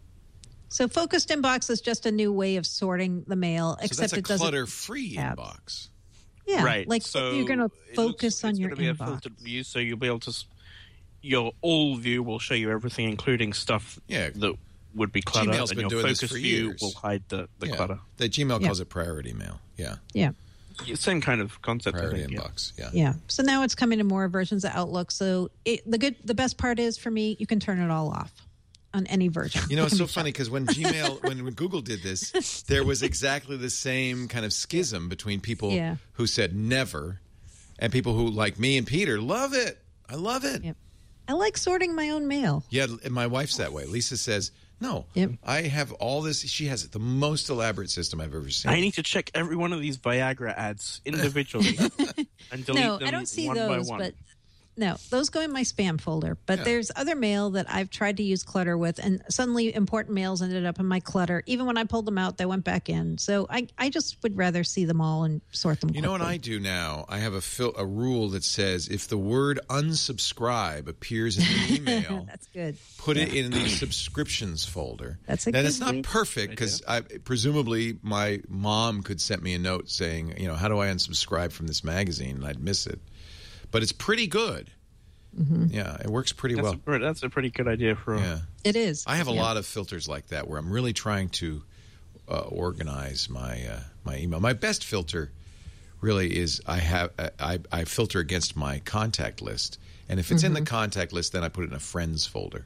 So Focused Inbox is just a new way of sorting the mail, so except that's a it doesn't. clutter-free tab. inbox. Yeah, Right. like so you're going to it focus looks- on it's your gonna be a inbox. filtered view, so you'll be able to. s- Your all view will show you everything, including stuff Yeah. that would be clutter, Gmail's and been your doing this focus for view years. will hide the, the yeah. clutter. The Gmail Yeah. calls it priority mail. Yeah, Yeah, Yeah, Same kind of concept. I priority think, yeah. inbox. Yeah. yeah. So now it's coming to more versions of Outlook. So it, the good, the best part is for me, you can turn it all off on any version. You know, It it's can so be funny because when Gmail, when, when Google did this, there was exactly the same kind of schism between people Yeah. who said never and people who, like me and Peter, love it. I love it. Yep. I like sorting my own mail. Yeah, and my wife's that way. Lisa says, no, Yep. I have all this. She has the most elaborate system I've ever seen. I need to check every one of these Viagra ads individually and delete No, them I don't see one those, by one. but no, those go in my spam folder. But Yeah. there's other mail that I've tried to use Clutter with, and suddenly important mails ended up in my Clutter. Even when I pulled them out, they went back in. So I, I just would rather see them all and sort them. You know what quickly. I do now? I have a fil- a rule that says if the word unsubscribe appears in the email, That's good. put it in the subscriptions folder. That's a now, good that's not way. perfect because I presumably my mom could send me a note saying, you know, how do I unsubscribe from this magazine? And I'd miss it, but it's pretty good. Mm-hmm. Yeah, it works pretty that's, well. a, pre- that's a pretty good idea for. Yeah, It is. I have a Yeah. lot of filters like that where I'm really trying to uh, organize my uh, my email. My best filter really is I have I, I filter against my contact list, and if it's Mm-hmm. in the contact list, then I put it in a friends folder.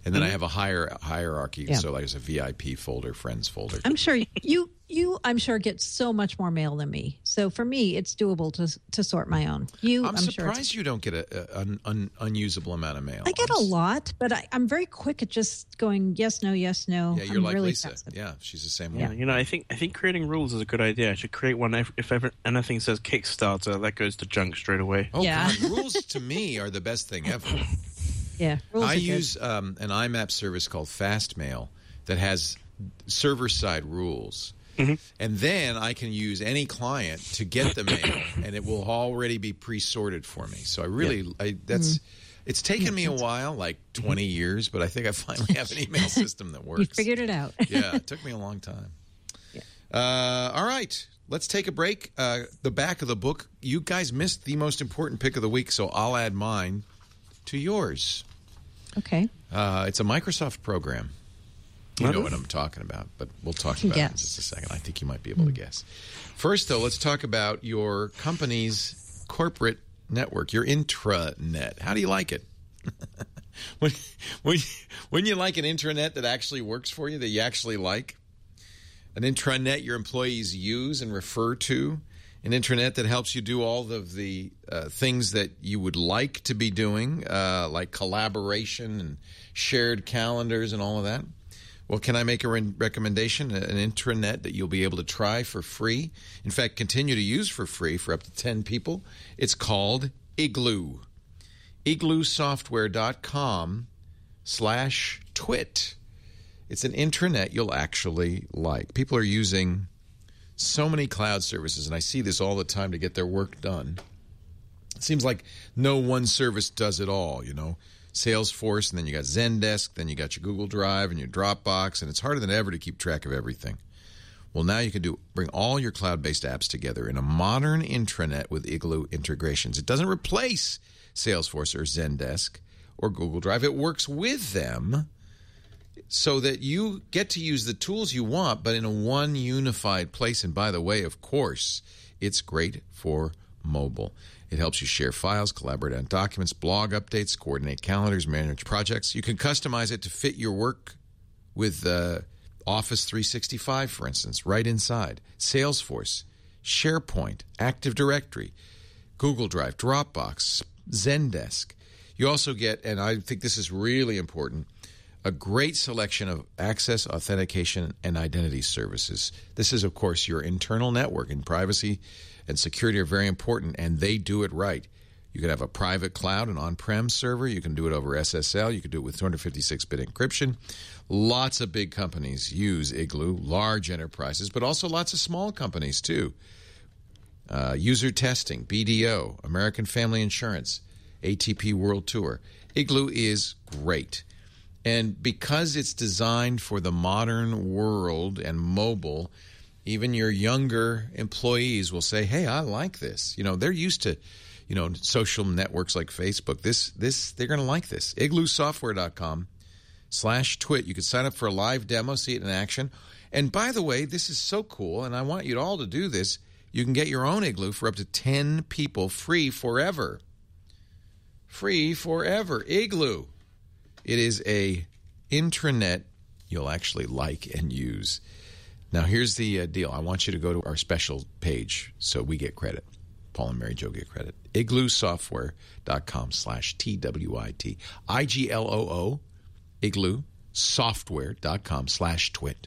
And then Mm-hmm. I have a higher hierarchy. Yeah. So like there's a V I P folder, friends folder. I'm sure you you I'm sure get so much more mail than me. So for me, it's doable to to sort my own. You, I'm, I'm, sure surprised it's, you don't get a, a, an un, unusable amount of mail. I get I'm a s- lot, but I, I'm very quick at just going yes, no, yes, no. Yeah, you're I'm like really Lisa. fast. Yeah, she's the same Yeah, way. you know, I think I think creating rules is a good idea. I should create one if, if ever anything says Kickstarter, that goes to junk straight away. Oh, Yeah. God. Rules to me are the best thing ever. Yeah, rules I are good. use um, an I MAP service called Fastmail that has server-side rules. Mm-hmm. And then I can use any client to get the mail, and it will already be pre-sorted for me. So I really, I, that's, it's taken me a while, like twenty years, but I think I finally have an email system that works. You figured it out. Yeah, it took me a long time. Uh, all right, let's take a break. Uh, the back of the book, you guys missed the most important pick of the week, so I'll add mine to yours. Okay. Uh, it's a Microsoft program. You know what I'm talking about, but we'll talk about it in Guess. just a second. I think you might be able to guess. First, though, let's talk about your company's corporate network, your intranet. How do you like it? when, when, when you like an intranet that actually works for you, that you actually like, an intranet your employees use and refer to, an intranet that helps you do all of the uh, things that you would like to be doing, uh, like collaboration and shared calendars and all of that. Well, can I make a re- recommendation, an intranet that you'll be able to try for free? In fact, continue to use for free for up to ten people. It's called Igloo. igloosoftware.com slash twit. It's an intranet you'll actually like. People are using so many cloud services, and I see this all the time to get their work done. It seems like no one service does it all, you know. Salesforce, and then you got Zendesk, then you got your Google Drive and your Dropbox, and it's harder than ever to keep track of everything. Well, now you can do bring all your cloud-based apps together in a modern intranet with Igloo integrations. It doesn't replace Salesforce or Zendesk or Google Drive. It works with them so that you get to use the tools you want, but in a one unified place. And by the way, of course, it's great for mobile. It helps you share files, collaborate on documents, blog updates, coordinate calendars, manage projects. You can customize it to fit your work with uh, Office three sixty-five, for instance, right inside. Salesforce, SharePoint, Active Directory, Google Drive, Dropbox, Zendesk. You also get, and I think this is really important, a great selection of access, authentication, and identity services. This is, of course, your internal network, and privacy and security are very important, and they do it right. You can have a private cloud, an on-prem server. You can do it over S S L. You can do it with two fifty-six bit encryption. Lots of big companies use Igloo, large enterprises, but also lots of small companies, too. Uh, user testing, B D O, American Family Insurance, A T P World Tour. Igloo is great. And because it's designed for the modern world and mobile, even your younger employees will say, hey, I like this. You know, they're used to, you know, social networks like Facebook. This, this, they're going to like this. igloosoftware.com slash twit. You can sign up for a live demo, see it in action. And by the way, this is so cool, and I want you all to do this. You can get your own Igloo for up to ten people free forever. Free forever. Igloo. It is a intranet you'll actually like and use. Now, here's the uh, deal. I want you to go to our special page so we get credit. Paul and Mary Jo get credit. igloosoftware.com slash T W I T. I G L O O, igloosoftware.com slash twit.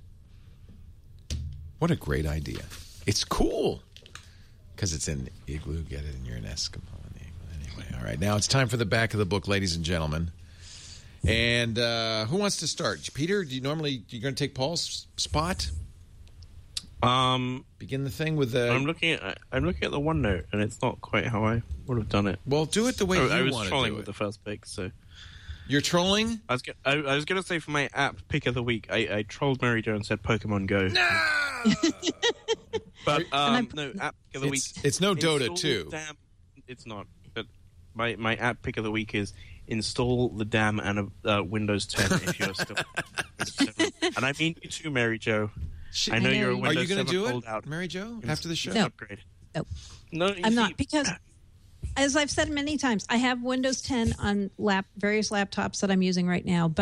What a great idea. It's cool because it's in Igloo. Get it in your Eskimo. Anyway, all right. Now it's time for the back of the book, ladies and gentlemen. And uh, who wants to start? Peter, do you normally, you're going to take Paul's spot? Um, Begin the thing with the... I'm looking at I'm looking at the OneNote, and it's not quite how I would have done it. Well, do it the way I, you I was want to trolling do with it. the first pick, so... You're trolling? I was, go- I, I was going to say for my app pick of the week, I, I trolled Mary Jo and said Pokemon Go. No! But, um, I- no, app pick of the week... It's, it's no Dota install two. Damn, it's not. But my, my app pick of the week is install the damn and uh, Windows ten if you're still... And I mean you too, Mary Jo. Sh- I know I know you're a you- Are Windows you going to seven do it, holdout. Mary Jo, after the show? No. Upgrade. Nope. No, you I'm see, not, because as I've said many times, I have Windows ten on lap various laptops that I'm using right now, but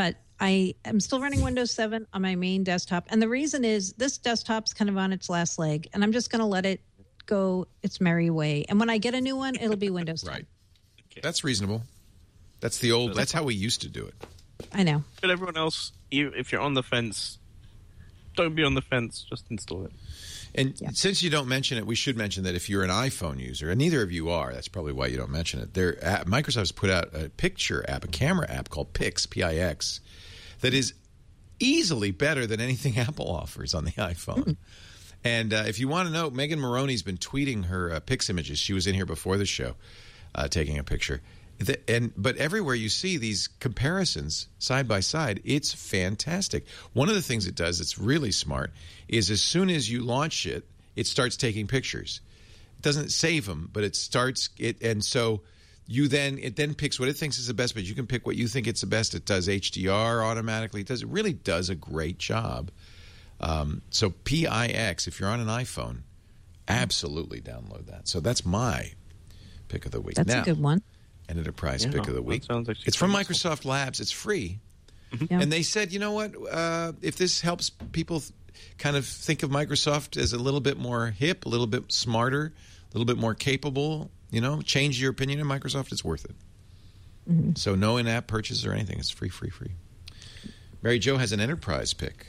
I am still running Windows seven on my main desktop. And the reason is this desktop's kind of on its last leg, and I'm just going to let it go its merry way. And when I get a new one, it'll be Windows ten. Right. Okay. That's reasonable. That's the old, that's how we used to do it. I know. But everyone else, you, if you're on the fence, don't be on the fence. Just install it. And yeah. since you don't mention it, we should mention that if you're an iPhone user, and neither of you are, that's probably why you don't mention it. There, uh, Microsoft's put out a picture app, a camera app called Pix, P I X, that is easily better than anything Apple offers on the iPhone. Mm-hmm. And uh, if you want to know, Megan Maroney's been tweeting her uh, Pix images. She was in here before the show uh, taking a picture. The, and But everywhere you see these comparisons side by side, it's fantastic. One of the things it does that's really smart is as soon as you launch it, it starts taking pictures. It doesn't save them, but it starts it, and so you then it then picks what it thinks is the best. But you can pick what you think it's the best. It does H D R automatically. It does. It really does a great job. Um, so P I X, if you're on an iPhone, absolutely download that. So that's my pick of the week. That's now, a good one. An enterprise yeah, pick of the week. Like it's from Microsoft Labs. It's free. Mm-hmm. Yeah. And they said, you know what? Uh, if this helps people th- kind of think of Microsoft as a little bit more hip, a little bit smarter, a little bit more capable, you know, change your opinion of Microsoft, it's worth it. Mm-hmm. So no in-app purchase or anything. It's free, free, free. Mary Jo has an enterprise pick.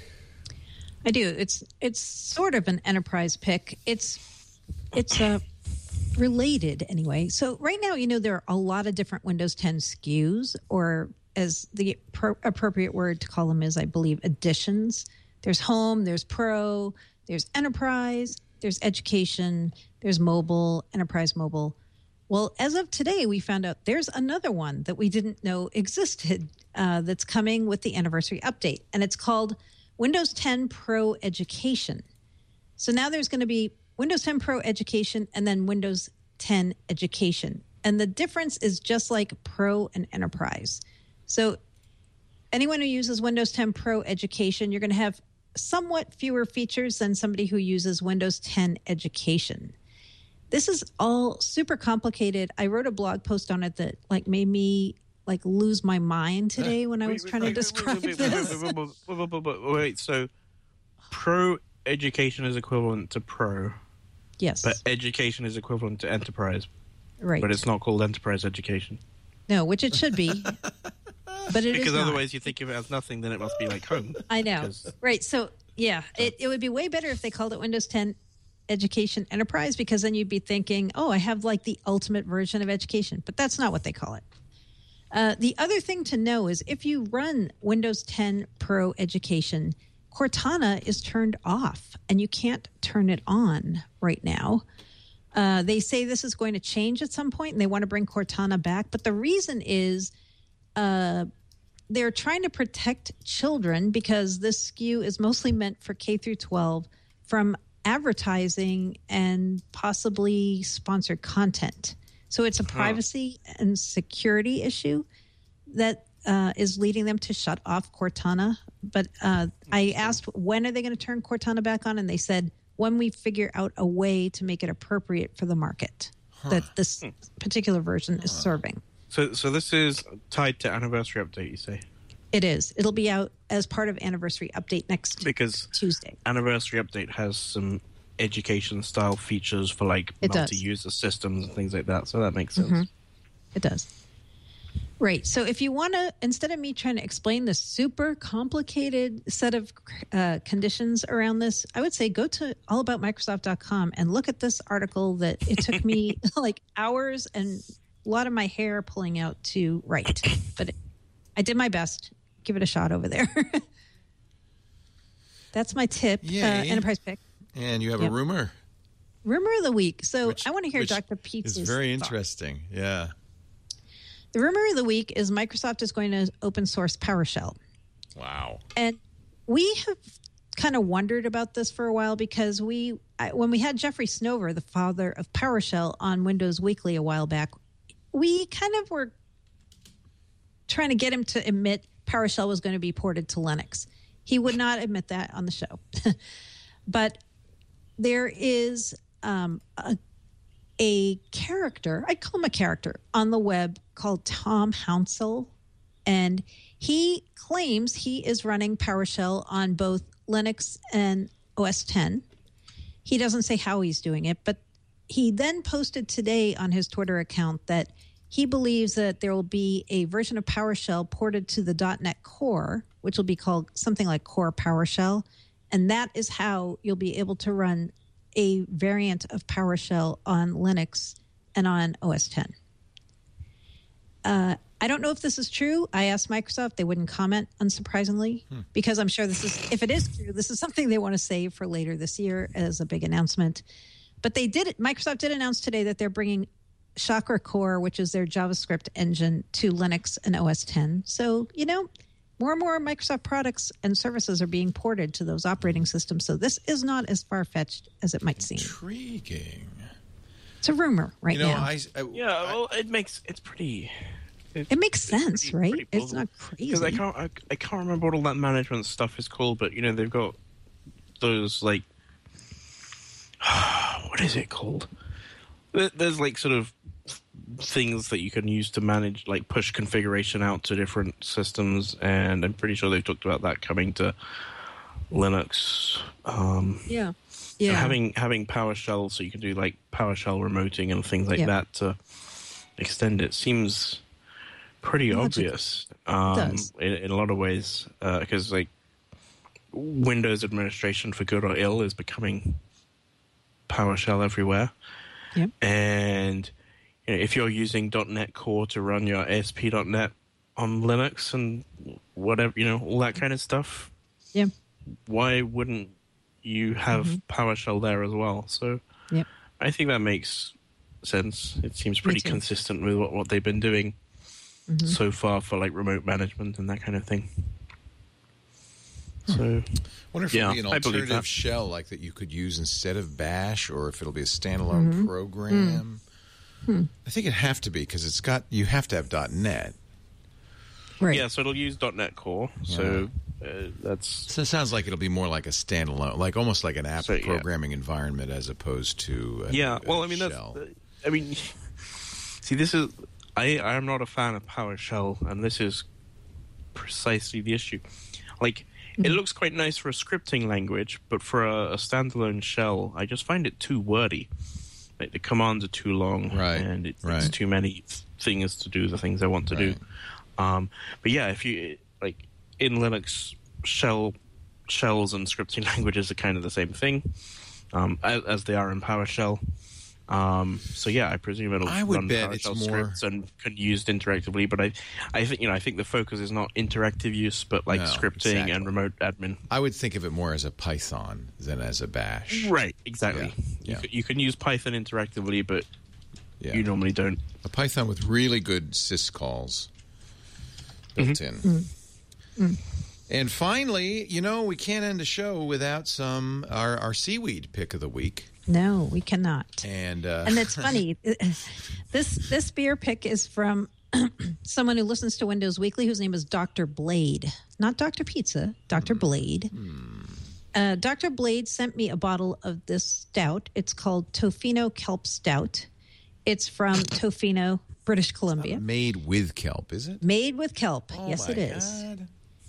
I do. It's it's sort of an enterprise pick. It's it's a... related anyway. So right now, you know, there are a lot of different Windows ten S K Us, or as the pro- appropriate word to call them is, I believe, editions. There's Home, there's Pro, there's Enterprise, there's Education, there's Mobile, Enterprise Mobile. Well, as of today, we found out there's another one that we didn't know existed uh, that's coming with the anniversary update, and it's called Windows ten Pro Education. So now there's going to be Windows ten Pro Education and then Windows ten Education. And the difference is just like Pro and Enterprise. So anyone who uses Windows ten Pro Education, you're going to have somewhat fewer features than somebody who uses Windows ten Education. This is all super complicated. I wrote a blog post on it that like made me like lose my mind today when I was trying to describe this. Wait, so Pro Education is equivalent to Pro. Yes. But Education is equivalent to Enterprise. Right. But it's not called Enterprise Education. No, which it should be. But it because is otherwise not. You think of it as nothing, then it must be like Home. I know. Because... Right. So, yeah, it, it would be way better if they called it Windows ten Education Enterprise, because then you'd be thinking, oh, I have like the ultimate version of education. But that's not what they call it. Uh, the other thing to know is if you run Windows ten Pro Education, Cortana is turned off and you can't turn it on right now. Uh, they say this is going to change at some point and they want to bring Cortana back. But the reason is uh, they're trying to protect children because this S K U is mostly meant for K through twelve from advertising and possibly sponsored content. So it's a privacy huh. and security issue that Uh, is leading them to shut off Cortana. But uh, I asked, when are they going to turn Cortana back on? And they said, when we figure out a way to make it appropriate for the market huh. that this particular version is serving. So so this is tied to Anniversary Update, you say? It is. It'll be out as part of Anniversary Update next because Tuesday. Anniversary Update has some education-style features for, like, it multi-user does. systems and things like that. So that makes sense. Mm-hmm. It does. Right. So if you want to, instead of me trying to explain the super complicated set of uh, conditions around this, I would say go to all about microsoft dot com and look at this article that it took me like hours and a lot of my hair pulling out to write. But it, I did my best. Give it a shot over there. That's my tip. Uh, enterprise pick. And you have yep. a rumor. Rumor of the week. So which, I want to hear Doctor Pete's. It's very interesting. Thought. Yeah. The rumor of the week is Microsoft is going to open source PowerShell. Wow. And we have kind of wondered about this for a while because we, when we had Jeffrey Snover, the father of PowerShell, on Windows Weekly a while back, we kind of were trying to get him to admit PowerShell was going to be ported to Linux. He would not admit that on the show. But there is um, a a character, I call him a character, on the web called Tom Hounsell. And he claims he is running PowerShell on both Linux and O S ten. He doesn't say how he's doing it, but he then posted today on his Twitter account that he believes that there will be a version of PowerShell ported to the dot net Core, which will be called something like Core PowerShell. And that is how you'll be able to run a variant of PowerShell on Linux and on O S ten. Uh, I don't know if this is true. I asked Microsoft. They wouldn't comment, unsurprisingly, hmm. because I'm sure this is, if it is true, this is something they want to save for later this year as a big announcement. But they did, Microsoft did announce today that they're bringing Chakra Core, which is their JavaScript engine, to Linux and O S ten. So, you know, more and more Microsoft products and services are being ported to those operating systems. So this is not as far-fetched as it might seem. Intriguing. It's a rumor right you know, now. I, I, yeah, well, it makes, it's pretty... It, it makes sense, pretty, right? Pretty it's not crazy. Because I can't, I, I can't remember what all that management stuff is called, but, you know, they've got those, like... what is it called? There's, like, sort of things that you can use to manage, like, push configuration out to different systems, and I'm pretty sure they've talked about that coming to Linux. Um, yeah. Yeah. Having having PowerShell so you can do, like, PowerShell remoting and things like yeah. that to extend it seems pretty Logical. obvious um, in, in a lot of ways, because, uh, like, Windows administration, for good or ill, is becoming PowerShell everywhere. Yep. And you know, if you're using .NET Core to run your A S P dot net on Linux and whatever, you know, all that kind of stuff, yeah, why wouldn't you have mm-hmm. PowerShell there as well? So yep. I think that makes sense. It seems pretty consistent with what, what they've been doing mm-hmm. so far for, like, remote management and that kind of thing. So, I wonder if yeah, it'll be an alternative shell like that you could use instead of Bash, or if it'll be a standalone mm-hmm. program. Mm-hmm. I think it'd have to be, because it's got you have to have .NET. Right. Yeah, so it'll use .NET Core. Yeah. So uh, that's. So it sounds like it'll be more like a standalone, like almost like an app so, yeah. programming environment as opposed to. A, yeah. a well, I mean, shell. that's. I mean, see, this is. I I am not a fan of PowerShell, and this is precisely the issue. Like. It looks quite nice for a scripting language, but for a, a standalone shell, I just find it too wordy. Like, the commands are too long, right, and it, right. it's too many things to do the things I want to right. do. Um, but yeah, if you like in Linux, shell shells and scripting languages are kind of the same thing um, as, as they are in PowerShell. Um, so yeah, I presume it'll I would run bet PowerShell it's more... scripts and can be used interactively. But I, I think you know, I think the focus is not interactive use, but like no, scripting exactly. and remote admin. I would think of it more as a Python than as a Bash. Right, exactly. Yeah, you, yeah. can, you can use Python interactively, but yeah. you normally don't. A Python with really good syscalls built mm-hmm. in. Mm-hmm. Mm. And finally, you know, we can't end a show without some our, our seaweed pick of the week. No, we cannot. And uh, and it's funny. this this beer pick is from someone who listens to Windows Weekly, whose name is Doctor Blade, not Doctor Pizza, Doctor Mm. Blade. Mm. Uh, Doctor Blade sent me a bottle of this stout. It's called Tofino Kelp Stout. It's from Tofino, British Columbia. Made with kelp, is it? Made with kelp. Oh, yes, my it is. God.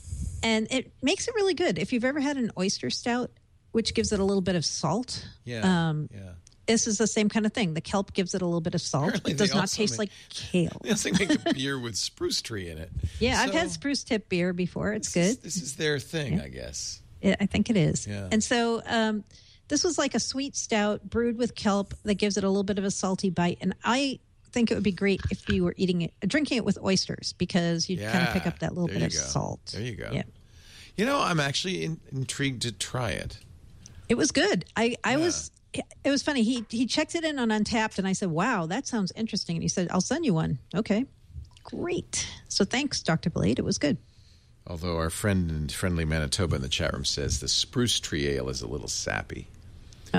And it makes it really good. If you've ever had an oyster stout, which gives it a little bit of salt. Yeah, um, yeah. This is the same kind of thing. The kelp gives it a little bit of salt. Apparently it does they not also taste make- like kale. They also make a beer with spruce tree in it. Yeah, I've So, had spruce tip beer before. It's this good. Is, this is their thing, Yeah. I guess. It, I think it is. Yeah. And so um, this was like a sweet stout brewed with kelp that gives it a little bit of a salty bite. And I think it would be great if you were eating it, drinking it with oysters, because you'd Yeah, kind of pick up that little there bit you of go. salt. There you go. Yeah. You know, I'm actually in, intrigued to try it. It was good. I, I Yeah. was, it was funny. He he checked it in on Untapped, and I said, wow, that sounds interesting. And he said, I'll send you one. Okay, great. So thanks, Doctor Blade. It was good. Although our friend in friendly Manitoba in the chat room says the spruce tree ale is a little sappy. Oh.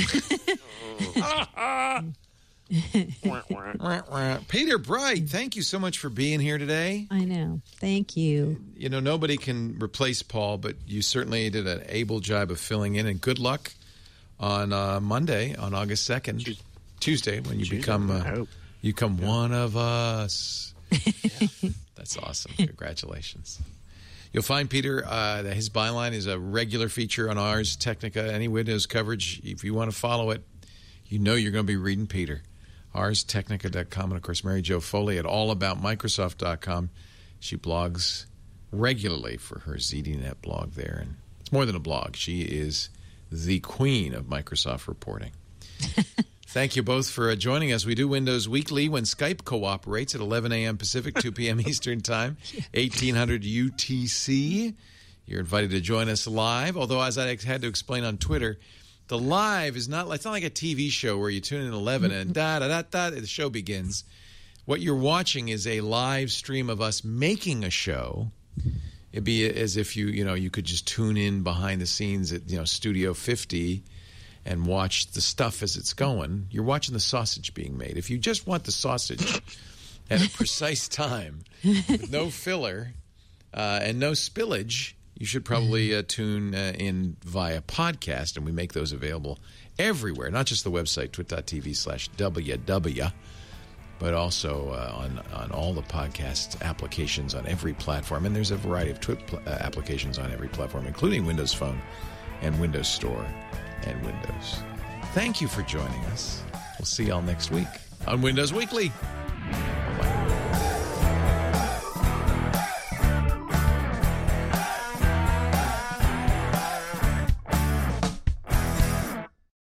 Peter Bright, thank you so much for being here today. I know. Thank you. You know, nobody can replace Paul, but you certainly did an able job of filling in, and good luck on uh, Monday, on August second, Tuesday, Tuesday when you Tuesday, become I uh, hope. you become yeah. one of us. Yeah. That's awesome. Congratulations. You'll find Peter, uh, his byline is a regular feature on Ars Technica. Any Windows coverage, if you want to follow it, you know you're going to be reading Peter. ars technica dot com, and, of course, Mary Jo Foley at all about microsoft dot com. She blogs regularly for her Z D Net blog there. And it's more than a blog. She is the queen of Microsoft reporting. Thank you both for uh, joining us. We do Windows Weekly when Skype cooperates at eleven a.m. Pacific, two p.m. Eastern Time, eighteen hundred U T C. You're invited to join us live, although as I had to explain on Twitter, the live is not, it's not like a T V show where you tune in at eleven and da-da-da-da, the show begins. What you're watching is a live stream of us making a show. It'd be as if you, you know, you could just tune in behind the scenes at, you know, Studio fifty and watch the stuff as it's going. You're watching the sausage being made. If you just want the sausage at a precise time with no filler uh, and no spillage, you should probably uh, tune uh, in via podcast, and we make those available everywhere, not just the website, twit.tv slash WW, but also uh, on, on all the podcast applications on every platform. And there's a variety of Twit pl- uh, applications on every platform, including Windows Phone and Windows Store and Windows. Thank you for joining us. We'll see y'all next week on Windows Weekly.